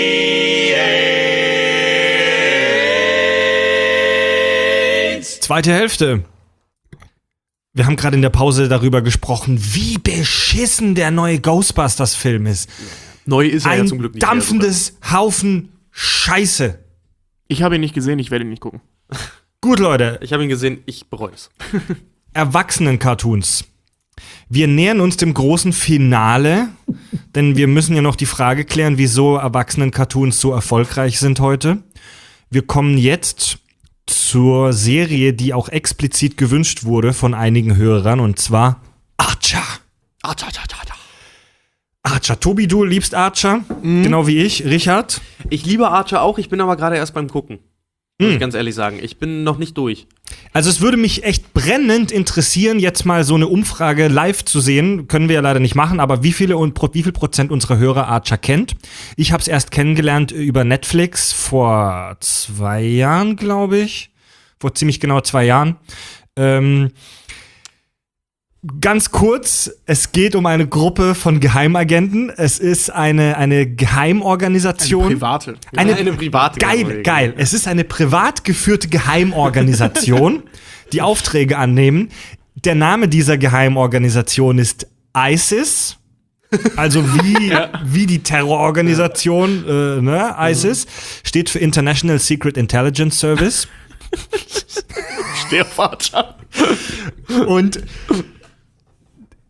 AIDS. Zweite Hälfte. Wir haben gerade in der Pause darüber gesprochen, wie beschissen der neue Ghostbusters-Film ist. Neu ist er ja Ein zum Glück nicht. dampfendes Haufen Scheiße. Ich habe ihn nicht gesehen, ich werde ihn nicht gucken. Gut, Leute, Ich habe ihn gesehen, ich bereue es. Erwachsenen-Cartoons. Wir nähern uns dem großen Finale, denn wir müssen ja noch die Frage klären, wieso Erwachsenen-Cartoons so erfolgreich sind heute. Wir kommen jetzt zur Serie, die auch explizit gewünscht wurde von einigen Hörern, und zwar Archer. Archer, Archer, Archer. Archer. Tobi, du liebst Archer, genau wie ich. Richard? Ich liebe Archer auch, ich bin aber gerade erst beim Gucken. Muss ich ganz ehrlich sagen. Ich bin noch nicht durch. Also es würde mich echt brennend interessieren, jetzt mal so eine Umfrage live zu sehen. Können wir ja leider nicht machen, aber wie viele und wie viel Prozent unserer Hörer Archer kennt? Ich habe es erst kennengelernt über Netflix vor zwei Jahren, glaube ich. Vor ziemlich genau zwei Jahren. Ähm, ganz kurz, es geht um eine Gruppe von Geheimagenten. Es ist eine, eine Geheimorganisation. Private. Eine, Eine private Geil, Geheimorganisation. geil. Es ist eine privat geführte Geheimorganisation, die Aufträge annehmen. Der Name dieser Geheimorganisation ist ISIS. Also wie, wie die Terrororganisation, äh, ne, ISIS. Steht für International Secret Intelligence Service. Der Vater. Und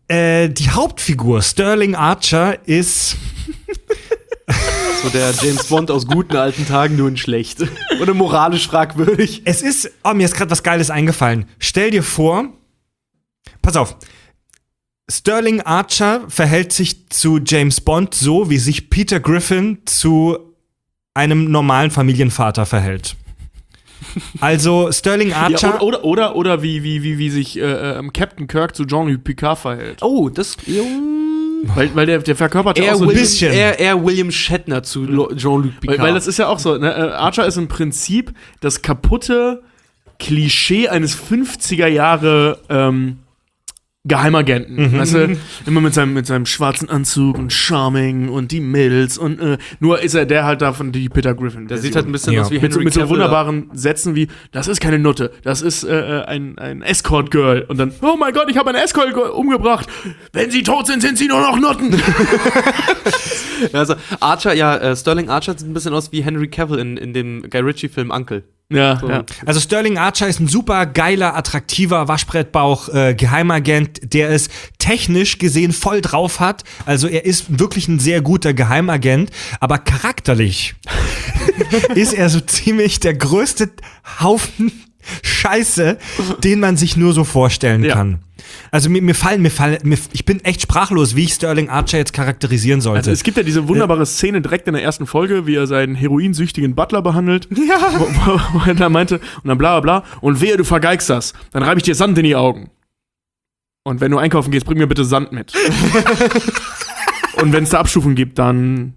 Äh, die Hauptfigur, Sterling Archer, ist So der James Bond aus guten alten Tagen, nur in schlecht. Oder moralisch fragwürdig. Es ist, oh, mir ist gerade was Geiles eingefallen. Stell dir vor, pass auf, Sterling Archer verhält sich zu James Bond so, wie sich Peter Griffin zu einem normalen Familienvater verhält. Also Sterling Archer. Ja, oder, oder, oder, oder wie, wie, wie, wie sich äh, äh, Captain Kirk zu Jean-Luc Picard verhält. Oh, das. Weil, weil der, der verkörpert ja Eher auch so ein William, bisschen. eher, eher William Shatner zu Lo- Jean-Luc Picard. Weil, weil das ist ja auch so, ne? Archer ist im Prinzip das kaputte Klischee eines fünfziger Jahre ähm, Geheimagenten. Mhm. Weißt du, immer mit seinem, mit seinem schwarzen Anzug und Charming und die Mädels und äh, nur ist er der halt davon die Peter Griffin. Der sieht halt ein bisschen ja. aus wie mit, so, Henry mit so Cavill. wunderbaren Sätzen wie, das ist keine Nutte, das ist äh, ein, ein Escort-Girl. Und dann, oh mein Gott, ich habe ein Escort-Girl umgebracht. Wenn sie tot sind, sind sie nur noch Nutten. Also Archer, ja, äh, Sterling Archer sieht ein bisschen aus wie Henry Cavill in, in dem Guy Ritchie-Film Uncle. Ja, So. ja. Also Sterling Archer ist ein super geiler, attraktiver Waschbrettbauch äh, Geheimagent, der es technisch gesehen voll drauf hat. Also er ist wirklich ein sehr guter Geheimagent, aber charakterlich ist er so ziemlich der größte Haufen Scheiße, den man sich nur so vorstellen Ja. kann. Also mir, mir fallen, mir fallen, mir, ich bin echt sprachlos, wie ich Sterling Archer jetzt charakterisieren sollte. Also es gibt ja diese wunderbare Szene direkt in der ersten Folge, wie er seinen heroinsüchtigen Butler behandelt. Ja. Wo, wo, wo er dann meinte, und dann bla bla bla, und wehe, du vergeigst das, dann reibe ich dir Sand in die Augen. Und wenn du einkaufen gehst, bring mir bitte Sand mit. Und wenn es da Abstufungen gibt, dann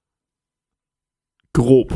grob.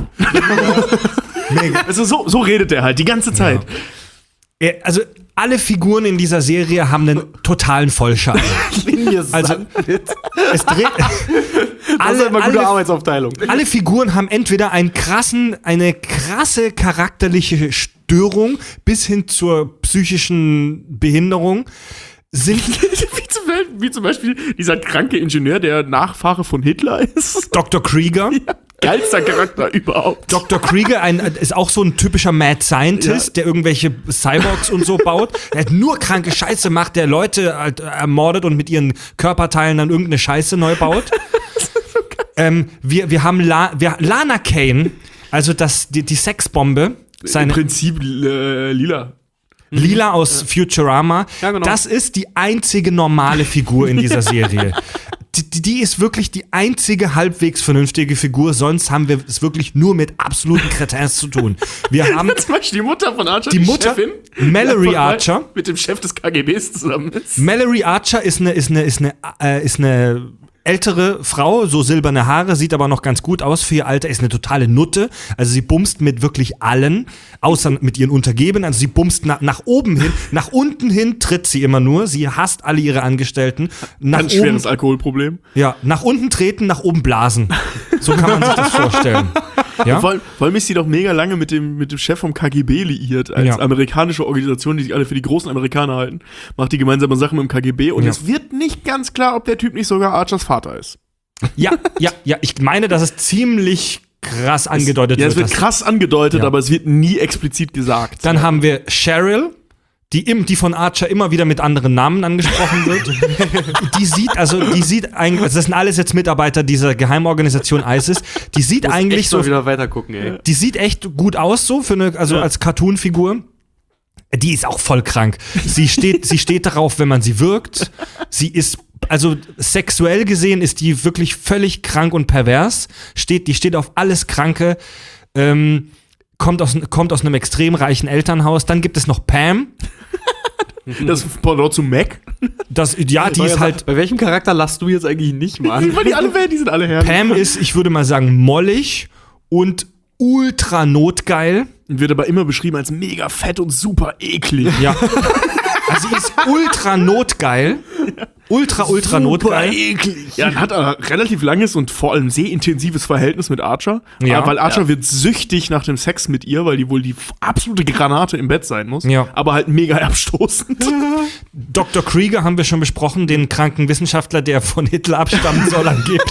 Also so, so redet er halt die ganze Zeit. Er, also alle Figuren in dieser Serie haben einen totalen Vollschaden. Also es dreht Das ist immer gute alle, Arbeitsaufteilung. alle Figuren haben entweder einen krassen, eine krasse charakterliche Störung bis hin zur psychischen Behinderung. Sind wie, zum, wie zum Beispiel dieser kranke Ingenieur, der Nachfahre von Hitler ist. Doktor Krieger. Ja, geilster Charakter überhaupt. Doktor Krieger ein, ist auch so ein typischer Mad Scientist, Ja. der irgendwelche Cyborgs und so baut. Der hat nur kranke Scheiße macht, der Leute halt ermordet und mit ihren Körperteilen dann irgendeine Scheiße neu baut. ähm, wir, wir haben La, wir, Lana Kane, also das, die, die Sexbombe. Seine, Im Prinzip äh, lila. Lila aus Futurama. Ja, genau. Das ist die einzige normale Figur in dieser Serie. Die, die, die ist wirklich die einzige halbwegs vernünftige Figur, sonst haben wir es wirklich nur mit absoluten Kretins zu tun. Wir haben Zum Beispiel die Mutter von Archer, die Mutter, Chefin, Mallory von- Archer. mit dem Chef des K G Bs zusammen ist. Mallory Archer ist eine, ist eine, ist eine, äh, ist eine ältere Frau, so silberne Haare, sieht aber noch ganz gut aus für ihr Alter, ist eine totale Nutte. Also sie bumst mit wirklich allen, außer mit ihren Untergebenen. Also sie bumst nach, nach oben hin, nach unten hin tritt sie immer nur. Sie hasst alle ihre Angestellten. Nach Ganz oben, schweres Alkoholproblem. ja, nach unten treten, nach oben blasen. So kann man sich das vorstellen. Ja? Vor, allem, vor allem ist sie doch mega lange mit dem, mit dem Chef vom K G B liiert, als Ja. amerikanische Organisation, die sich alle für die großen Amerikaner halten, macht die gemeinsame Sachen mit dem K G B und Ja. es wird nicht ganz klar, ob der Typ nicht sogar Archers Vater ist. Ja, ja, ja, ich meine, dass es ziemlich krass angedeutet Ja, es wird. wird dass- krass angedeutet, Ja. aber es wird nie explizit gesagt. Dann haben wir Cheryl, die, im, die von Archer immer wieder mit anderen Namen angesprochen wird. Die sieht, also die sieht eigentlich, also das sind alles jetzt Mitarbeiter dieser Geheimorganisation ISIS, die sieht Muss eigentlich echt so, mal wieder weiter gucken, ey. die sieht echt gut aus so für eine, also Ja. als Cartoon-Figur. Die ist auch voll krank. Sie steht, sie steht darauf, wenn man sie wirkt. Sie ist, also sexuell gesehen ist die wirklich völlig krank und pervers. Steht, die steht auf alles Kranke. Ähm, kommt aus, kommt aus einem extrem reichen Elternhaus. Dann gibt es noch Pam. Das Pendant zu Mac. Das, ja, die ist halt, Bei welchem Charakter lachst du jetzt eigentlich nicht, Mann? Weil die alle, die sind alle herrlich. Pam ist, ich würde mal sagen, mollig und ultra notgeil. Und wird aber immer beschrieben als mega fett und super eklig. Ja. Also sie ist ultra notgeil. Ultra, ultra notgeil. eklig. Ja, und hat ein relativ langes und vor allem sehr intensives Verhältnis mit Archer. Ja. weil Archer wird süchtig nach dem Sex mit ihr, weil die wohl die absolute Granate im Bett sein muss. Ja. Aber halt mega abstoßend. Doktor Krieger haben wir schon besprochen, den kranken Wissenschaftler, der von Hitler abstammen soll angeblich.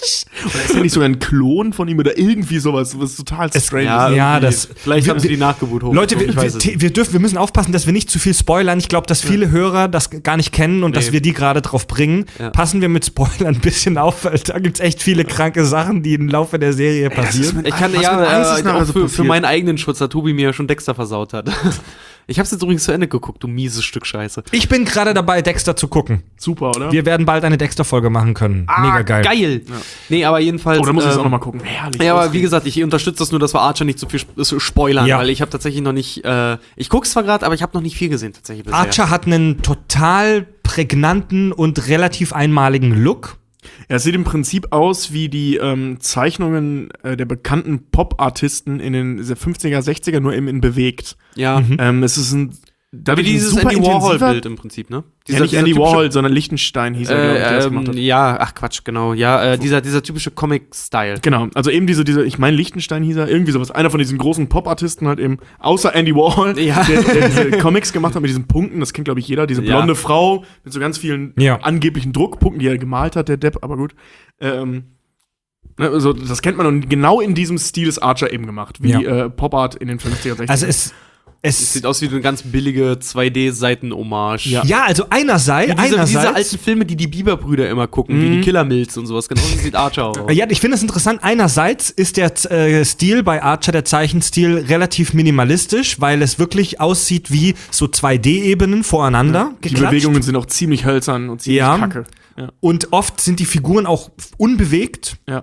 Oder ist ja nicht sogar ein Klon von ihm oder irgendwie sowas, was total strange ja, ist. Ja, das. Vielleicht wir, haben sie die Nachgeburt hoch. Leute, wir, ich weiß es wir, nicht. wir, dürfen, wir müssen aufpassen, dass wir nicht zu viel spoilern. Ich glaube, dass viele Hörer das gar nicht kennen und Nee. dass wir die gerade drauf bringen. Ja. Passen wir mit Spoilern ein bisschen auf, weil da gibt's echt viele kranke Sachen, die im Laufe der Serie passieren. Ich kann Was ja mit Isis äh, nachher auch so für, für passiert? meinen eigenen Schutz, da Tobi mir ja schon Dexter versaut hat. Ich hab's jetzt übrigens zu Ende geguckt, du mieses Stück Scheiße. Ich bin gerade dabei, Dexter zu gucken. Super, oder? Wir werden bald eine Dexter-Folge machen können. Mega geil. Geil! Nee, aber jedenfalls. oh, da muss ich jetzt ähm, auch noch mal gucken. Herrlich. Ja, aber wie ausgehen. gesagt, ich unterstütze das nur, dass wir Archer nicht zu viel sp so spoilern, Ja. weil ich habe tatsächlich noch nicht, äh, ich guck's zwar gerade, aber ich habe noch nicht viel gesehen tatsächlich bisher. Archer hat einen total prägnanten und relativ einmaligen Look. Ja, es sieht im Prinzip aus wie die ähm, Zeichnungen äh, der bekannten Pop-Artisten in den fünfziger, sechziger, nur eben in bewegt. Ja, Ähm, es ist ein wie dadurch ein dieses super Andy intensiver- Warhol-Bild im Prinzip, ne? Ja, nicht Andy Warhol, sondern Lichtenstein hieß er, glaub ich, der das Äh, gemacht ähm, hat. ja, ach Quatsch, genau. Ja, äh, dieser, dieser typische Comic-Style. Genau, also eben diese, diese, ich meine Lichtenstein hieß er, irgendwie sowas. Einer von diesen großen Pop-Artisten halt eben, außer Andy Warhol, Ja. der, der diese Comics gemacht hat mit diesen Punkten, das kennt glaube ich jeder, diese Ja. blonde Frau mit so ganz vielen Ja. angeblichen Druckpunkten, die er gemalt hat, der Depp, aber gut. Ähm, ne, also das kennt man und genau in diesem Stil ist Archer eben gemacht, wie Ja. äh, Pop-Art in den fünfziger, sechziger. Also es, Es es, sieht aus wie eine ganz billige zwei D-Seiten-Hommage. Ja. ja, also einerseits, Wie diese, wie einerseits diese alten Filme, die die Bieber-Brüder immer gucken, wie die Killer Mills und sowas. Genau so sieht Archer aus. Ja, ich finde es interessant. Einerseits ist der äh, Stil bei Archer, der Zeichenstil, relativ minimalistisch, weil es wirklich aussieht wie so zwei D-Ebenen voreinander die geklatscht. Bewegungen sind auch ziemlich hölzern und ziemlich Ja. kacke. Ja. Und oft sind die Figuren auch unbewegt. Ja.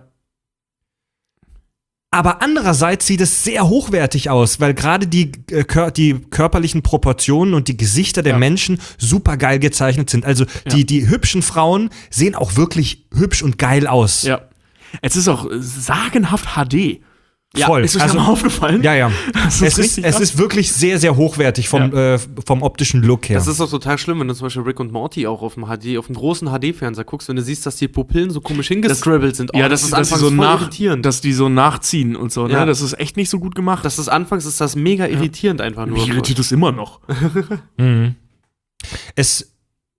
Aber andererseits sieht es sehr hochwertig aus, weil gerade die, äh, kör die körperlichen Proportionen und die Gesichter der Ja. Menschen super geil gezeichnet sind. Also die, die hübschen Frauen sehen auch wirklich hübsch und geil aus. Ja. Es ist auch sagenhaft H D. Voll. Ist euch Also- das mal aufgefallen? Ja, ja. Das ist es, ist, richtig es krass. ist wirklich sehr, sehr hochwertig vom, äh, vom optischen Look her. Das ist doch total schlimm, wenn du zum Beispiel Rick und Morty auch auf dem H D, auf dem großen H D-Fernseher guckst, wenn du siehst, dass die Pupillen so komisch hingescribbelt sind. Oh, Ja, das, ist dass, die anfangs so voll nach, irritierend. dass die so nachziehen und so, ne? Ja. Das ist echt nicht so gut gemacht. Das ist anfangs ist das mega irritierend einfach nur. Mich irritiert das immer noch. Mhm. Es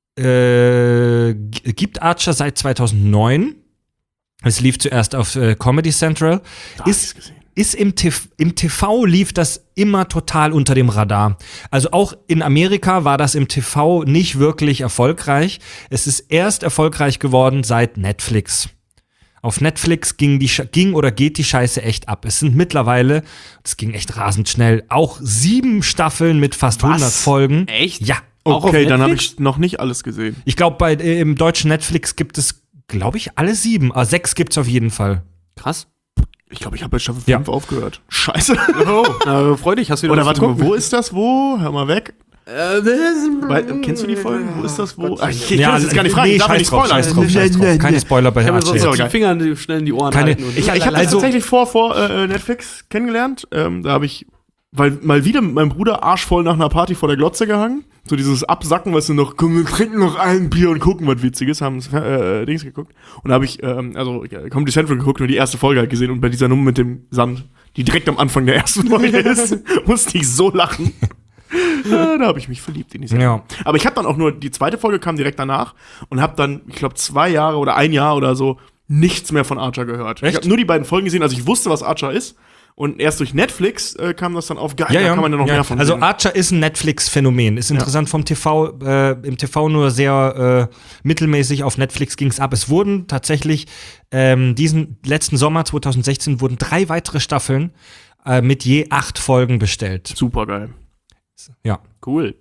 äh, g- gibt Archer seit zweitausendneun. Es lief zuerst auf äh, Comedy Central. Da hab ich's Ist, gesehen. ist im, T V, im T V lief das immer total unter dem Radar. Also auch in Amerika war das im T V nicht wirklich erfolgreich. Es ist erst erfolgreich geworden seit Netflix. Auf Netflix ging, die, Sch- ging oder geht die Scheiße echt ab. Es sind mittlerweile, das ging echt rasend schnell, auch sieben Staffeln mit fast Was? hundert Folgen. Echt? Ja. Auch auf Okay, dann habe Netflix? ich noch nicht alles gesehen. Ich glaube, bei äh, im deutschen Netflix gibt es, glaube ich, alle sieben. Ah, sechs gibt's auf jeden Fall. Krass. Ich glaube, ich habe bei Staffel Ja. fünf aufgehört. Scheiße. Äh, freu dich, hast du wieder Oder was warte mal, geguckt? wo ist das? Wo? Hör mal weg. Äh, Weil, kennst du die Folgen? Wo ist das? Wo? Ach, ich ich Ja, kann das jetzt gar nicht fragen. nee, ich darf scheiß nicht drauf, spoilern. scheiß drauf, scheiß drauf. Keine Spoiler bei Ich habe mir Archer sonst jetzt. auch die geil. Finger in die- schnell in die Ohren Keine- halten. Und Ich, ich habe das Also- tatsächlich vor, vor äh, Netflix kennengelernt. Ähm, da habe ich, weil mal wieder mit meinem Bruder arschvoll nach einer Party vor der Glotze gehangen. So dieses Absacken, weißt du, noch, komm, wir trinken noch ein Bier und gucken was Witziges. Haben äh, Dings geguckt. Und da habe ich, ähm, also ja, Comedy Central geguckt und die erste Folge halt gesehen. Und bei dieser Nummer mit dem Sand, die direkt am Anfang der ersten Folge ist, musste ich so lachen. Ja, da habe ich mich verliebt in die Serie. Ja. Aber ich habe dann auch nur, die zweite Folge kam direkt danach und habe dann, ich glaube, zwei Jahre oder ein Jahr oder so nichts mehr von Archer gehört. Echt? Ich habe nur die beiden Folgen gesehen, also ich wusste, was Archer ist. Und erst durch Netflix äh, kam das dann auf, geil, Ja, da ja. kann man ja noch ja. mehr von Also sehen. Archer ist ein Netflix-Phänomen. Ist interessant vom T V, äh, im T V nur sehr äh, mittelmäßig, auf Netflix ging's ab. Es wurden tatsächlich ähm, diesen letzten Sommer zwanzig sechzehn wurden drei weitere Staffeln äh, mit je acht Folgen bestellt. Super geil. Ja. Cool.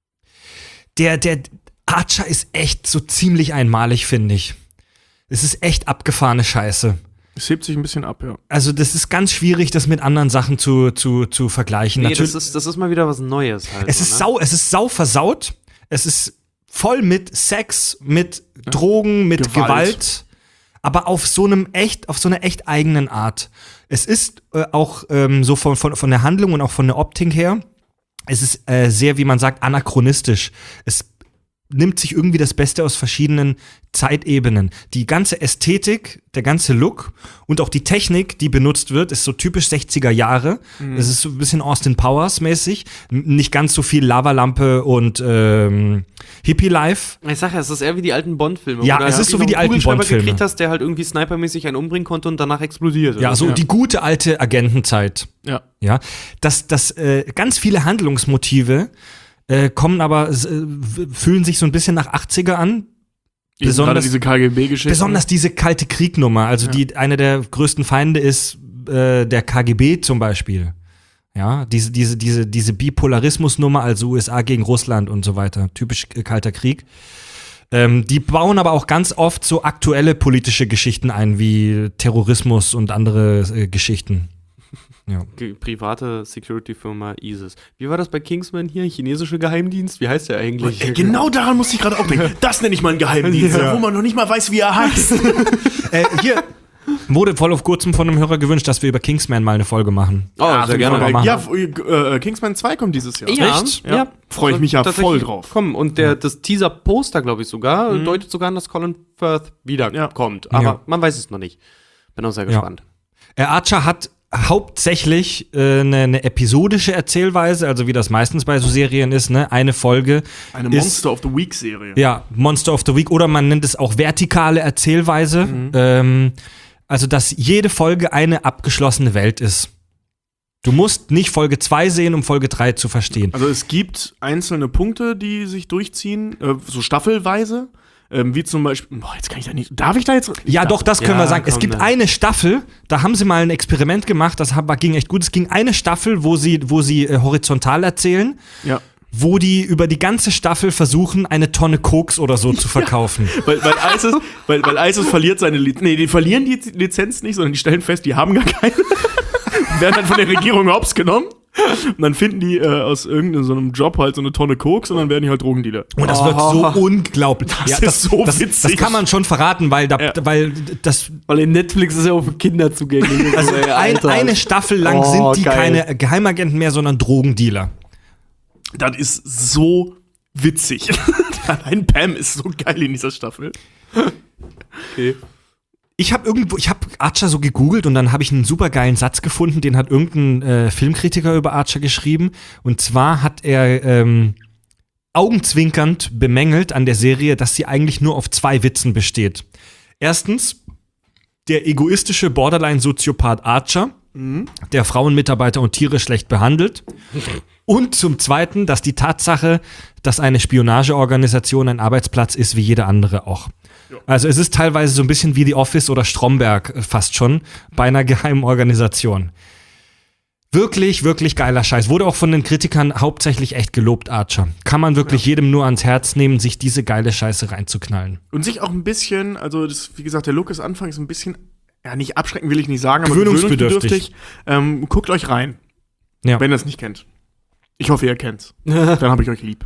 Der, der Archer ist echt so ziemlich einmalig, finde ich. Es ist echt abgefahrene Scheiße. Es hebt sich ein bisschen ab, ja. Also das ist ganz schwierig, das mit anderen Sachen zu, zu, zu vergleichen. Nee, Natürlich, das ist, das ist mal wieder was Neues halt. es so, ist ne? sau, es ist sau versaut. Es ist voll mit Sex, mit Drogen, mit Gewalt. Gewalt. aber auf so einem echt, auf so einer echt eigenen Art. Es ist äh, auch ähm, so von, von, von der Handlung und auch von der Optik her, es ist äh, sehr, wie man sagt, anachronistisch. Es nimmt sich irgendwie das Beste aus verschiedenen Zeitebenen. Die ganze Ästhetik, der ganze Look und auch die Technik, die benutzt wird, ist so typisch sechziger Jahre. Mhm. Es ist so ein bisschen Austin Powers mäßig. Nicht ganz so viel Lavalampe und ähm, Hippie-Life. Ich sag ja, es ist eher wie die alten Bond-Filme. Ja, oder es ist so wie die alten Kugelschreiber Bond-Filme. gekriegt hast, der halt irgendwie snipermäßig einen umbringen konnte und danach explodiert. Ja, oder? so die gute alte Agentenzeit. Ja. Ja, dass das äh, ganz viele Handlungsmotive äh, kommen aber, äh, fühlen sich so ein bisschen nach achtziger an. Gerade Besonders, diese K G B-Geschichte. besonders diese kalte Kriegnummer. Also Ja. die eine der größten Feinde ist äh, der K G B zum Beispiel. Ja, diese, diese, diese, diese Bipolarismusnummer, also U S A gegen Russland und so weiter. Typisch äh, kalter Krieg. Ähm, die bauen aber auch ganz oft so aktuelle politische Geschichten ein, wie Terrorismus und andere äh, Geschichten. Ja. Ge- Private Security-Firma ISIS. Wie war das bei Kingsman hier? Chinesische Geheimdienst? Wie heißt der eigentlich? Ey, genau daran musste ich gerade auch denken. Das nenne ich mal einen Geheimdienst, Ja. wo man noch nicht mal weiß, wie er heißt. äh, hier wurde voll auf kurzem von einem Hörer gewünscht, dass wir über Kingsman mal eine Folge machen. Oh, sehr finde ich gerne. voll mal geil. machen. Ja, äh, Kingsman zwei kommt dieses Jahr. Ja, Echt? ja. Freue ich mich ja Tatsächlich voll drauf. Kommen. Und der, das Teaser-Poster, glaube ich sogar, Mhm. deutet sogar an, dass Colin Firth wiederkommt. Ja. Aber Ja. man weiß es noch nicht. Bin auch sehr gespannt. Äh, Archer hat hauptsächlich äh, eine, eine episodische Erzählweise, also wie das meistens bei so Serien ist, ne? Eine Folge Eine ist, Monster of the Week-Serie. ja, Monster of the Week, oder man nennt es auch vertikale Erzählweise. Mhm. Ähm, also, dass jede Folge eine abgeschlossene Welt ist. Du musst nicht Folge zwei sehen, um Folge drei zu verstehen. Also es gibt einzelne Punkte, die sich durchziehen, äh, so staffelweise. Ähm, wie zum Beispiel, boah, jetzt kann ich da nicht, darf ich da jetzt? Ja, doch, das können Ja, wir sagen. Es komm, gibt ne. eine Staffel, da haben sie mal ein Experiment gemacht, das war, ging echt gut. Es ging eine Staffel, wo sie, wo sie äh, horizontal erzählen, Ja. wo die über die ganze Staffel versuchen, eine Tonne Koks oder so zu verkaufen. Weil, weil, ISIS, weil, weil ISIS verliert seine Lizenz. Nee, die verlieren die Lizenz nicht, sondern die stellen fest, die haben gar keine. Und werden dann von der Regierung hops genommen. Und dann finden die äh, aus irgendeinem so einem Job halt so eine Tonne Koks und dann werden die halt Drogendealer. Und das wird so unglaublich. Das ist so das, witzig. Das kann man schon verraten, weil, da, Ja. weil das Weil in Netflix ist ja auch für Kinder zugänglich. also Ey, ein, Alter. eine Staffel lang Oh, sind die geil. keine Geheimagenten mehr, sondern Drogendealer. Das ist so witzig. Allein Pam ist so geil in dieser Staffel. Okay. Ich habe irgendwo, ich habe Archer so gegoogelt und dann habe ich einen super geilen Satz gefunden, den hat irgendein äh, Filmkritiker über Archer geschrieben. Und zwar hat er ähm, augenzwinkernd bemängelt an der Serie, dass sie eigentlich nur auf zwei Witzen besteht. Erstens, der egoistische Borderline-Soziopath Archer, der Frauenmitarbeiter und Tiere schlecht behandelt. Und zum Zweiten, dass die Tatsache, dass eine Spionageorganisation ein Arbeitsplatz ist, wie jede andere auch. Also es ist teilweise so ein bisschen wie The Office oder Stromberg äh, fast schon bei einer geheimen Organisation. Wirklich, wirklich geiler Scheiß. Wurde auch von den Kritikern hauptsächlich echt gelobt, Archer. Kann man wirklich jedem nur ans Herz nehmen, sich diese geile Scheiße reinzuknallen. Und sich auch ein bisschen, also das, wie gesagt, der Look ist anfangs ein bisschen, ja, nicht abschrecken will ich nicht sagen, aber Gewöhnungsbedürftig. gewöhnungsbedürftig. Ähm, guckt euch rein, Ja. wenn ihr es nicht kennt. Ich hoffe, ihr kennt's. Dann habe ich euch lieb.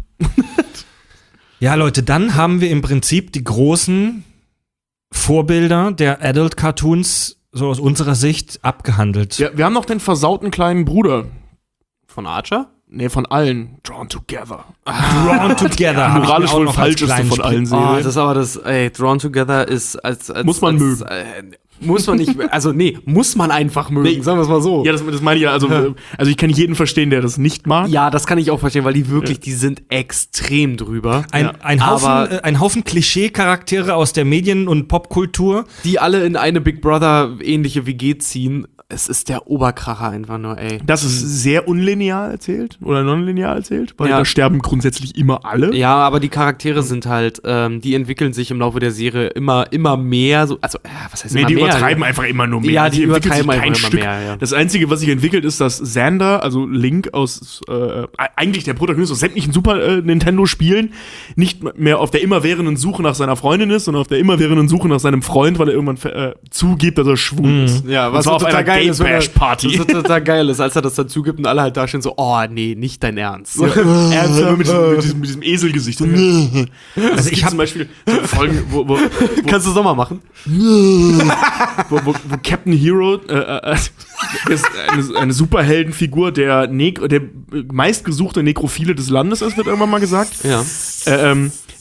Ja, Leute, dann haben wir im Prinzip die großen Vorbilder der Adult-Cartoons so aus unserer Sicht abgehandelt. Ja, wir haben noch den versauten kleinen Bruder. Von Archer? Nee, von allen. Drawn Together. Drawn Together. hab ich Moralisch mir auch wohl noch als falscheste kleinen von allen Spiel- Oh, Serien. das ist aber das, ey, Drawn Together ist als, als Muss man als, mögen. Äh, muss man nicht, also nee, muss man einfach mögen, Nee. sagen wir es mal so. Ja, das, das meine ich ja. Also, äh, also ich kann jeden verstehen, der das nicht mag. Ja, das kann ich auch verstehen, weil die wirklich, die sind extrem drüber. Ein, Ja. ein Haufen, Aber- äh, ein Haufen Klischee-Charaktere aus der Medien- und Popkultur. Die alle in eine Big Brother ähnliche W G ziehen. Es ist der Oberkracher einfach nur, ey. Das ist sehr unlinear erzählt oder nonlinear erzählt, weil Ja. da sterben grundsätzlich immer alle. Ja, aber die Charaktere sind halt, ähm, die entwickeln sich im Laufe der Serie immer, immer mehr. So, also, äh, was heißt Nee, immer die mehr? übertreiben einfach immer nur mehr. Ja, die entwickelt übertreiben sich einfach kein immer Stück. mehr, ja. Das Einzige, was sich entwickelt, ist, dass Xander, also Link aus äh, eigentlich der Protagonist aus sämtlichen Super äh, Nintendo-Spielen, nicht mehr auf der immerwährenden Suche nach seiner Freundin ist, sondern auf der immerwährenden Suche nach seinem Freund, weil er irgendwann äh, zugibt, dass er schwul ist. Ja, Und was zwar auf einer Gay-Bash-Party. Das ist total geil ist, als er das dazu gibt und alle halt da stehen so, oh nee, nicht dein Ernst. Ernsthaft? Mit diesem, mit diesem, mit diesem Eselgesicht. Also Also ich ich hab- zum Beispiel so Folgen, wo, wo, Kannst du es nochmal machen? wo, wo, wo Captain Hero äh, äh, ist eine, eine Superheldenfigur, der, Neg der meistgesuchte Nekrophile des Landes ist, wird irgendwann mal gesagt. Ja. Äh, ähm,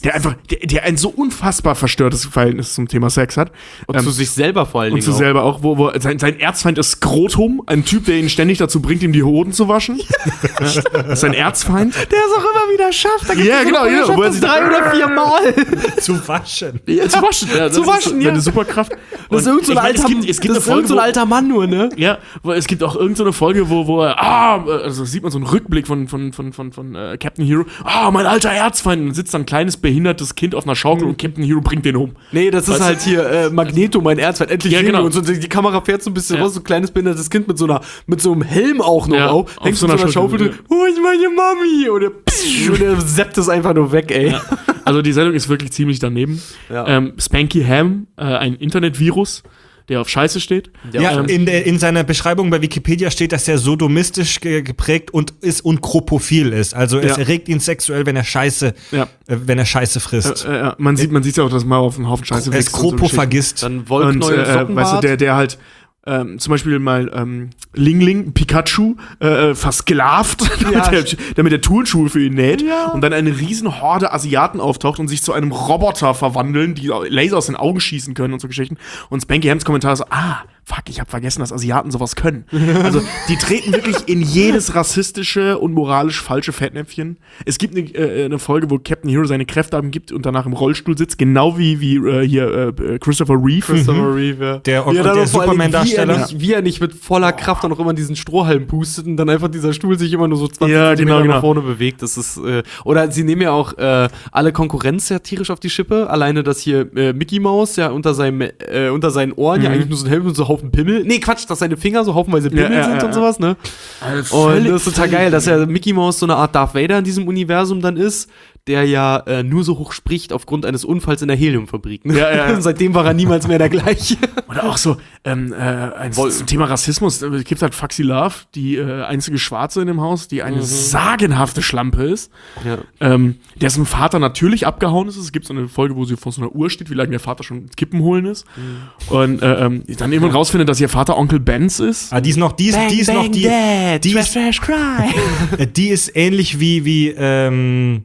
der einfach, der, der ein so unfassbar verstörtes Verhältnis zum Thema Sex hat. Und ähm, zu sich selber vor allen und Dingen. zu auch. selber auch, wo, wo sein, sein Erzfeind ist Skrotum, ein Typ, der ihn ständig dazu bringt, ihm die Hoden zu waschen. Das ist sein Erzfeind. Der es auch immer wieder schafft. Da Ja, genau, ja, wo er sich drei oder vier Mal. Zu waschen. Ja, zu waschen, ja, das Zu waschen, ist ja. eine Superkraft. Das ist Und irgend so ein ich meine, alter, es gibt, es gibt das eine ist irgend Folge, so ein wo- alter Mann nur, ne? Ja, wo, es gibt auch irgendeine so Folge, wo, wo er, ah, also sieht man so einen Rückblick von, von, von, von, von äh, Captain Hero, ah, mein alter Erzfeind, und dann sitzt da ein kleines behindertes Kind auf einer Schaukel und Captain Hero bringt den um. Nee, das ist Weißt du? halt hier äh, Magneto, mein Erzfeind, endlich Ja, sehen wir genau. uns. Und die Kamera fährt so ein bisschen Ja. raus, so ein kleines behindertes Kind mit so einer, mit so einem Helm auch noch Ja, auf, auf hängt so so einer einer Schaufel Schaukel, drin, oh, ich meine Mami, und der, psch, und der seppt es einfach nur weg, ey. Ja. Also die Sendung ist wirklich ziemlich daneben. Ja. Ähm, Spanky Ham, äh, ein Internetvirus, der auf Scheiße steht. Ja, ähm, in, der, in seiner Beschreibung bei Wikipedia steht, dass er sodomistisch ge geprägt und ist und kropophil ist. Also es Ja. erregt ihn sexuell, wenn er Scheiße, Ja. äh, wenn er Scheiße frisst. Äh, äh, man sieht man sieht's ja auch, dass man auf einen Haufen Scheiße er ist wächst und so Kropophagist. Dann Und Wollknäuel, äh, Sockenbart. weißt du, der, der halt ähm, zum Beispiel mal ähm, Ling Ling, Pikachu, äh, versklavt, damit, der, damit der Turnschuhe für ihn näht und dann eine riesen Horde Asiaten auftaucht und sich zu einem Roboter verwandeln, die Laser aus den Augen schießen können und so Geschichten. Und Spanky Hams Kommentar so, ah, fuck, ich habe vergessen, dass Asiaten sowas können. Also die treten wirklich in jedes rassistische und moralisch falsche Fettnäpfchen. Es gibt eine, äh, eine Folge, wo Captain Hero seine Kräfte abgibt und danach im Rollstuhl sitzt, genau wie, wie äh, hier äh, Christopher Reeve. Christopher Reeve, ja. Der- und- ja, und dann der auch vor allen Dingen, Superman-Darsteller. Wie, er nicht- wie er nicht mit voller Kraft dann auch immer in diesen Strohhalm pustet und dann einfach dieser Stuhl sich immer nur so zwanzig Ja, Zentimeter genau, genau. nach vorne bewegt. Das ist, äh, oder sie nehmen ja auch äh, alle Konkurrenz sehr tierisch auf die Schippe. Alleine, dass hier äh, Mickey Mouse ja unter, seinem, äh, unter seinen Ohren ja eigentlich nur so ein Helm und so Haufen Pimmel. Nee, Quatsch, dass seine Finger so haufenweise Pimmel Ja, ja, sind ja, und sowas, ne? Und das ist total geil, dass ja Mickey Mouse so eine Art Darth Vader in diesem Universum dann ist, der ja äh, nur so hoch spricht aufgrund eines Unfalls in der Heliumfabrik. Ne? Ja, ja, ja. Seitdem war er niemals mehr der gleiche. Oder auch so, ähm, äh, ein, zum Thema Rassismus, es gibt halt Foxy Love, die äh, einzige Schwarze in dem Haus, die eine sagenhafte Schlampe ist, Ja. ähm, dessen Vater natürlich abgehauen ist. Es gibt so eine Folge, wo sie vor so einer Uhr steht, wie lange der Vater schon Kippen holen ist. Und äh, ähm, dann irgendwann rausfindet, dass ihr Vater Onkel Benz ist. Ah, die ist noch, die ist, die ist noch, die, die ist, äh, die ist ähnlich wie, wie, ähm,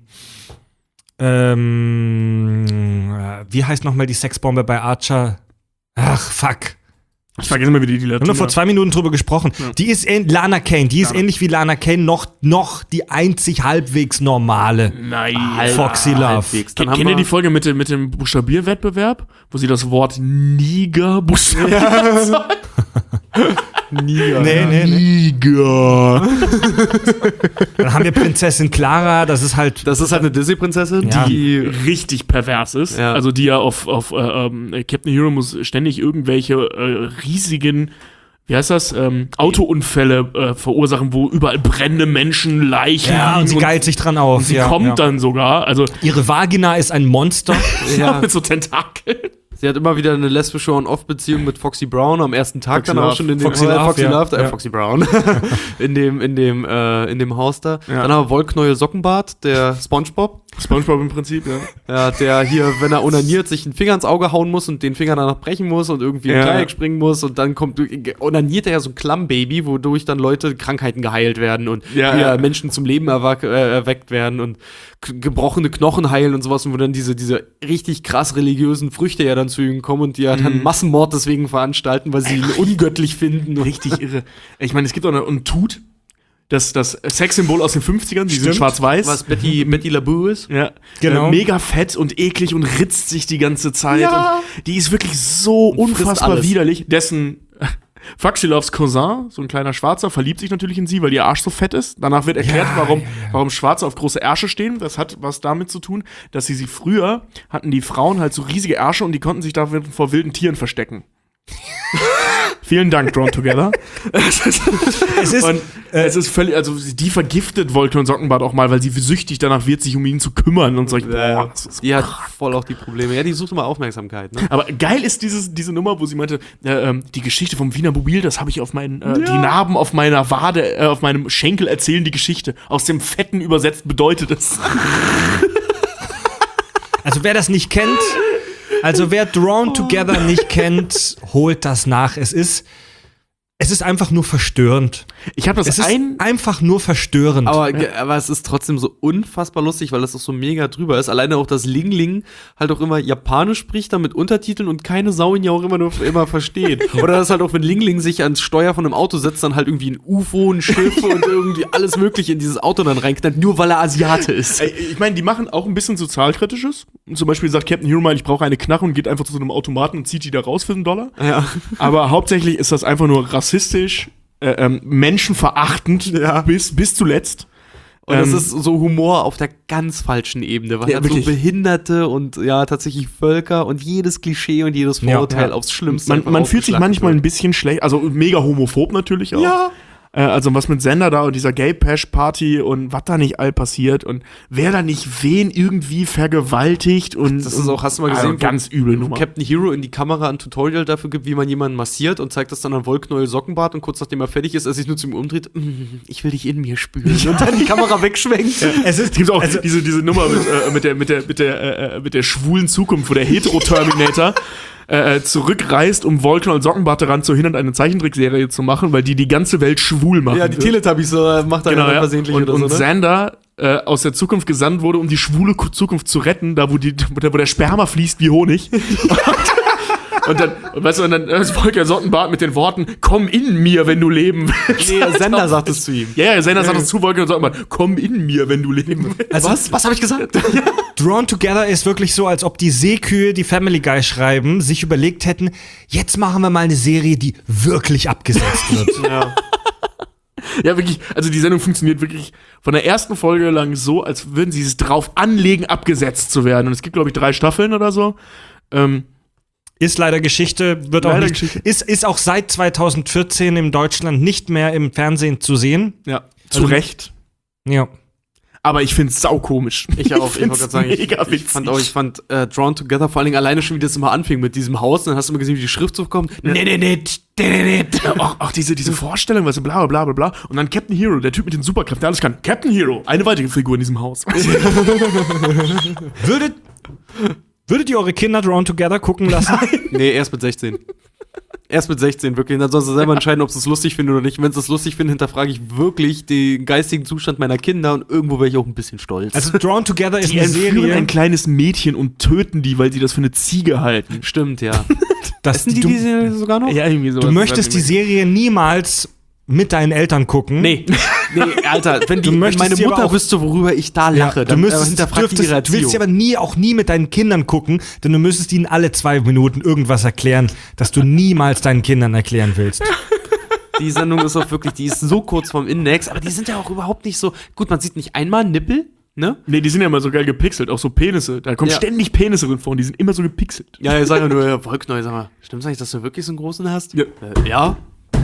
ähm, äh, wie heißt nochmal die Sexbombe bei Archer? Ach, fuck. Ich vergesse mal, wie die die Wir haben nur vor zwei Minuten drüber gesprochen. Die ist ähn- Lana Kane, die ist ähnlich wie Lana Kane noch, noch die einzig halbwegs normale Nein. Foxy Love. Halbwegs. Dann Kennt haben kennt ihr wir die Folge mit dem, mit dem Buchstabierwettbewerb, wo sie das Wort Niger buchstabieren soll? Niger. Nee, nee, nee. Niger. Dann haben wir Prinzessin Clara, das ist halt. Das ist halt eine Disney-Prinzessin, Ja. die Richtig pervers ist. Ja. Also die ja auf, auf äh, ähm, Captain Hero muss ständig irgendwelche äh, riesigen, wie heißt das, ähm, Autounfälle äh, verursachen, wo überall brennende Menschen, Leichen Ja, und liegen sie geilt sich dran auf. sie ja, kommt ja. dann sogar, also Ihre Vagina ist ein Monster. Ja. mit so Tentakeln. Sie hat immer wieder eine lesbische On-Off-Beziehung mit Foxy Brown am ersten Tag Foxy dann Love. auch schon in dem Foxy äh, Love, Foxy, ja. Love, äh, Ja. Foxy Brown in dem in dem äh, in dem Haus da. Ja. Dann haben wir Wollknäuel Sockenbart, der SpongeBob, SpongeBob im Prinzip, ja. ja, der hier, wenn er onaniert, sich einen Finger ins Auge hauen muss und den Finger danach brechen muss und irgendwie Ja. im Dreieck springen muss und dann kommt onaniert er ja so ein Klammbaby, wodurch dann Leute Krankheiten geheilt werden und Ja, wieder ja. Menschen zum Leben erwack, äh, erweckt werden und k- gebrochene Knochen heilen und sowas und wo dann diese diese richtig krass religiösen Früchte ja dann zu ihnen kommen und die ja Mhm. dann Massenmord deswegen veranstalten, weil sie ihn ungöttlich finden. Richtig irre. Ich meine, es gibt auch noch ein Tut, das, das Sexsymbol aus den fünfzigern, die sind Stimmt. schwarz-weiß. Was Betty, Betty LaBoo ist. Ja, Genau. Äh, mega fett und eklig und ritzt sich die ganze Zeit. Ja. Und die ist wirklich so Und frisst unfassbar alles. widerlich. Dessen Foxy Loves Cousin, so ein kleiner Schwarzer, verliebt sich natürlich in sie, weil ihr Arsch so fett ist. Danach wird erklärt, Ja, warum, ja, ja. warum Schwarze auf große Ärsche stehen. Das hat was damit zu tun, dass sie sie früher hatten die Frauen halt so riesige Ärsche und die konnten sich da vor wilden Tieren verstecken. Vielen Dank, Drawn Together. Es ist, Und es ist völlig, also die vergiftet Wollknäuel und Sockenbart auch mal, weil sie süchtig danach wird, sich um ihn zu kümmern und so. Boah, das ist Die hat voll auch die Probleme. Ja, die sucht immer Aufmerksamkeit. Ne? Aber geil ist dieses, diese Nummer, wo sie meinte, äh, ähm, die Geschichte vom Wiener Mobil, das habe ich auf meinen, äh, die Narben auf meiner Wade, äh, auf meinem Schenkel erzählen die Geschichte. Aus dem Fetten übersetzt bedeutet es. also wer das nicht kennt, also wer Drawn Together nicht kennt, holt das nach. Es ist, es ist einfach nur verstörend. Ich habe das Es ist ein einfach nur verstörend. Aber, aber es ist trotzdem so unfassbar lustig, weil das auch so mega drüber ist. Alleine auch, dass Ling Ling halt auch immer Japanisch spricht, dann mit Untertiteln und keine Sau ihn ja auch immer nur immer versteht. Oder dass halt auch, wenn Ling Ling sich ans Steuer von einem Auto setzt, dann halt irgendwie ein U F O, ein Schiff und irgendwie alles Mögliche in dieses Auto dann reinknallt, nur weil er Asiate ist. Ey, ich meine, die machen auch ein bisschen Sozialkritisches. Zum Beispiel sagt Captain Hero mal, ich brauche eine Knarre und geht einfach zu so einem Automaten und zieht die da raus für einen Dollar. Ja. Aber hauptsächlich ist das einfach nur rassistisch, äh, ähm, menschenverachtend Ja. bis, bis zuletzt. Und es Ähm, ist so Humor auf der ganz falschen Ebene, weil Ja, er so wirklich. Behinderte und ja, tatsächlich Völker und jedes Klischee und jedes Vorurteil Ja. aufs Schlimmste. man einfach man fühlt sich aufgeschlachtet manchmal wird. ein bisschen schlecht, also mega homophob natürlich auch. Ja. Äh, also was mit Sender da und dieser Gay-Pash-Party und was da nicht all passiert und wer da nicht wen irgendwie vergewaltigt und Das ist auch, hast du mal also gesehen, wo- ganz übel wo Nummer. Captain Hero in die Kamera ein Tutorial dafür gibt, wie man jemanden massiert und zeigt das dann an Wollknäuel Sockenbart und kurz nachdem er fertig ist, er sich nur zu ihm umdreht, "Mm, ich will dich in mir spüren." Und dann die Kamera wegschwenkt. es ist, Es gibt auch also, diese, diese Nummer mit, äh, mit der, mit der, mit der, äh, mit der schwulen Zukunft, wo der Hetero-Terminator äh, zurückreist, um Wollknäuel und Sockenbart daran zu hindern, eine Zeichentrickserie zu machen, weil die die ganze Welt schwul machen. Ja, die will. Teletubbies äh, macht er Genau, ja ja. versehentlich Und, oder und so, ne? Xander äh, aus der Zukunft gesandt wurde, um die schwule Ku- Zukunft zu retten, da wo, die, wo der wo der Sperma fließt wie Honig. Und dann, und weißt du, und dann ist Volker Sottenbart mit den Worten, komm in mir, wenn du leben willst. Nee, Sender sagt es zu ihm. Ja, ja, Sender sagt es zu Volker Sottenbart, komm in mir, wenn du leben willst. also Was? Was habe ich gesagt? Drawn Together ist wirklich so, als ob die Seekühe, die Family Guy schreiben, sich überlegt hätten, jetzt machen wir mal eine Serie, die wirklich abgesetzt wird. Ja. Ja, wirklich, also die Sendung funktioniert wirklich von der ersten Folge lang so, als würden sie es drauf anlegen, abgesetzt zu werden. Und es gibt, glaube ich, drei Staffeln oder so. Ähm, Ist leider Geschichte, wird auch Leider nicht, Geschichte. Ist, ist auch seit zwanzig vierzehn in Deutschland nicht mehr im Fernsehen zu sehen. ja, zu Also- Recht. Ja. Aber ich find's saukomisch. Ich auch, ich wollte find's gerade sagen, ich, mega ich witzig. fand auch, ich fand äh, Drawn Together vor allen Dingen alleine schon, wie das immer anfing mit diesem Haus, und dann hast du mal gesehen, wie die Schrift so kommt. Nee, nee, nee, nee, nee. Ja, auch, auch diese, diese Vorstellung, weißt du, bla bla bla bla. Und dann Captain Hero, der Typ mit den Superkräften, der alles kann. Captain Hero, eine weitere Figur in diesem Haus. Würdet, würdet ihr eure Kinder Drawn Together gucken lassen? Nee, erst mit sechzehn. Erst mit sechzehn, wirklich. Und dann sollst du selber entscheiden, ob sie es lustig finden oder nicht. Wenn sie es lustig finden, hinterfrage ich wirklich den geistigen Zustand meiner Kinder und irgendwo wäre ich auch ein bisschen stolz. Also Drawn Together ist Die eine entführen Serie, ein kleines Mädchen und töten die, weil sie das für eine Ziege halten. Stimmt, ja. dass Essen die du, diese sogar noch? Ja, irgendwie so. du möchtest die Serie niemals mit deinen Eltern gucken. Nee. Nee, Alter, wenn, die, Du wenn möchtest meine sie aber Mutter auch- wüsste, worüber ich da Ja, lache, du dann äh, müsstest, hinterfragt die dürftest, ihre du willst Erziehung. sie aber nie, auch nie mit deinen Kindern gucken, denn du müsstest ihnen alle zwei Minuten irgendwas erklären, das du niemals deinen Kindern erklären willst. Die Sendung ist auch wirklich, die ist so kurz vorm Index, aber die sind ja auch überhaupt nicht so. Gut, man sieht nicht einmal Nippel, ne? Nee, die sind ja immer so geil gepixelt, auch so Penisse. Da kommen Ja. ständig Penisse drin vor und die sind immer so gepixelt. Ja, ich sage ja nur, ja, Wollknäuel, sag mal, stimmt's eigentlich, dass du wirklich so einen großen hast? Ja. Äh, ja.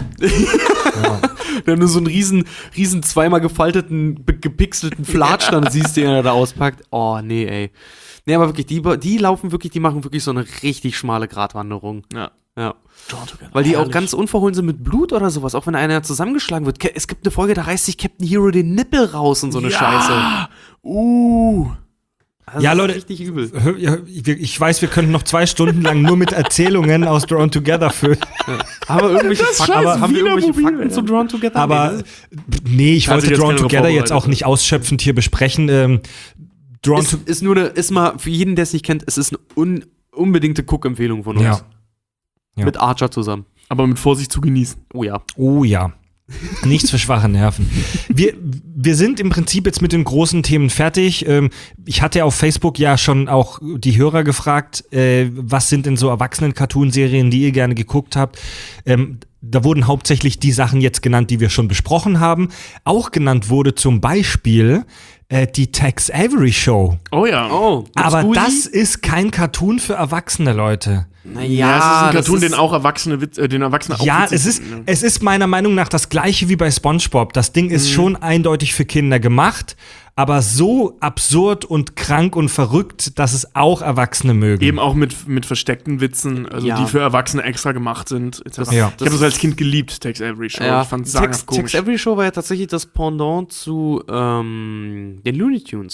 Wenn du so einen riesen, riesen zweimal gefalteten, be- gepixelten Flatsch dann siehst, den er da auspackt. Oh, nee, ey. Nee, aber wirklich, die, die laufen wirklich, die machen wirklich so eine richtig schmale Gratwanderung. Ja. Ja. Weil die auch ganz unverhohlen sind mit Blut oder sowas, auch wenn einer zusammengeschlagen wird. Ke- Es gibt eine Folge, da reißt sich Captain Hero den Nippel raus und so eine Scheiße. Uh. Also Ja, das ist Leute, richtig übel. Hör- ja, wir- Ich weiß, wir könnten noch zwei Stunden lang nur mit Erzählungen aus Drawn Together füllen. Aber irgendwelche Das Fakten, scheiß aber haben wir irgendwelche Wienermobil, Fakten ey. zu Drawn Together? Aber Nee, nee, ich Hat wollte sich jetzt Drawn keiner Together jetzt auch vorbereitet. nicht ausschöpfend hier besprechen. Ähm, Drawn ist, to ist nur eine, ist mal, für jeden, der es nicht kennt, es ist eine un, unbedingte Cook-Empfehlung von uns. Ja. Ja. Mit Archer zusammen. Aber mit Vorsicht zu genießen. Oh ja. Oh ja. Nichts für schwache Nerven. Wir, wir sind im Prinzip jetzt mit den großen Themen fertig. Ähm, ich hatte auf Facebook ja schon auch die Hörer gefragt, äh, was sind denn so Erwachsenen-Cartoon-Serien, die ihr gerne geguckt habt. Ähm, da wurden hauptsächlich die Sachen jetzt genannt, die wir schon besprochen haben. Auch genannt wurde zum Beispiel äh, die Tex Avery Show. Oh ja. Oh, Aber das ist kein Cartoon für erwachsene Leute. naja, Ja, es ist ein Cartoon, das den auch Erwachsene, Witz- äh, den Erwachsene auch Ja, witzig es ist, finden, ne? es ist meiner Meinung nach das gleiche wie bei SpongeBob. Das Ding ist schon eindeutig für Kinder gemacht, aber so absurd und krank und verrückt, dass es auch Erwachsene mögen. Eben auch mit, mit versteckten Witzen, also Ja. die für Erwachsene extra gemacht sind. et cetera. Ja. Ich habe das als Kind geliebt, Tex Avery Show. Ja, Ich fand es Tex, sagenhaft komisch. Tex Avery Show war ja tatsächlich das Pendant zu ähm, den Looney Tunes.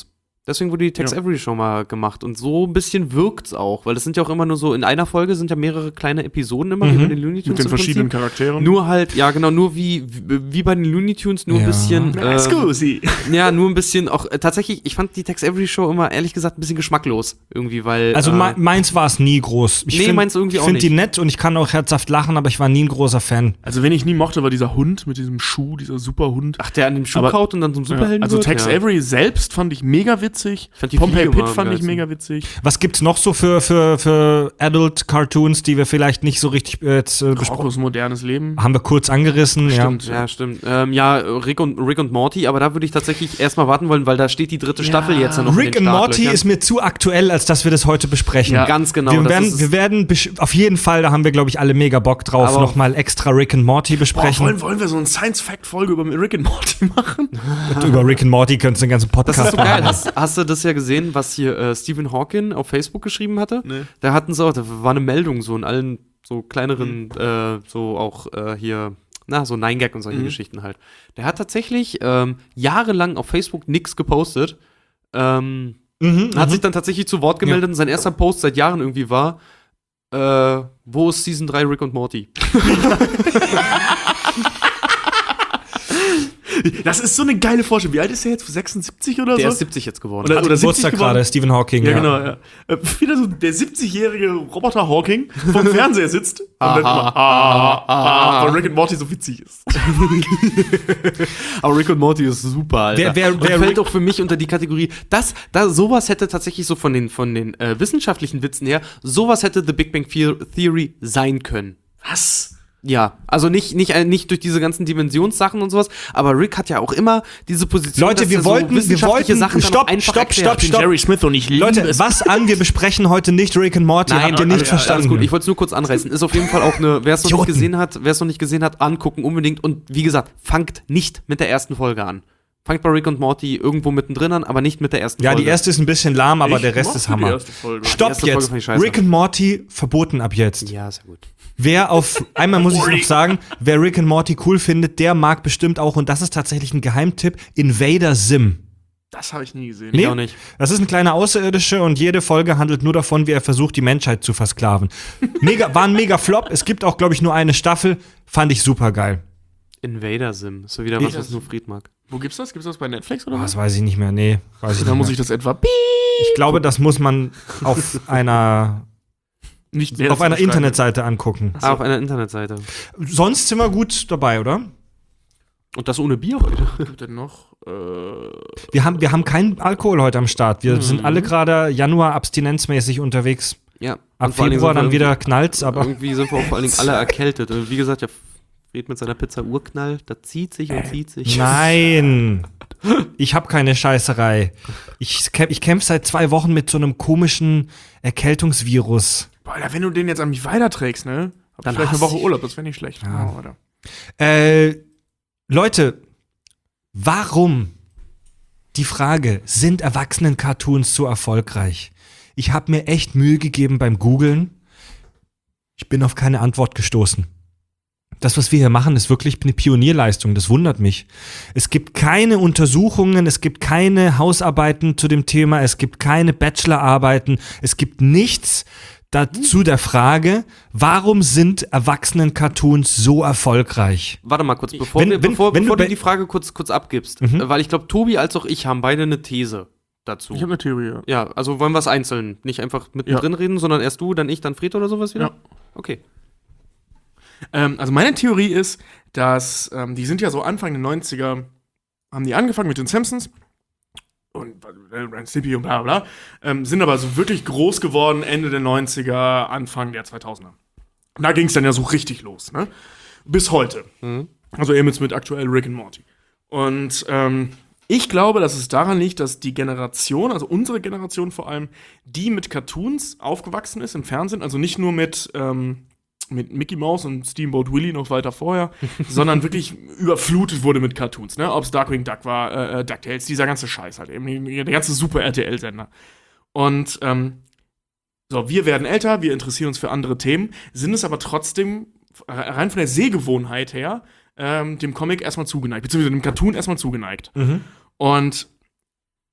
Deswegen wurde die Tex Ja. Avery Show mal gemacht. Und so ein bisschen wirkt's auch. Weil das sind ja auch immer nur so, in einer Folge sind ja mehrere kleine Episoden immer, Mhm. wie bei den Looney Tunes Mit den im verschiedenen Prinzip. Charakteren. Nur halt, ja genau, nur wie, wie, wie bei den Looney Tunes, nur Ja. ein bisschen. Na, äh, scusi. Ja, nur ein bisschen auch, äh, tatsächlich, ich fand die Tex Avery Show immer, ehrlich gesagt, ein bisschen geschmacklos. Irgendwie, weil. Also äh, me- meins war es nie groß. Ich Nee, find- meins irgendwie ich auch finde die nicht. nett und ich kann auch herzhaft lachen, aber ich war nie ein großer Fan. Also, wen ich nie mochte, war dieser Hund mit diesem Schuh, dieser Superhund. Ach, der an dem Schuh Aber- kaut und dann zum Superhelden Ja, also wird? Tex ja. Avery selbst fand ich mega witzig. fand die Pompey Fliege Pitt mal am fand ich geilsten. mega witzig. Was gibt's noch so für, für, für Adult-Cartoons, die wir vielleicht nicht so richtig äh, jetzt äh, besprochen Rocko's modernes Leben. haben? Wir kurz angerissen. Stimmt. Ja, stimmt. Ähm, ja, Rick und, Rick und Morty, aber da würde ich tatsächlich erstmal warten wollen, weil da steht die dritte Staffel jetzt ja noch Ja. in Rick den and Morty Startlöchern. ist mir zu aktuell, als dass wir das heute besprechen. Ja. Ganz genau. wir, das werden, ist, wir werden besch- auf jeden Fall, da haben wir, glaube ich, alle mega Bock drauf, Aber- nochmal extra Rick and Morty Boah, besprechen. wollen, wollen wir so eine Science-Fact-Folge über Rick and Morty machen? Über Rick and Morty könntest du einen ganzen das Podcast ist so geil. machen. Hast, hast du das ja gesehen, was hier äh, Stephen Hawking auf Facebook geschrieben hatte? Nee. Da hatten sie auch, da war eine Meldung so in allen so kleineren, äh, so auch äh, hier, na, so Nine Gag und solche Mhm. Geschichten halt. Der hat tatsächlich ähm, jahrelang auf Facebook nichts gepostet. Ähm, Mhm, hat mhm. sich dann tatsächlich zu Wort gemeldet und sein erster Post seit Jahren irgendwie war, äh, wo ist Season drei Rick und Morty? Das ist so eine geile Vorstellung. Wie alt ist er jetzt? sechsundsiebzig oder Der so? ist siebzig jetzt geworden. Oder- Hat oder siebzig Geburtstag geworden? gerade, Stephen Hawking. Ja, genau, ja. Äh, wieder so der siebzigjährige Roboter Hawking vom Fernseher sitzt und dann immer ah, ah, weil Rick and Morty so witzig ist. Aber Rick und Morty ist super, Alter. Wer- wer- und wer fällt Rick- auch für mich unter die Kategorie, das, da, sowas hätte tatsächlich so von den, von den äh, wissenschaftlichen Witzen her, sowas hätte The Big Bang The- Theory sein können. Was? Ja, also nicht, nicht, äh, nicht durch diese ganzen Dimensionssachen und sowas, aber Rick hat ja auch immer diese Position, Leute, dass wir er wollten- wir wissenschaftliche wollten- Sachen dann stopp, auch einfach stopp, erklärt. stopp, stopp. Jerry Smith und ich liebe Leute, es. was an, wir besprechen heute nicht Rick and Morty. Nein, Habt ihr nicht alles, verstanden? Alles gut, ich wollte es nur kurz anreißen. Ist auf jeden Fall auch eine, wer es noch nicht Idioten. gesehen hat, wer es noch nicht gesehen hat, angucken unbedingt. Und wie gesagt, fangt nicht mit der ersten Folge an. Fangt bei Rick und Morty irgendwo mittendrin an, aber nicht mit der ersten Ja, Folge. die erste ist ein bisschen lahm, aber Ich der Rest mochte ist die Hammer. erste Folge. Die Stopp erste Folge jetzt. fand ich scheiße. Rick and Morty verboten ab jetzt. Ja, sehr gut. Wer auf, einmal muss ich noch sagen, wer Rick and Morty cool findet, der mag bestimmt auch, und das ist tatsächlich ein Geheimtipp, Invader Sim. Das habe ich nie gesehen. Nee, auch nicht. Das ist ein kleiner Außerirdische und jede Folge handelt nur davon, wie er versucht, die Menschheit zu versklaven. Mega, war ein mega Flop. Es gibt auch, glaube ich, nur eine Staffel. Fand ich super geil. Invader Sim. Ist so wieder was, Ja. was nur Fried mag. Wo gibt's das? Gibt's das bei Netflix oder Oh, was? das weiß ich nicht mehr. Nee, weiß ich Da nicht muss mehr. ich das etwa Ich glaube, das muss man auf einer, nicht auf einer Internetseite angucken. Ah, auf einer Internetseite. Sonst sind wir gut dabei, oder? Und das ohne Bier heute. Was gibt denn noch? Äh, Wir haben, wir haben keinen Alkohol heute am Start. Wir sind alle gerade Januar abstinenzmäßig unterwegs. Ja. Ab Und vor allen Dingen Februar sind wir dann wieder irgendwie- knallt's, aber Irgendwie sind wir auch vor allen Dingen alle erkältet. Und wie gesagt, der Fried mit seiner Pizza Urknall, da zieht sich und zieht sich. nein. Ich habe keine Scheißerei. Ich, kämp- ich kämpfe seit zwei Wochen mit so einem komischen Erkältungsvirus. boah, Alter, wenn du den jetzt an mich weiterträgst, ne? Hab Dann ich vielleicht eine hasse Woche ich- Urlaub, das wäre nicht schlecht. Ja. Oh, Alter. Äh, Leute, warum? Die Frage, sind Erwachsenen-Cartoons so erfolgreich? Ich habe mir echt Mühe gegeben beim Googlen. Ich bin auf keine Antwort gestoßen. Das, was wir hier machen, ist wirklich eine Pionierleistung. Das wundert mich. Es gibt keine Untersuchungen, es gibt keine Hausarbeiten zu dem Thema, es gibt keine Bachelorarbeiten, es gibt nichts dazu der Frage, warum sind Erwachsenen-Cartoons so erfolgreich? Warte mal kurz, bevor, Wenn- wir, wenn- bevor, wenn bevor du du, bei- die Frage kurz, kurz abgibst. Mhm. Äh, Weil ich glaube, Tobi als auch ich haben beide eine These dazu. Ich habe eine Theorie. Ja. Ja, also wollen wir es einzeln, nicht einfach mittendrin reden, sondern erst du, dann ich, dann Fred oder sowas wieder? Ja. Okay. Ähm, also meine Theorie ist, dass ähm, die sind ja so Anfang der neunziger, haben die angefangen mit den Simpsons und äh, Ren Stimpy und bla bla, ähm, sind aber so wirklich groß geworden Ende der neunziger, Anfang der zweitausender. Und da ging es dann ja so richtig los, ne? Bis heute. Mhm. Also eben jetzt mit aktuell Rick and Morty. Und ähm, ich glaube, dass es daran liegt, dass die Generation, also unsere Generation vor allem, die mit Cartoons aufgewachsen ist im Fernsehen, also nicht nur mit ähm, mit Mickey Mouse und Steamboat Willie noch weiter vorher, sondern wirklich überflutet wurde mit Cartoons, ne? Ob es Darkwing Duck war, äh, DuckTales, dieser ganze Scheiß halt eben, der ganze Super-R T L-Sender. Und ähm, so, wir werden älter, wir interessieren uns für andere Themen, sind es aber trotzdem rein von der Sehgewohnheit her ähm, dem Comic erstmal zugeneigt, beziehungsweise dem Cartoon erstmal zugeneigt. Und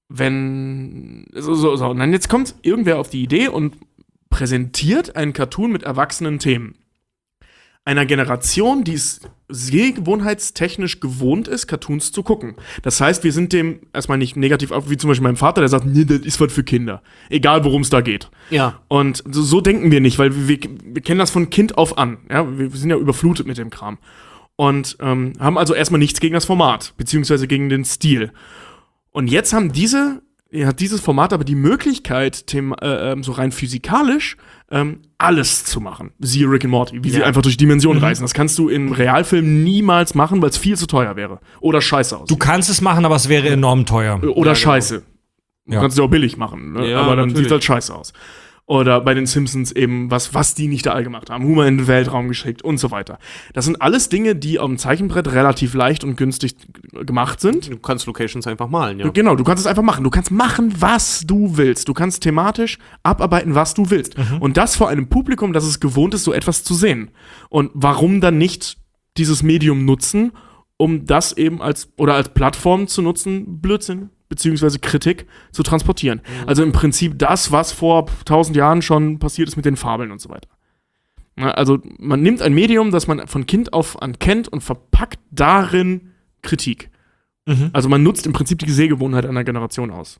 wenn, so, so, so, und dann jetzt kommt irgendwer auf die Idee und präsentiert einen Cartoon mit erwachsenen Themen. Einer Generation, die es sehgewohnheitstechnisch gewohnt ist, Cartoons zu gucken. Das heißt, wir sind dem erstmal nicht negativ auf, wie zum Beispiel mein Vater, der sagt, nee, das ist was für Kinder. Egal, worum es da geht. Ja. Und so, so denken wir nicht, weil wir, wir kennen das von Kind auf an. Ja? Wir, wir sind ja überflutet mit dem Kram. Und ähm, haben also erstmal nichts gegen das Format, beziehungsweise gegen den Stil. Und jetzt haben diese, hat dieses Format aber die Möglichkeit, Thema, äh, so rein physikalisch, ähm, alles zu machen. Siehe Rick and Morty, wie Ja. sie einfach durch Dimensionen Mhm. reisen. Das kannst du im Realfilm niemals machen, weil es viel zu teuer wäre. Oder scheiße aussieht. Du kannst es machen, aber es wäre enorm teuer. Oder Ja, genau. scheiße. Du Ja. kannst es ja auch billig machen, ne? Ja, aber dann natürlich. sieht es halt scheiße aus. Oder bei den Simpsons eben, was, was die nicht da all gemacht haben. Humor in den Weltraum geschickt und so weiter. Das sind alles Dinge, die auf dem Zeichenbrett relativ leicht und günstig gemacht sind. Du kannst Locations einfach malen, ja. Genau, du kannst es einfach machen. Du kannst machen, was du willst. Du kannst thematisch abarbeiten, was du willst. Und das vor einem Publikum, das es gewohnt ist, so etwas zu sehen. Und warum dann nicht dieses Medium nutzen, um das eben als, oder als Plattform zu nutzen, Blödsinn, beziehungsweise Kritik zu transportieren. Also im Prinzip das, was vor tausend Jahren schon passiert ist mit den Fabeln und so weiter. Na, also man nimmt ein Medium, das man von Kind auf an kennt und verpackt darin Kritik. Mhm. Also man nutzt im Prinzip die Sehgewohnheit einer Generation aus.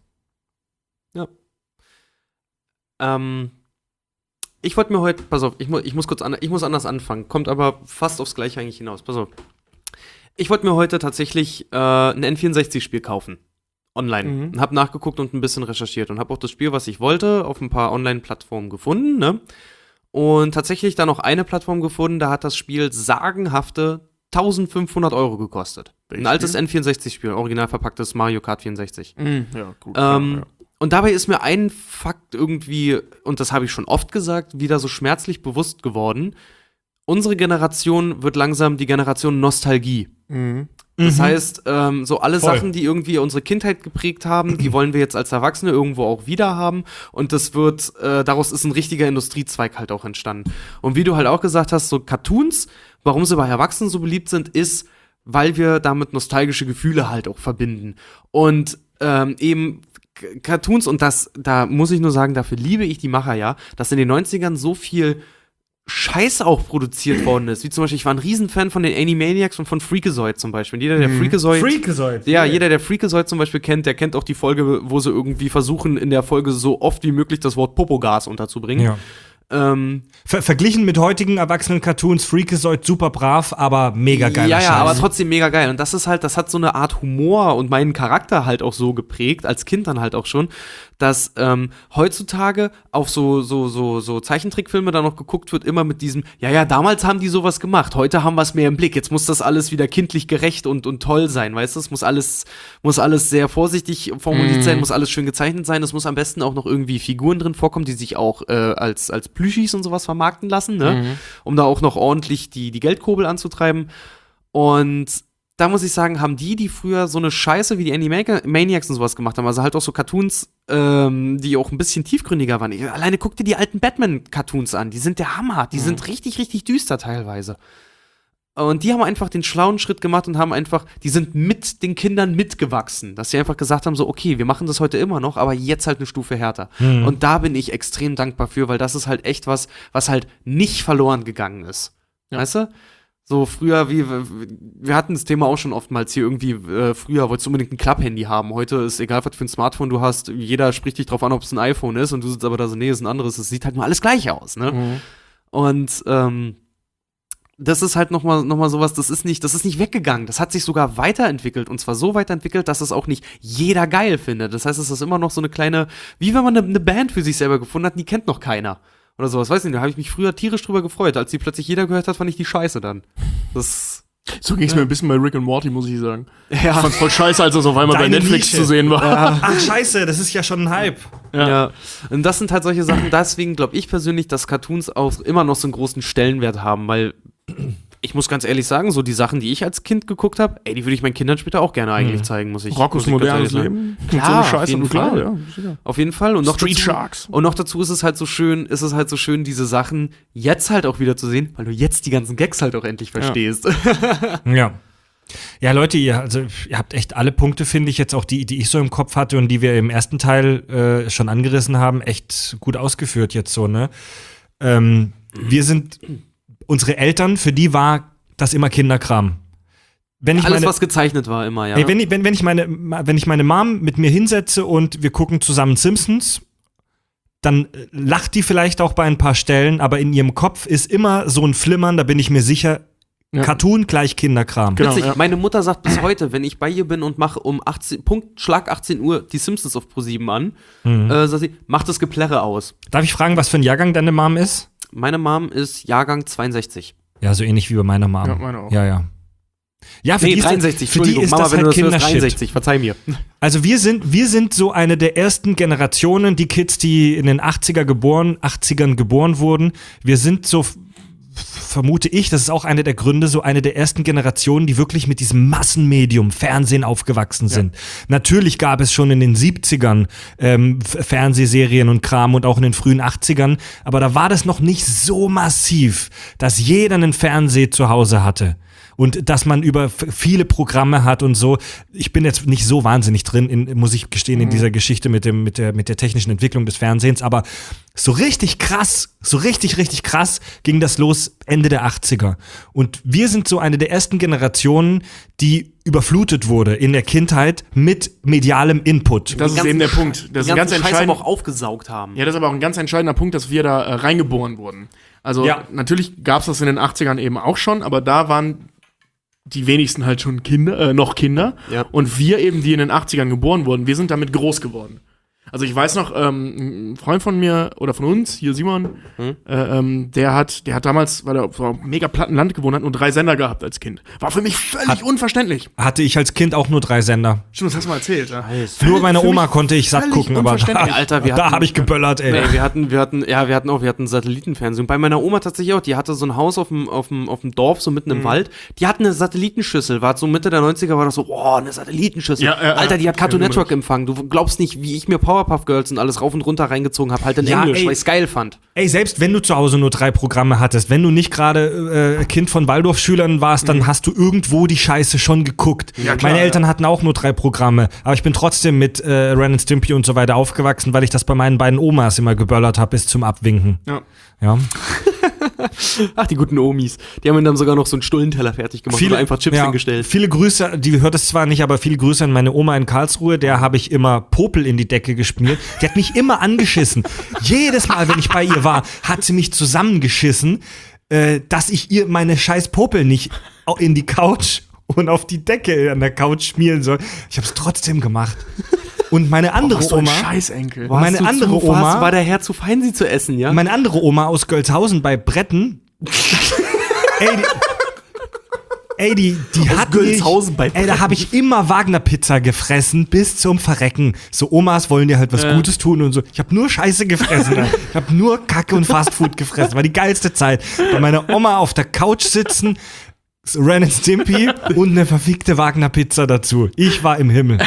Ähm, ich wollte mir heute, pass auf, ich, mu ich muss kurz an, ich muss anders anfangen, kommt aber fast aufs Gleiche eigentlich hinaus. Pass auf. Ich wollte mir heute tatsächlich äh, ein N vierundsechzig-Spiel kaufen. Online. Mhm. Und hab nachgeguckt und ein bisschen recherchiert und hab auch das Spiel, was ich wollte, auf ein paar Online-Plattformen gefunden, ne? Und tatsächlich dann noch eine Plattform gefunden, da hat das Spiel sagenhafte eintausendfünfhundert Euro gekostet. Welches Ein altes Spiel? N vierundsechzig-Spiel, original verpacktes Mario Kart vierundsechzig. Ja, gut. Ähm, Und dabei ist mir ein Fakt irgendwie, und das habe ich schon oft gesagt, wieder so schmerzlich bewusst geworden. Unsere Generation wird langsam die Generation Nostalgie. Mhm. Das Mhm. heißt, ähm, so alle Voll. Sachen, die irgendwie unsere Kindheit geprägt haben, die wollen wir jetzt als Erwachsene irgendwo auch wieder haben. Und das wird, äh, daraus ist ein richtiger Industriezweig halt auch entstanden. Und wie du halt auch gesagt hast, so Cartoons, warum sie bei Erwachsenen so beliebt sind, ist, weil wir damit nostalgische Gefühle halt auch verbinden. Und ähm, eben K- Cartoons, und das, da muss ich nur sagen, dafür liebe ich die Macher ja, dass in den neunzigern so viel Scheiß auch produziert worden ist. Wie zum Beispiel, ich war ein Riesenfan von den Animaniacs und von Freakazoid zum Beispiel. Und jeder, der Freakazoid. Freakazoid. Ja, jeder, der Freakazoid zum Beispiel kennt, der kennt auch die Folge, wo sie irgendwie versuchen, in der Folge so oft wie möglich das Wort Popogas unterzubringen. Ja. Ähm, Ver verglichen mit heutigen erwachsenen Cartoons, Freakazoid super brav, aber mega geiler ja, ja, Scheiß. aber trotzdem mega geil. Und das ist halt, das hat so eine Art Humor und meinen Charakter halt auch so geprägt, als Kind dann halt auch schon, dass ähm, heutzutage auf so, so, so, so Zeichentrickfilme da noch geguckt wird, immer mit diesem, ja, ja, damals haben die sowas gemacht, heute haben wir es mehr im Blick, jetzt muss das alles wieder kindlich gerecht und, und toll sein, weißt du? Es muss alles, muss alles sehr vorsichtig formuliert sein, muss alles schön gezeichnet sein, es muss am besten auch noch irgendwie Figuren drin vorkommen, die sich auch äh, als, als Plüschis und sowas vermarkten lassen, ne? Um da auch noch ordentlich die, die Geldkurbel anzutreiben. Und da muss ich sagen, haben die, die früher so eine Scheiße wie die Animaniacs und sowas gemacht haben, also halt auch so Cartoons, ähm, die auch ein bisschen tiefgründiger waren. Ich, alleine guck dir die alten Batman-Cartoons an, die sind der Hammer, die sind richtig, richtig düster teilweise. Und die haben einfach den schlauen Schritt gemacht und haben einfach, die sind mit den Kindern mitgewachsen, dass sie einfach gesagt haben, so, okay, wir machen das heute immer noch, aber jetzt halt eine Stufe härter. Mhm. Und da bin ich extrem dankbar für, weil das ist halt echt was, was halt nicht verloren gegangen ist. Ja. Weißt du? So früher, wie, wir hatten das Thema auch schon oftmals hier irgendwie, äh, früher wolltest du unbedingt ein Klapp-Handy haben. Heute ist egal, was für ein Smartphone du hast, jeder spricht dich drauf an, ob es ein iPhone ist und du sitzt aber da so, nee, ist ein anderes, es sieht halt nur alles gleich aus, ne? Mhm. Und, ähm, das ist halt nochmal noch mal sowas, das ist nicht, das ist nicht weggegangen. Das hat sich sogar weiterentwickelt. Und zwar so weiterentwickelt, dass es auch nicht jeder geil findet. Das heißt, es ist immer noch so eine kleine, wie wenn man eine, eine Band für sich selber gefunden hat, die kennt noch keiner. Oder sowas. Weiß nicht, da habe ich mich früher tierisch drüber gefreut. Als die plötzlich jeder gehört hat, fand ich die scheiße dann. Das. So ging es mir ein bisschen bei Rick and Morty, muss ich sagen. Ich Ja. fand's voll scheiße, als das auf einmal Deine bei Netflix Nische. zu sehen war. Ach, scheiße, das ist ja schon ein Hype. Ja. Ja. Und das sind halt solche Sachen, deswegen glaube ich persönlich, dass Cartoons auch immer noch so einen großen Stellenwert haben, weil ich muss ganz ehrlich sagen, so die Sachen, die ich als Kind geguckt habe, ey, die würde ich meinen Kindern später auch gerne eigentlich zeigen, muss ich Rockos muss ich ganz modernes ehrlich sagen. Leben. Klar, so eine auf Scheiße, jeden klar, Fall. ja, sicher. Auf jeden Fall. Und noch Street dazu, Sharks. Und noch dazu ist es halt so schön, ist es halt so schön, diese Sachen jetzt halt auch wieder zu sehen, weil du jetzt die ganzen Gags halt auch endlich verstehst. Ja. Ja, Leute, ihr, also, ihr habt echt alle Punkte, finde ich, jetzt auch die, die ich so im Kopf hatte und die wir im ersten Teil äh, schon angerissen haben, echt gut ausgeführt jetzt so, ne? Ähm, wir sind, unsere Eltern, für die war das immer Kinderkram. Wenn ich Alles, meine, was gezeichnet war, immer, ja. ey, wenn, ich, wenn, wenn, ich meine, wenn ich meine Mom mit mir hinsetze und wir gucken zusammen Simpsons, dann lacht die vielleicht auch bei ein paar Stellen, aber in ihrem Kopf ist immer so ein Flimmern, da bin ich mir sicher, ja. Cartoon gleich Kinderkram. Genau, Witzig, ja. meine Mutter sagt bis heute, wenn ich bei ihr bin und mache um achtzehn, Punkt, Schlag achtzehn Uhr die Simpsons auf ProSieben an, mhm. äh, sagt sie, mach das Geplärre aus. Darf ich fragen, was für ein Jahrgang deine Mom ist? Meine Mom ist Jahrgang zweiundsechzig. Ja, so ähnlich wie bei meiner Mom. Ja, meine auch. Ja, ja. Ja, für nee, die ist dreiundsechzig, das, für die ist Mama, das wenn halt du das hörst, Kindershit. dreiundsechzig, verzeih mir. Also wir sind, wir sind so eine der ersten Generationen, die Kids, die in den achtziger geboren, achtzigern geboren wurden. Wir sind so, f- vermute ich, das ist auch eine der Gründe, so eine der ersten Generationen, die wirklich mit diesem Massenmedium Fernsehen aufgewachsen sind. Ja. Natürlich gab es schon in den siebzigern ähm, F- Fernsehserien und Kram und auch in den frühen achtzigern, aber da war das noch nicht so massiv, dass jeder einen Fernseher zu Hause hatte. Und dass man über f- viele Programme hat und so. Ich bin jetzt nicht so wahnsinnig drin, in, muss ich gestehen, in dieser Geschichte mit dem, mit der, mit der technischen Entwicklung des Fernsehens. Aber so richtig krass, so richtig, richtig krass ging das los Ende der achtziger. Und wir sind so eine der ersten Generationen, die überflutet wurde in der Kindheit mit medialem Input. Das ist eben der Punkt. Das ist ein ganz Scheiß entscheidend. aber auch aufgesaugt haben. Ja, das ist aber auch ein ganz entscheidender Punkt, dass wir da äh, reingeboren wurden. Also Ja. natürlich gab es das in den achtzigern eben auch schon, aber da waren die wenigsten halt schon Kinder, äh, noch Kinder. Ja. Und wir eben, die in den achtzigern geboren wurden, wir sind damit groß geworden. Also ich weiß noch, ähm, ein Freund von mir oder von uns, hier Simon, Hm? äh, ähm, der hat, der hat damals, weil er auf einem mega platten Land gewohnt hat, nur drei Sender gehabt als Kind. War für mich völlig Hat- unverständlich. Hatte ich als Kind auch nur drei Sender. Stimmt, das hast du mal erzählt. Ja. Nur meine für Oma mich konnte ich satt völlig gucken, aber da, unverständlich. Alter, wir da hatten- habe ich geböllert, ey. Nee, wir hatten, wir hatten, ja, wir hatten auch, wir hatten Satellitenfernsehen. Und bei meiner Oma tatsächlich auch, die hatte so ein Haus auf dem, auf dem, auf dem Dorf, so mitten im Wald. Die hatten eine Satellitenschüssel, war so Mitte der neunziger, war das so, oh, eine Satellitenschüssel. Ja, ja, Alter, die hat ja. Cartoon Ja, Network empfangen. Du glaubst nicht, wie ich mir Powerpuff Girls und alles rauf und runter reingezogen habe, halt in Ja, Englisch, ey. weil ich's geil fand. Ey, selbst wenn du zu Hause nur drei Programme hattest, wenn du nicht gerade äh, Kind von Waldorfschülern warst, dann hast du irgendwo die Scheiße schon geguckt. Ja, klar, Meine Eltern ja. hatten auch nur drei Programme, aber ich bin trotzdem mit äh, Ren and Stimpy und so weiter aufgewachsen, weil ich das bei meinen beiden Omas immer geböllert habe bis zum Abwinken. Ja. Ja. Ach, die guten Omis. Die haben mir dann sogar noch so einen Stullenteller fertig gemacht oder einfach Chips ja, hingestellt. Viele Grüße, die hört es zwar nicht, aber viele Grüße an meine Oma in Karlsruhe, der habe ich immer Popel in die Decke geschmiert. Die hat mich immer angeschissen. Jedes Mal, wenn ich bei ihr war, hat sie mich zusammengeschissen, äh, dass ich ihr meine scheiß Popel nicht au- in die Couch und auf die Decke an der Couch schmieren soll. Ich habe es trotzdem gemacht. Und meine andere Was für ein Oma, Scheißenkel. Warst meine du andere zu, Oma- warst- war der Herr zu fein, sie zu essen, ja? meine andere Oma aus Gölzhausen bei Bretten, ey, die, ey, die, die Aus hat Gölzhausen mich, bei ey, da Bretten. habe ich immer Wagner-Pizza gefressen bis zum Verrecken. So Omas wollen dir halt was Gutes tun und so. Ich habe nur Scheiße gefressen. Alter. Ich habe nur Kacke und Fastfood gefressen. War die geilste Zeit. Bei meiner Oma auf der Couch sitzen, Ren and Stimpy und eine verfickte Wagner-Pizza dazu. Ich war im Himmel.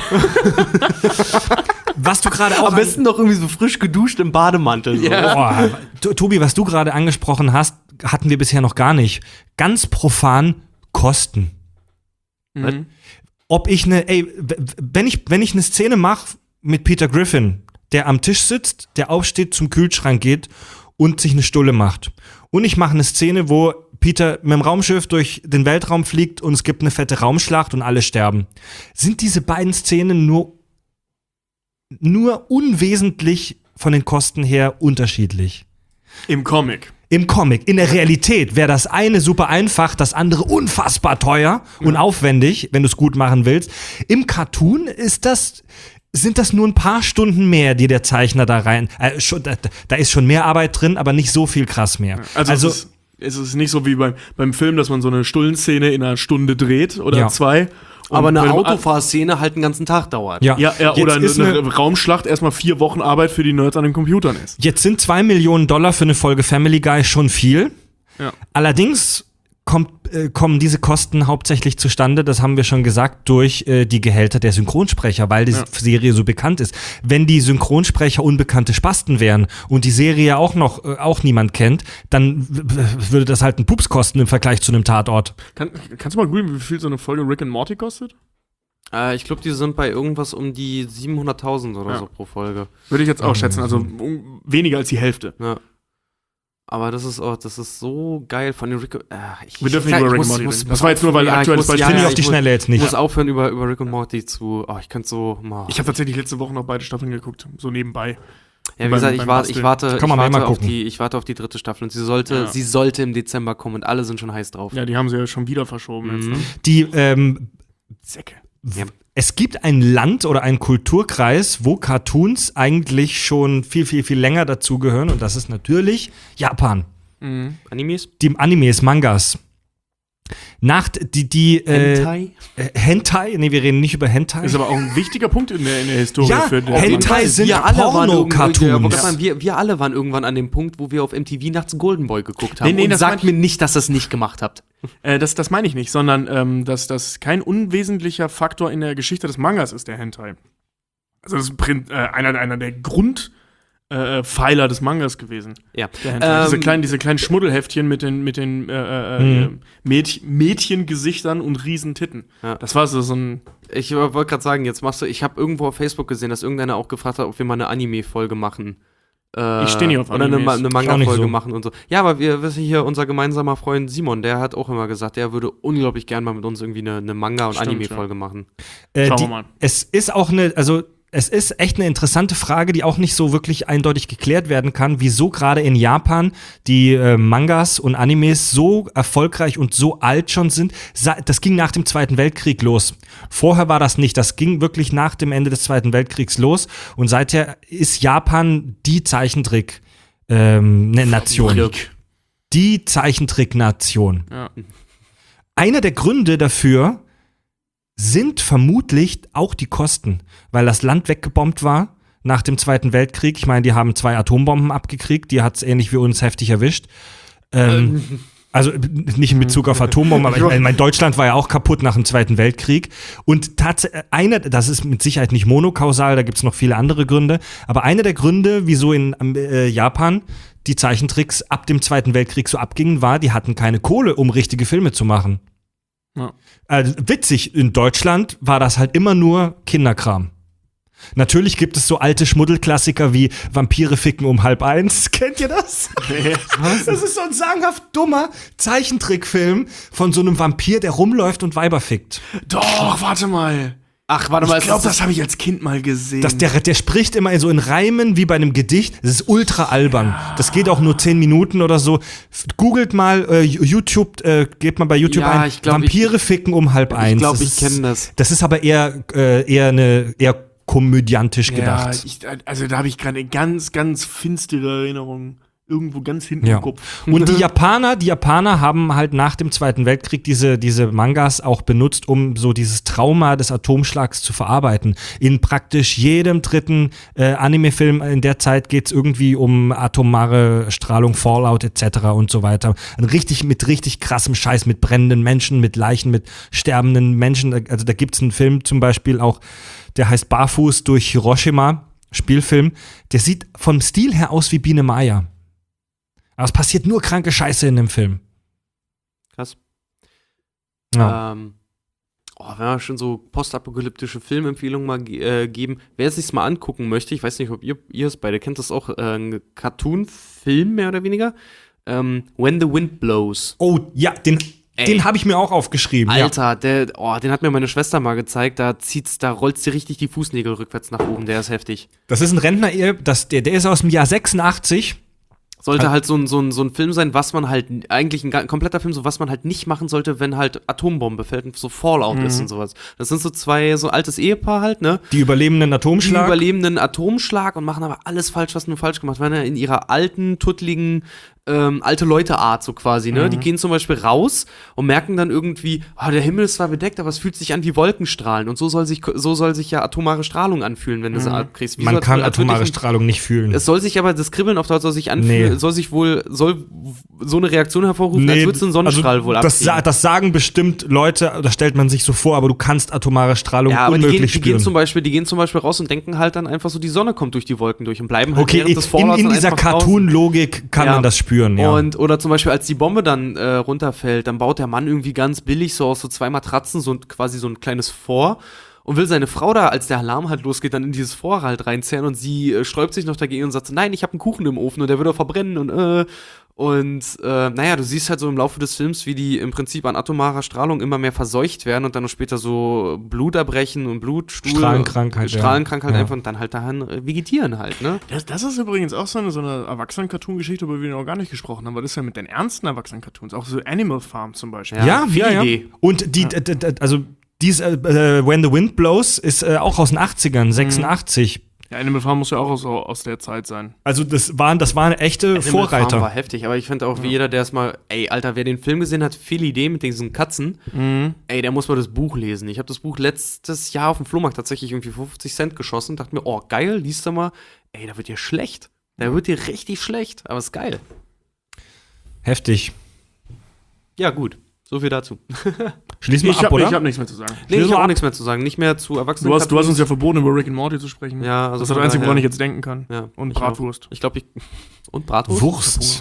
Was du gerade auch Am besten noch irgendwie so frisch geduscht im Bademantel. So. Boah, T- Tobi, was du gerade angesprochen hast, hatten wir bisher noch gar nicht. Ganz profan Kosten. Mhm. Ob ich eine, ey, w- w- wenn ich, wenn ich eine Szene mache mit Peter Griffin, der am Tisch sitzt, der aufsteht, zum Kühlschrank geht und sich eine Stulle macht. Und ich mache eine Szene, wo Peter mit dem Raumschiff durch den Weltraum fliegt und es gibt eine fette Raumschlacht und alle sterben. Sind diese beiden Szenen nur, nur unwesentlich von den Kosten her unterschiedlich? Im Comic. Im Comic, in der Realität wäre das eine super einfach, das andere unfassbar teuer und aufwendig, wenn du es gut machen willst. Im Cartoon ist das, sind das nur ein paar Stunden mehr, die der Zeichner da rein, äh, schon, da, da ist schon mehr Arbeit drin, aber nicht so viel krass mehr. Also, Also, es, ist, es ist nicht so wie beim, beim Film, dass man so eine Stullenszene in einer Stunde dreht oder Ja. zwei. Und Aber eine wenn- Autofahrszene halt einen ganzen Tag dauert. ja, Ja, ja Jetzt oder eine, ist eine- eine Raumschlacht erstmal vier Wochen Arbeit für die Nerds an den Computern ist. Jetzt sind zwei Millionen Dollar für eine Folge Family Guy schon viel. Ja. Allerdings kommt, äh, kommen diese Kosten hauptsächlich zustande, das haben wir schon gesagt, durch äh, die Gehälter der Synchronsprecher, weil die ja. Serie so bekannt ist. Wenn die Synchronsprecher unbekannte Spasten wären und die Serie auch noch äh, auch niemand kennt, dann w- w- würde das halt einen Pups kosten im Vergleich zu einem Tatort. Kann, kannst du mal googeln, wie viel so eine Folge Rick and Morty kostet? Äh, ich glaube, die sind bei irgendwas um die siebenhunderttausend oder ja. so pro Folge. Würde ich jetzt auch Mhm. schätzen, also um, weniger als die Hälfte. Ja. Aber das ist, oh, das ist so geil von den Rick. Äh, ich, Wir dürfen ich, nicht über ich Rick muss, and Morty muss, reden. Das war jetzt nur, weil ja, aktuelles ich muss, Beispiel. ja, Finde ich ja, auf die ich Schnelle jetzt muss, nicht. Ich muss aufhören, über, über Rick und Morty zu. Oh, ich könnte so. Oh. Ich habe tatsächlich letzte Woche noch beide Staffeln geguckt, so nebenbei. Ja, wie beim- gesagt, ich, beim war, Basteln. ich warte, ich Kann man mal warte, mal auf gucken. die, ich warte auf die dritte Staffel und sie sollte, Ja. sie sollte im Dezember kommen und alle sind schon heiß drauf. Ja, die haben sie ja schon wieder verschoben jetzt. Mhm. Ne? Die, ähm, Säcke. Ja. es gibt ein Land oder einen Kulturkreis, wo Cartoons eigentlich schon viel, viel, viel länger dazugehören und das ist natürlich Japan. Mhm. Animes? Die Animes, Mangas. Nach die, die äh, Hentai? äh, Hentai? Nee, wir reden nicht über Hentai. Ist aber auch ein wichtiger Punkt in der, in der Historie Ja, für den Hentai Mann. sind wir alle waren irgendwo- Porno-Cartoons. ja, wollte gerade sagen, wir, wir alle waren irgendwann an dem Punkt, wo wir auf M T V nachts Golden Boy geguckt haben. Nee, nee, und das sagt mein mir nicht, dass ihr es nicht gemacht habt. Äh, das, das meine ich nicht, sondern ähm, dass das kein unwesentlicher Faktor in der Geschichte des Mangas ist, der Hentai. Also das ist Prin- äh, einer, einer der Grundpfeiler äh, Pfeiler des Mangas gewesen. Ja. Der Hentai. diese, Ähm, kleinen, diese kleinen Schmuddelheftchen mit den, mit den äh, äh, Mhm. Mädch- Mädchengesichtern und riesen Titten. Ja. Das war so, so ein. Ich wollte gerade sagen, jetzt machst du, ich habe irgendwo auf Facebook gesehen, dass irgendeiner auch gefragt hat, ob wir mal eine Anime-Folge machen. Äh, Ich steh nicht auf Oder eine, Ma- Animes. eine Ich auch nicht Manga-Folge so. machen und so. Ja, aber wir wissen hier, unser gemeinsamer Freund Simon, der hat auch immer gesagt, der würde unglaublich gern mal mit uns irgendwie eine, eine Manga- und Stimmt, Anime-Folge machen. Äh, Schauen die, wir mal. Es ist auch eine, also es ist echt eine interessante Frage, die auch nicht so wirklich eindeutig geklärt werden kann, wieso gerade in Japan die äh, Mangas und Animes so erfolgreich und so alt schon sind. Sa- Das ging nach dem Zweiten Weltkrieg los. Vorher war das nicht. Das ging wirklich nach dem Ende des Zweiten Weltkriegs los. Und seither ist Japan die Zeichentrick ähm, ne Nation. Die Zeichentrick-Nation. Ja. Einer der Gründe dafür sind vermutlich auch die Kosten, weil das Land weggebombt war nach dem Zweiten Weltkrieg. Ich meine, die haben zwei Atombomben abgekriegt, die hat es ähnlich wie uns heftig erwischt. Ähm, also nicht in Bezug auf Atombomben, aber ich meine, mein Deutschland war ja auch kaputt nach dem Zweiten Weltkrieg. Und tatsächlich, einer, das ist mit Sicherheit nicht monokausal, da gibt es noch viele andere Gründe, aber einer der Gründe, wieso in äh, Japan die Zeichentricks ab dem Zweiten Weltkrieg so abgingen, war, die hatten keine Kohle, um richtige Filme zu machen. Ja. Also, witzig, in Deutschland war das halt immer nur Kinderkram. Natürlich gibt es so alte Schmuddelklassiker wie Vampire ficken um halb eins. Kennt ihr das? Das ist so ein sagenhaft dummer Zeichentrickfilm von so einem Vampir, der rumläuft und Weiber fickt. Doch, warte mal. Ach, warte mal, Ich glaube, das habe ich als Kind mal gesehen. Das, der, der spricht immer so in Reimen wie bei einem Gedicht. Das ist ultra albern. Das geht auch nur zehn Minuten oder so. F- Googelt mal äh, YouTube, äh, gebt mal bei YouTube Ja, ein. ich glaub, Vampire ich- ficken um halb eins. Ich glaube, Das ich ist- kenne das. Das ist aber eher, äh, eher eine eher komödiantisch ja, gedacht. ich, also da habe ich gerade eine ganz, ganz finstere Erinnerung. Irgendwo ganz hinten Ja. im Kopf. Und die Japaner, die Japaner haben halt nach dem Zweiten Weltkrieg diese, diese Mangas auch benutzt, um so dieses Trauma des Atomschlags zu verarbeiten. In praktisch jedem dritten äh, Anime-Film in der Zeit geht's irgendwie um atomare Strahlung, Fallout et cetera und so weiter. Ein richtig mit richtig krassem Scheiß, mit brennenden Menschen, mit Leichen, mit sterbenden Menschen. Also da gibt's einen Film zum Beispiel auch, der heißt Barfuß durch Hiroshima, Spielfilm. Der sieht vom Stil her aus wie Biene Maya. Aber es passiert nur kranke Scheiße in dem Film. Krass. Ja. Ähm, oh, wenn wir schon so postapokalyptische Filmempfehlungen mal ge äh, geben, wer es sich mal angucken möchte, ich weiß nicht, ob ihr, ihr es beide kennt, das ist auch äh, ein Cartoon-Film, mehr oder weniger. Ähm, When the Wind Blows. Oh, ja, den, Ey. den habe ich mir auch aufgeschrieben. Ja. Alter, der, oh, den hat mir meine Schwester mal gezeigt, da zieht's, da rollt's dir richtig die Fußnägel rückwärts nach oben, der ist heftig. Das ist ein Rentner, das, der, der ist aus dem Jahr sechsundachtzig. Sollte halt so ein, so, ein, so ein Film sein, was man halt, eigentlich ein, ga- kompletter Film, so was man halt nicht machen sollte, wenn halt Atombombe fällt und so Fallout ist und sowas. Das sind so zwei, so altes Ehepaar halt, ne? Die überlebenden Die Atomschlag. überleben einen Atomschlag und machen aber alles falsch, was nur falsch gemacht wird. Werden ja in ihrer alten, tuttligen ähm, alte Leute-Art, so quasi, ne? Mhm. Die gehen zum Beispiel raus und merken dann irgendwie, oh, der Himmel ist zwar bedeckt, aber es fühlt sich an wie Wolkenstrahlen. Und so soll sich, so soll sich ja atomare Strahlung anfühlen, wenn du sie mhm. abkriegst. Wie Man soll, kann als atomare ich, Strahlung nicht fühlen. Es soll sich aber, das Kribbeln auf der Haut soll sich anfühlen, nee. soll sich wohl, soll so eine Reaktion hervorrufen, nee, als würdest du einen Sonnenstrahl also wohl das, abkriegen. das sagen bestimmt Leute, das stellt man sich so vor, aber du kannst atomare Strahlung ja, aber unmöglich die gehen, die spüren. gehen zum Beispiel, die gehen zum Beispiel raus und denken halt dann einfach so, die Sonne kommt durch die Wolken durch und bleiben halt okay, während des in, Vorlaufs in dieser Cartoon-Logik kann ja. man das spüren, ja. Und, oder zum Beispiel, als die Bombe dann äh, runterfällt, dann baut der Mann irgendwie ganz billig so aus so zwei Matratzen so quasi so ein kleines Fort und will seine Frau da, als der Alarm halt losgeht, dann in dieses Fort halt reinzerren und sie äh, sträubt sich noch dagegen und sagt so, nein, ich habe einen Kuchen im Ofen und der würde verbrennen und äh, und äh, naja, du siehst halt so im Laufe des Films, wie die im Prinzip an atomarer Strahlung immer mehr verseucht werden und dann noch später so Blut erbrechen und Blutstuhl. Strahlenkrankheit. Strahlenkrankheit ja. einfach und dann halt dahin vegetieren halt, ne? Das, das ist übrigens auch so eine, so eine Erwachsenen-Cartoon-Geschichte, über die wir noch gar nicht gesprochen haben, weil das ist ja mit den ernsten Erwachsenen-Cartoons, auch so Animal Farm zum Beispiel. Ja, ja, ja. Idee. Und die, Ja. d- d- also dies, äh, When the Wind Blows ist äh, auch aus den achtzigern, sechsundachtzig. Ja, Animal Farm muss ja auch aus, aus der Zeit sein. Also das waren, das waren echte Animal Vorreiter. Farm war heftig, aber ich finde auch, wie jeder, der es mal, ey, Alter, wer den Film gesehen hat, viel Idee mit diesen Katzen, Mhm. ey, der muss mal das Buch lesen. Ich habe das Buch letztes Jahr auf dem Flohmarkt tatsächlich irgendwie fünfzig Cent geschossen, dachte mir, oh, geil, liest du mal, ey, da wird dir schlecht. Da wird dir richtig schlecht, aber ist geil. Heftig. Ja, gut, so viel dazu. Schließen wir Ich ab, habe oder? hab nichts mehr zu sagen. Nee, ich so habe auch ab. nichts mehr zu sagen, nicht mehr zu Erwachsenen. Du hast, du hast uns ja verboten, über Rick and Morty zu sprechen. Ja, also das ist das von Einzige, woran daher- ich jetzt denken kann. Ja, Und ich Bratwurst. auch. Ich glaube, ich. Und Bratwurst? Wurst.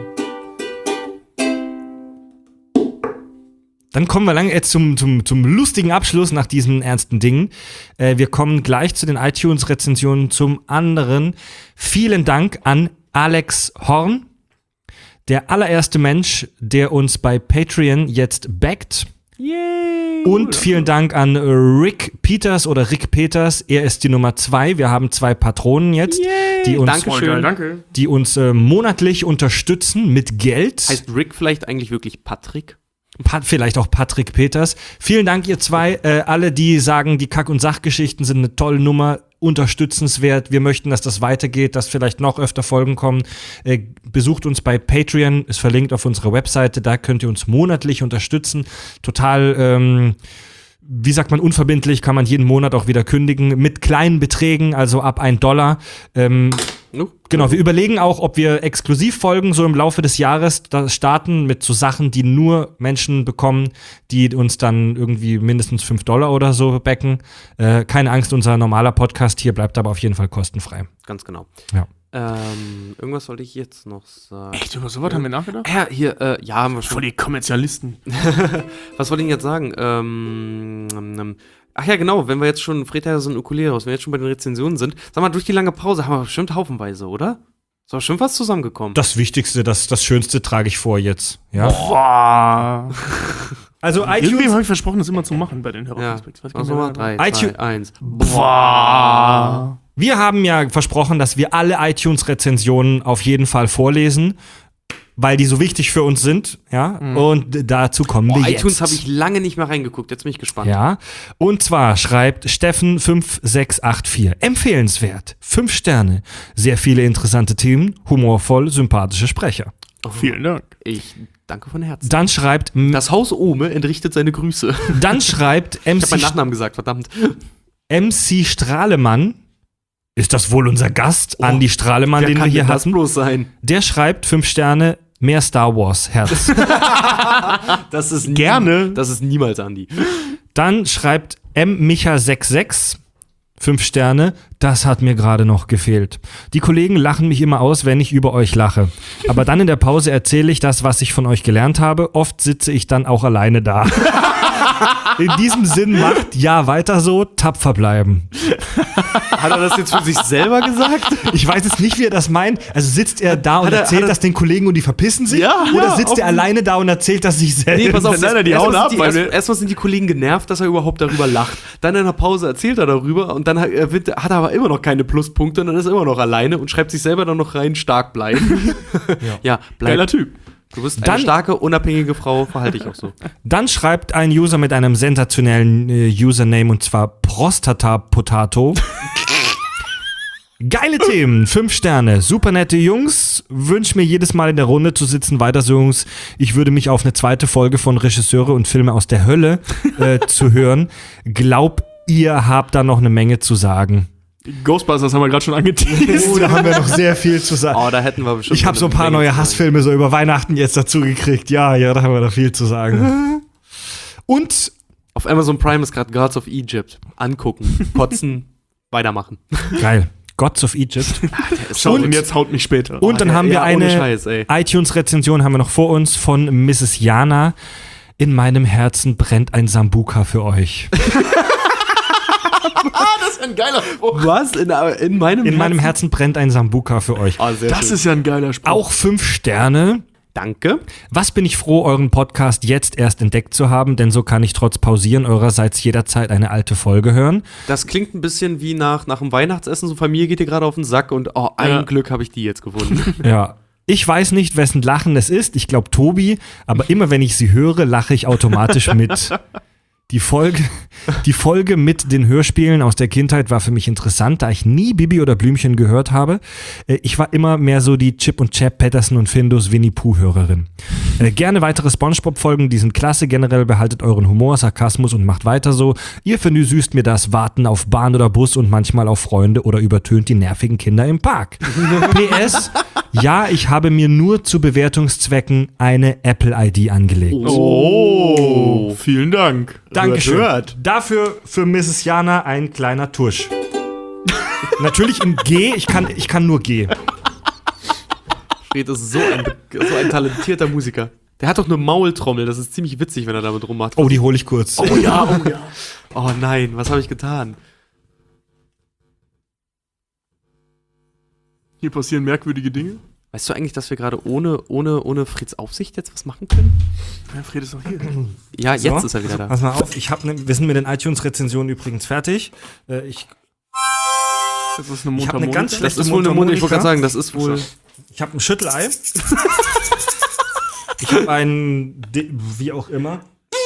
Dann kommen wir lang jetzt zum, zum, zum lustigen Abschluss nach diesen ernsten Dingen. Äh, wir kommen gleich zu den iTunes-Rezensionen zum anderen. Vielen Dank an Alex Horn, der allererste Mensch, der uns bei Patreon jetzt backt. Yay! Und vielen Dank an Rick Peters oder Rick Peters. Er ist die Nummer zwei. Wir haben zwei Patronen jetzt, die uns, Dankeschön. Voll geil, danke. die uns äh, monatlich unterstützen mit Geld. Heißt Rick vielleicht eigentlich wirklich Patrick? Pat, vielleicht auch Patrick Peters. Vielen Dank, ihr zwei. Äh, alle, die sagen, die Kack- und Sachgeschichten sind eine tolle Nummer, unterstützenswert. Wir möchten, dass das weitergeht, dass vielleicht noch öfter Folgen kommen. Äh, besucht uns bei Patreon, ist verlinkt auf unserer Webseite. Da könnt ihr uns monatlich unterstützen. Total, ähm, wie sagt man, unverbindlich, kann man jeden Monat auch wieder kündigen. Mit kleinen Beträgen, also ab ein Dollar. Ähm, No? Genau, wir überlegen auch, ob wir Exklusivfolgen so im Laufe des Jahres da starten mit so Sachen, die nur Menschen bekommen, die uns dann irgendwie mindestens fünf Dollar oder so backen. Äh, keine Angst, unser normaler Podcast hier bleibt aber auf jeden Fall kostenfrei. Ganz genau. Ja. Ähm, irgendwas wollte ich jetzt noch sagen. Echt, über sowas haben wir nachgedacht? Ja, hier, äh, ja, haben wir schon. Voll die Kommerzialisten. Was wollte ich denn jetzt sagen? Ähm, ähm, ach ja, genau, wenn wir jetzt schon, Fred hat ja so ein Ukulele raus, wenn wir jetzt schon bei den Rezensionen sind, sag mal, durch die lange Pause haben wir bestimmt haufenweise, oder? Ist doch bestimmt was zusammengekommen. Das Wichtigste, das, das Schönste trage ich vor jetzt. Ja. Boah. Also Irgendwie iTunes, habe ich versprochen, das immer zu machen bei den ja, Hörerprospekts. also mal drei, iTunes- zwei, eins. Boah. wir haben ja versprochen, dass wir alle iTunes-Rezensionen auf jeden Fall vorlesen, weil die so wichtig für uns sind. Ja. Und dazu kommen Oh, wir jetzt. iTunes habe ich lange nicht mehr reingeguckt, jetzt bin ich gespannt. Ja, und zwar schreibt Steffen fünf sechs acht vier, empfehlenswert, fünf Sterne, sehr viele interessante Themen, humorvoll, sympathische Sprecher. Oh, Vielen Dank. Ich danke von Herzen. Dann schreibt, Das Haus Ohme entrichtet seine Grüße. dann schreibt Ich habe meinen M C, Nachnamen gesagt, verdammt. M C Strahlemann, ist das wohl unser Gast, Andi Strahlemann, Wer den wir kann hier denn das hatten? bloß sein? Der schreibt fünf Sterne, mehr Star Wars, Herz. Das ist nie, Gerne. Das ist niemals Andi. Dann schreibt M Micha sechs sechs, fünf Sterne, das hat mir gerade noch gefehlt. Die Kollegen lachen mich immer aus, wenn ich über euch lache. Aber dann in der Pause erzähle ich das, was ich von euch gelernt habe. Oft sitze ich dann auch alleine da. In diesem Sinn macht ja weiter so, tapfer bleiben. Hat er das jetzt für sich selber gesagt? Ich weiß jetzt nicht, wie er das meint. Also sitzt er da und Hat er- erzählt hat er- das den Kollegen und die verpissen sich? Ja, Oder ja, sitzt auf- er alleine da und erzählt das sich selbst? Nee, pass auf, Nein, nein, die erstmal hauen ab, sind die, weil erst, wir- erstmal sind die Kollegen genervt, dass er überhaupt darüber lacht. Dann in der Pause erzählt er darüber und dann hat, er wird, hat er aber immer noch keine Pluspunkte und dann ist er immer noch alleine und schreibt sich selber dann noch rein, stark bleiben. ja, ja bleib. Geiler Typ. Du bist Dann- eine starke, unabhängige Frau, verhalte dich auch so. Dann schreibt ein User mit einem sensationellen äh, Username und zwar Prostata Potato. Geile Themen, fünf Sterne, super nette Jungs, wünsch mir jedes Mal in der Runde zu sitzen, weiter so Jungs, ich würde mich auf eine zweite Folge von Regisseure und Filme aus der Hölle äh, zu hören. Glaub, ihr habt da noch eine Menge zu sagen. Ghostbusters haben wir gerade schon angeteased. Oh, da haben wir noch sehr viel zu sagen. Oh, da hätten wir bestimmt. Ich habe so ein paar Menge neue Hassfilme so über Weihnachten jetzt dazu gekriegt. Ja, ja, da haben wir noch viel zu sagen. Und auf Amazon Prime ist gerade Gods of Egypt. Angucken, kotzen, weitermachen. geil. Gods of Egypt. Schaut und jetzt haut mich später. Und dann Oh, haben wir ja, ohne eine Scheiß, ey. iTunes-Rezension haben wir noch vor uns von Misses Jana. In meinem Herzen brennt ein Sambuka für euch. Das ist ein geiler Spruch. Was? In, in meinem In meinem Herzen brennt ein Sambuka für euch. Oh, sehr Das schön. ist ja ein geiler Spruch. Auch fünf Sterne. Danke. Was bin ich froh, euren Podcast jetzt erst entdeckt zu haben, denn so kann ich trotz Pausieren eurerseits jederzeit eine alte Folge hören. Das klingt ein bisschen wie nach, nach dem Weihnachtsessen. So, Familie geht dir gerade auf den Sack und oh, ein Ja. Glück habe ich die jetzt gefunden. Ja. Ich weiß nicht, wessen Lachen es ist. Ich glaube Tobi, aber immer wenn ich sie höre, lache ich automatisch mit. Die Folge, die Folge mit den Hörspielen aus der Kindheit war für mich interessant, da ich nie Bibi oder Blümchen gehört habe. Äh, Ich war immer mehr so die Chip und Chap, Patterson und Findus Winnie Pooh-Hörerin. Äh, Gerne weitere SpongeBob-Folgen, die sind klasse. Generell behaltet euren Humor, Sarkasmus und macht weiter so. Ihr versüßt mir das Warten auf Bahn oder Bus und manchmal auf Freunde oder übertönt die nervigen Kinder im Park. P S. Ja, ich habe mir nur zu Bewertungszwecken eine Apple-I D angelegt. Oh, vielen Dank. Dankeschön. Hört. Dafür für Misses Jana ein kleiner Tusch. Natürlich in G, ich kann, ich kann nur G. Fred ist so ein, so ein talentierter Musiker. Der hat doch eine Maultrommel, das ist ziemlich witzig, wenn er damit rummacht. Oh, die hole ich kurz. Oh ja, oh ja. Oh nein, was habe ich getan? Hier passieren merkwürdige Dinge. Weißt du eigentlich, dass wir gerade ohne, ohne, ohne Freds Aufsicht jetzt was machen können? Ja, Fred ist noch hier. Ja, So. jetzt ist er wieder da. Pass mal auf, ich hab ne, wir sind mit den iTunes-Rezensionen übrigens fertig. Äh, ich Das ist eine Ich hab eine Mundharmonika. ganz Das schlechte ist wohl eine Mund, ich wollte Mundharmonika. gerade sagen, das ist wohl. ich habe ein Schüttelei. Ich habe ein, D- wie auch immer.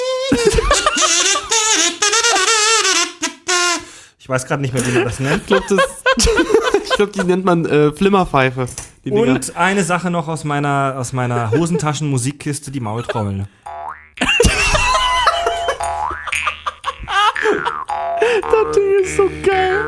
Ich weiß gerade nicht mehr, wie man das nennt. Ich glaube, glaub, die nennt man äh, Flimmerpfeife. Die Dinger. Und eine Sache noch aus meiner, aus meiner Hosentaschen-Musikkiste, die Maultrommel. Das Ding ist so geil.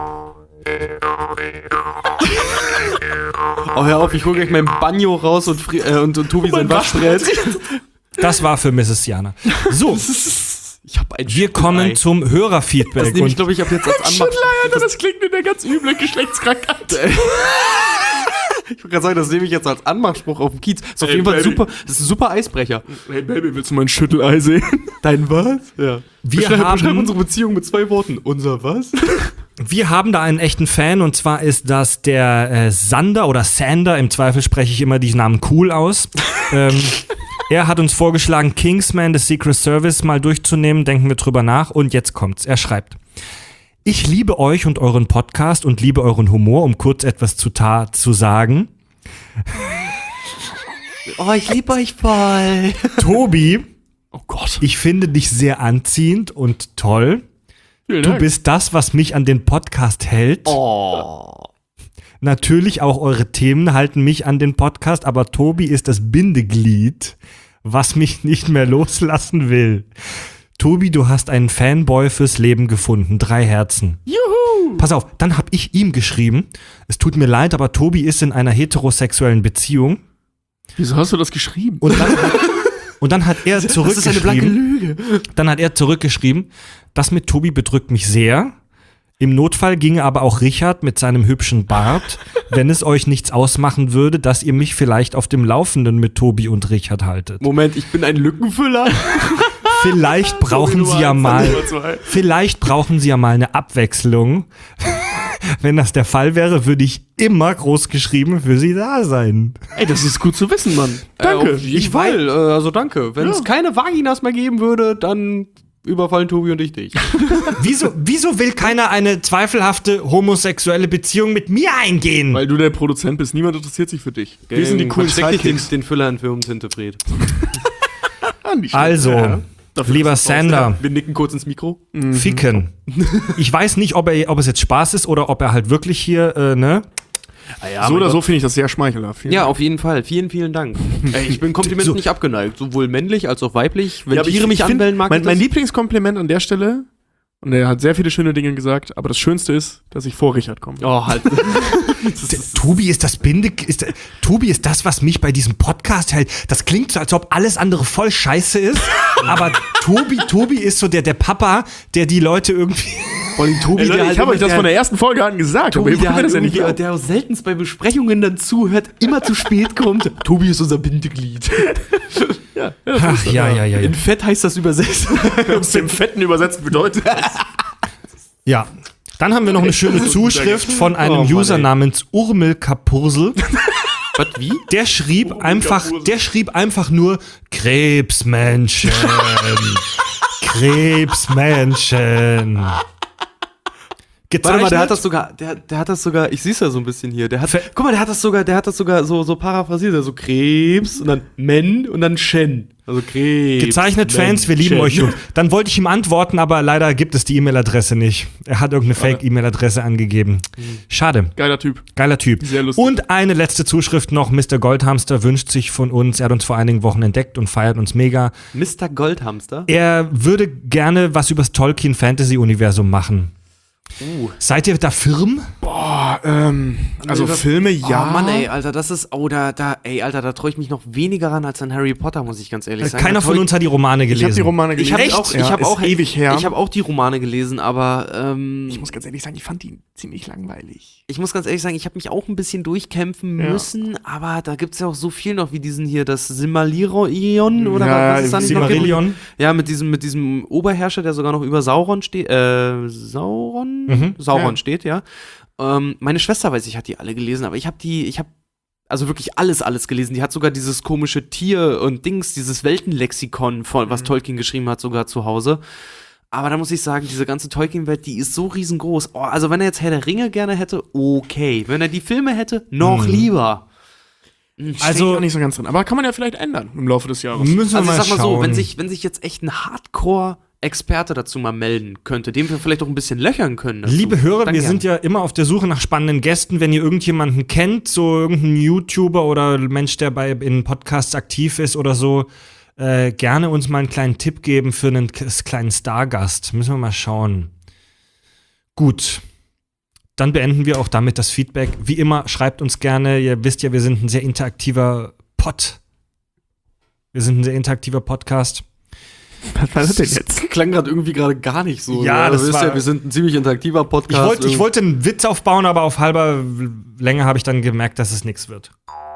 Oh, hör auf, ich hol gleich mein Banjo raus und, Fri äh, und, und Tobi sein Waschbrett. Das war für Misses Jana. So, Ich hab ein wir kommen zum Das Hörerfeedback. nehme ich, Und glaube ich, ab jetzt als Anmach. Alter, das klingt wie eine ganz üble Geschlechtskrankheit. Ich wollte gerade sagen, das nehme ich jetzt als Anmachspruch auf dem Kiez. Das ist auf Ey, jeden Fall Baby. super. Das ist ein super Eisbrecher. Hey Baby, willst du mein Schüttelei sehen? Dein was? Ja. Wir beschreib, haben- beschreib unsere Beziehung mit zwei Worten. Unser was? wir haben da einen echten Fan, und zwar ist das der äh, Sander oder Sander. Im Zweifel spreche ich immer die Namen cool aus. ähm, er hat uns vorgeschlagen, Kingsman, The Secret Service mal durchzunehmen. Denken wir drüber nach. Und jetzt kommt's. Er schreibt: Ich liebe euch und euren Podcast und liebe euren Humor, um kurz etwas zu, ta- zu sagen. Oh, ich liebe euch voll. Tobi, Oh Gott. ich finde dich sehr anziehend und toll. Vielen Du Dank. bist das, was mich an den Podcast hält. Oh. Natürlich auch eure Themen halten mich an den Podcast, aber Tobi ist das Bindeglied, was mich nicht mehr loslassen will. Tobi, du hast einen Fanboy fürs Leben gefunden. Drei Herzen. Juhu! Pass auf, dann habe ich ihm geschrieben, es tut mir leid, aber Tobi ist in einer heterosexuellen Beziehung. Wieso hast du das geschrieben? Und dann, und dann hat er Das ist eine blanke zurückgeschrieben, Lüge. dann hat er zurückgeschrieben, das mit Tobi bedrückt mich sehr. Im Notfall ginge aber auch Richard mit seinem hübschen Bart, wenn es euch nichts ausmachen würde, dass ihr mich vielleicht auf dem Laufenden mit Tobi und Richard haltet. Moment, ich bin ein Lückenfüller. Vielleicht brauchen sie ja mal, vielleicht brauchen sie ja mal eine Abwechslung. Wenn das der Fall wäre, würde ich immer groß geschrieben für sie da sein. Ey, das ist gut zu wissen, Mann. Danke. Danke. Äh, ich will, äh, also danke. Wenn es Ja. keine Vaginas mehr geben würde, dann überfallen Tobi und ich dich. Wieso, wieso will keiner eine zweifelhafte homosexuelle Beziehung mit mir eingehen? Weil du der Produzent bist. Niemand interessiert sich für dich. Wir sind die coolen Versteck nicht den, Sidekicks. den Füller in Firmentinte, Fred. Ah, nicht schlecht. Also, Ja. Dafür Lieber ist es Sander, Wir nicken kurz ins Mikro. ficken. Ich weiß nicht, ob, er, ob es jetzt Spaß ist oder ob er halt wirklich hier, äh, ne? so oder so finde ich das sehr schmeichelhaft. Vielen Ja, Dank. auf jeden Fall. Vielen, vielen Dank. Ey, ich bin Komplimenten So. nicht abgeneigt. Sowohl männlich als auch weiblich. Wenn Ja, aber Tiere ich- mich ich find, anbellen, mag mein, ich mein das. Lieblingskompliment an der Stelle, und er hat sehr viele schöne Dinge gesagt, aber das Schönste ist, dass ich vor Richard komme. Oh, halt. D- Tobi ist das Binde, ist, Tobi ist das, was mich bei diesem Podcast hält. Das klingt so, als ob alles andere voll scheiße ist, aber Tobi, Tobi ist so der, der Papa, der die Leute irgendwie. Vor allem Tobi, Ey, Leute, der halt ich habe euch immer- das von der ersten Folge an gesagt, Tobi, aber ihr der, wollt halt das ja nicht irgendwie- glauben. der auch seltenst bei Besprechungen dann zuhört, immer zu spät kommt. Tobi ist unser Bindeglied. Ach, ja, ja, ja, ja. In Fett heißt das übersetzt. Aus dem Fetten übersetzt bedeutet das. Ja. Dann haben wir noch eine schöne Zuschrift von einem Oh Mann, User ey. namens Urmel Kapursel. Was, wie? Der schrieb einfach, der schrieb einfach nur Krebsmenschen. Krebsmenschen. Warte mal, der hat das sogar, der, der hat das sogar, ich sehe ja so ein bisschen hier, der hat, Ver- guck mal, der hat das sogar, der hat das sogar so, so paraphrasiert, so Krebs und dann Men und dann Shen. Also Krebs. Gezeichnet Fans, wir lieben euch. Jungs. Dann wollte ich ihm antworten, aber leider gibt es die E-Mail-Adresse nicht. Er hat irgendeine Fake-E-Mail-Adresse angegeben. Schade. Geiler Typ. Geiler Typ. Sehr lustig. Und eine letzte Zuschrift noch. Mister Goldhamster wünscht sich von uns, er hat uns vor einigen Wochen entdeckt und feiert uns mega. Mister Goldhamster. Er würde gerne was übers Tolkien-Fantasy-Universum machen. Uh. Seid ihr da firm? Boah, ähm, also das- Filme, ja. Oh Mann, ey, Alter, das ist, oh, da, da, ey, Alter, da traue ich mich noch weniger ran als an Harry Potter, muss ich ganz ehrlich sagen. Keiner Da trau von ich- uns hat die Romane Ich gelesen. habe die Romane Ich gelesen. habe auch, Ja, ich habe ist auch, ewig her. Ich habe auch die Romane gelesen, aber ähm, Ich muss ganz ehrlich sagen, ich fand die ziemlich langweilig. ich muss ganz ehrlich sagen, ich habe mich auch ein bisschen durchkämpfen Ja. müssen, aber da gibt's ja auch so viel noch wie diesen hier, das Silmarillion oder Ja, was es da nicht noch gibt. Silmarillion. Ja, mit diesem, mit diesem Oberherrscher, der sogar noch über Sauron steht, äh, Sauron? Mhm. Sauron Ja. steht, ja. Ähm, meine Schwester weiß, ich hat die alle gelesen, aber ich habe die, ich habe also wirklich alles, alles gelesen. Die hat sogar dieses komische Tier und Dings, dieses Weltenlexikon, von, was Tolkien geschrieben hat, sogar zu Hause. Aber da muss ich sagen, diese ganze Tolkien-Welt, die ist so riesengroß. Oh, also wenn er jetzt Herr der Ringe gerne hätte, okay. Wenn er die Filme hätte, noch Mhm. lieber. Also Also- auch nicht so ganz drin. Aber kann man ja vielleicht ändern im Laufe des Jahres. Müssen wir Also ich mal sag mal schauen. so, wenn sich, wenn sich jetzt echt ein Hardcore-Experte dazu mal melden könnte, den wir vielleicht auch ein bisschen löchern können. dazu, Liebe Hörer, dann wir gern. sind ja immer auf der Suche nach spannenden Gästen. Wenn ihr irgendjemanden kennt, so irgendeinen YouTuber oder Mensch, der bei in Podcasts aktiv ist oder so, äh, gerne uns mal einen kleinen Tipp geben für einen k- kleinen Stargast. Müssen wir mal schauen. Gut. Dann beenden wir auch damit das Feedback. Wie immer, schreibt uns gerne. Ihr wisst ja, wir sind ein sehr interaktiver Pod. Wir sind ein sehr interaktiver Podcast. Was war das denn jetzt? Klang gerade irgendwie gerade gar nicht so. Ja, ne? das Ihr wisst war- ja, wir sind ein ziemlich interaktiver Ich Podcast. wollte ich wollte einen Witz aufbauen, aber auf halber Länge habe ich dann gemerkt, dass es nichts wird.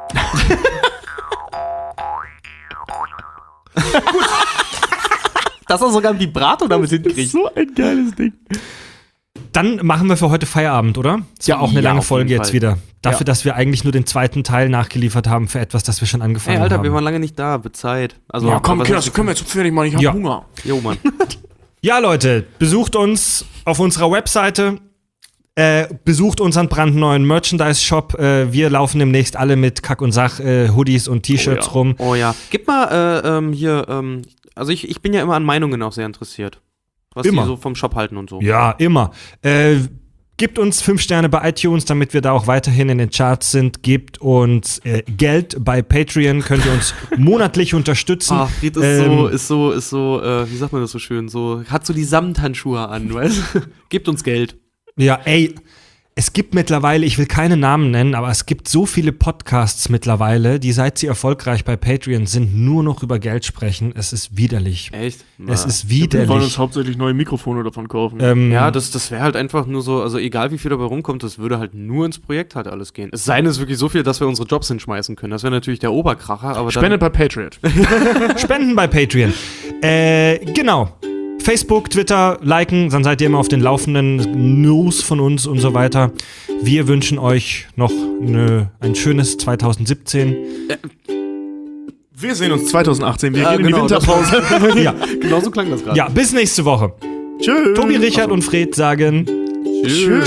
dass er sogar ein Vibrato damit hinkriegt. So ein geiles Ding. Dann machen wir für heute Feierabend, oder? Ist ja auch eine Ja, lange auf Folge jeden jetzt Fall. wieder. Dafür, Ja. dass wir eigentlich nur den zweiten Teil nachgeliefert haben für etwas, das wir schon angefangen Ey, Alter, haben. wir waren lange nicht da, wird Zeit. Also, Ja, komm, was Kinder, heißt- das können wir jetzt fertig machen. Ich hab Ja. Hunger. Jo, Mann. Ja, Leute, besucht uns auf unserer Webseite. Äh, besucht unseren brandneuen Merchandise-Shop. Äh, wir laufen demnächst alle mit Kack und Sach, äh, Hoodies und T-Shirts Oh ja. rum. Oh ja. Gib mal, äh, ähm, hier, ähm, also ich, ich bin ja immer an Meinungen auch sehr interessiert. Was Immer. die so vom Shop halten und so. Ja, immer. Äh, Gebt uns fünf Sterne bei iTunes, damit wir da auch weiterhin in den Charts sind. Gebt uns äh, Geld bei Patreon, könnt ihr uns monatlich unterstützen. Ah, Fried ist Ähm, so, ist so, ist so, äh, wie sagt man das so schön, so, hat so die Samthandschuhe an, weißt du? Gebt uns Geld. Ja, ey, es gibt mittlerweile, ich will keine Namen nennen, aber es gibt so viele Podcasts mittlerweile, die seit sie erfolgreich bei Patreon sind, nur noch über Geld sprechen. Es ist widerlich. Echt? Es Na. ist Wir wollen uns widerlich. hauptsächlich neue Mikrofone davon kaufen. Ähm, Ja, das, das wäre halt einfach nur so, also egal wie viel dabei rumkommt, das würde halt nur ins Projekt halt alles gehen. Es sei denn, es ist wirklich so viel, dass wir unsere Jobs hinschmeißen können. Das wäre natürlich der Oberkracher, aber Spendet bei Patriot. Spenden bei Patreon. Äh, genau. Facebook, Twitter, liken, dann seid ihr immer auf den laufenden News von uns und so weiter. Wir wünschen euch noch eine, ein schönes zwanzig siebzehn. Wir sehen uns zwanzig achtzehn. Wir Ja, gehen genau, in die Winterpause. Ja. dann, genauso klang das gerade. ja, bis nächste Woche. Tschüss. Tobi, Richard und Fred sagen Tschüss.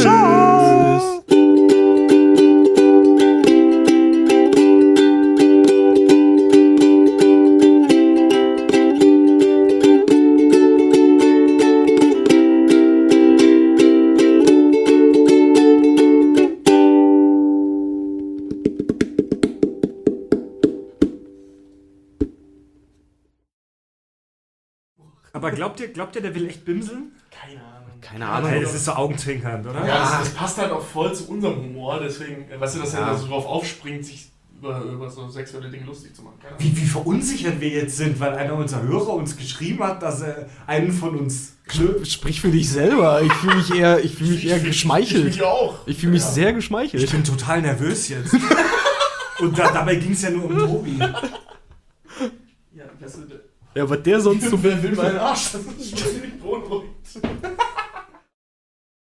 Aber glaubt ihr, glaubt ihr, der will echt bimseln? Keine Ahnung. Keine Ahnung. Hey, das ist so augenzwinkernd, oder? Ja, das, das passt halt auch voll zu unserem Humor, deswegen, äh, weißt du, dass er Ja. da so drauf aufspringt, sich über, über so sexuelle Dinge lustig zu machen. Keine Ahnung. Wie, wie verunsichert wir jetzt sind, weil einer unserer Hörer uns geschrieben hat, dass er einen von uns klöpt. Sprich für dich selber. Ich fühle mich eher, ich fühle mich eher Ich geschmeichelt. mich auch. Ich fühle mich Ja. sehr Ich geschmeichelt. bin total nervös jetzt. Und da, dabei ging es ja nur um Tobi. Ja, weißt du, Ja, was der sonst so. wer will meinen Arsch? Das ist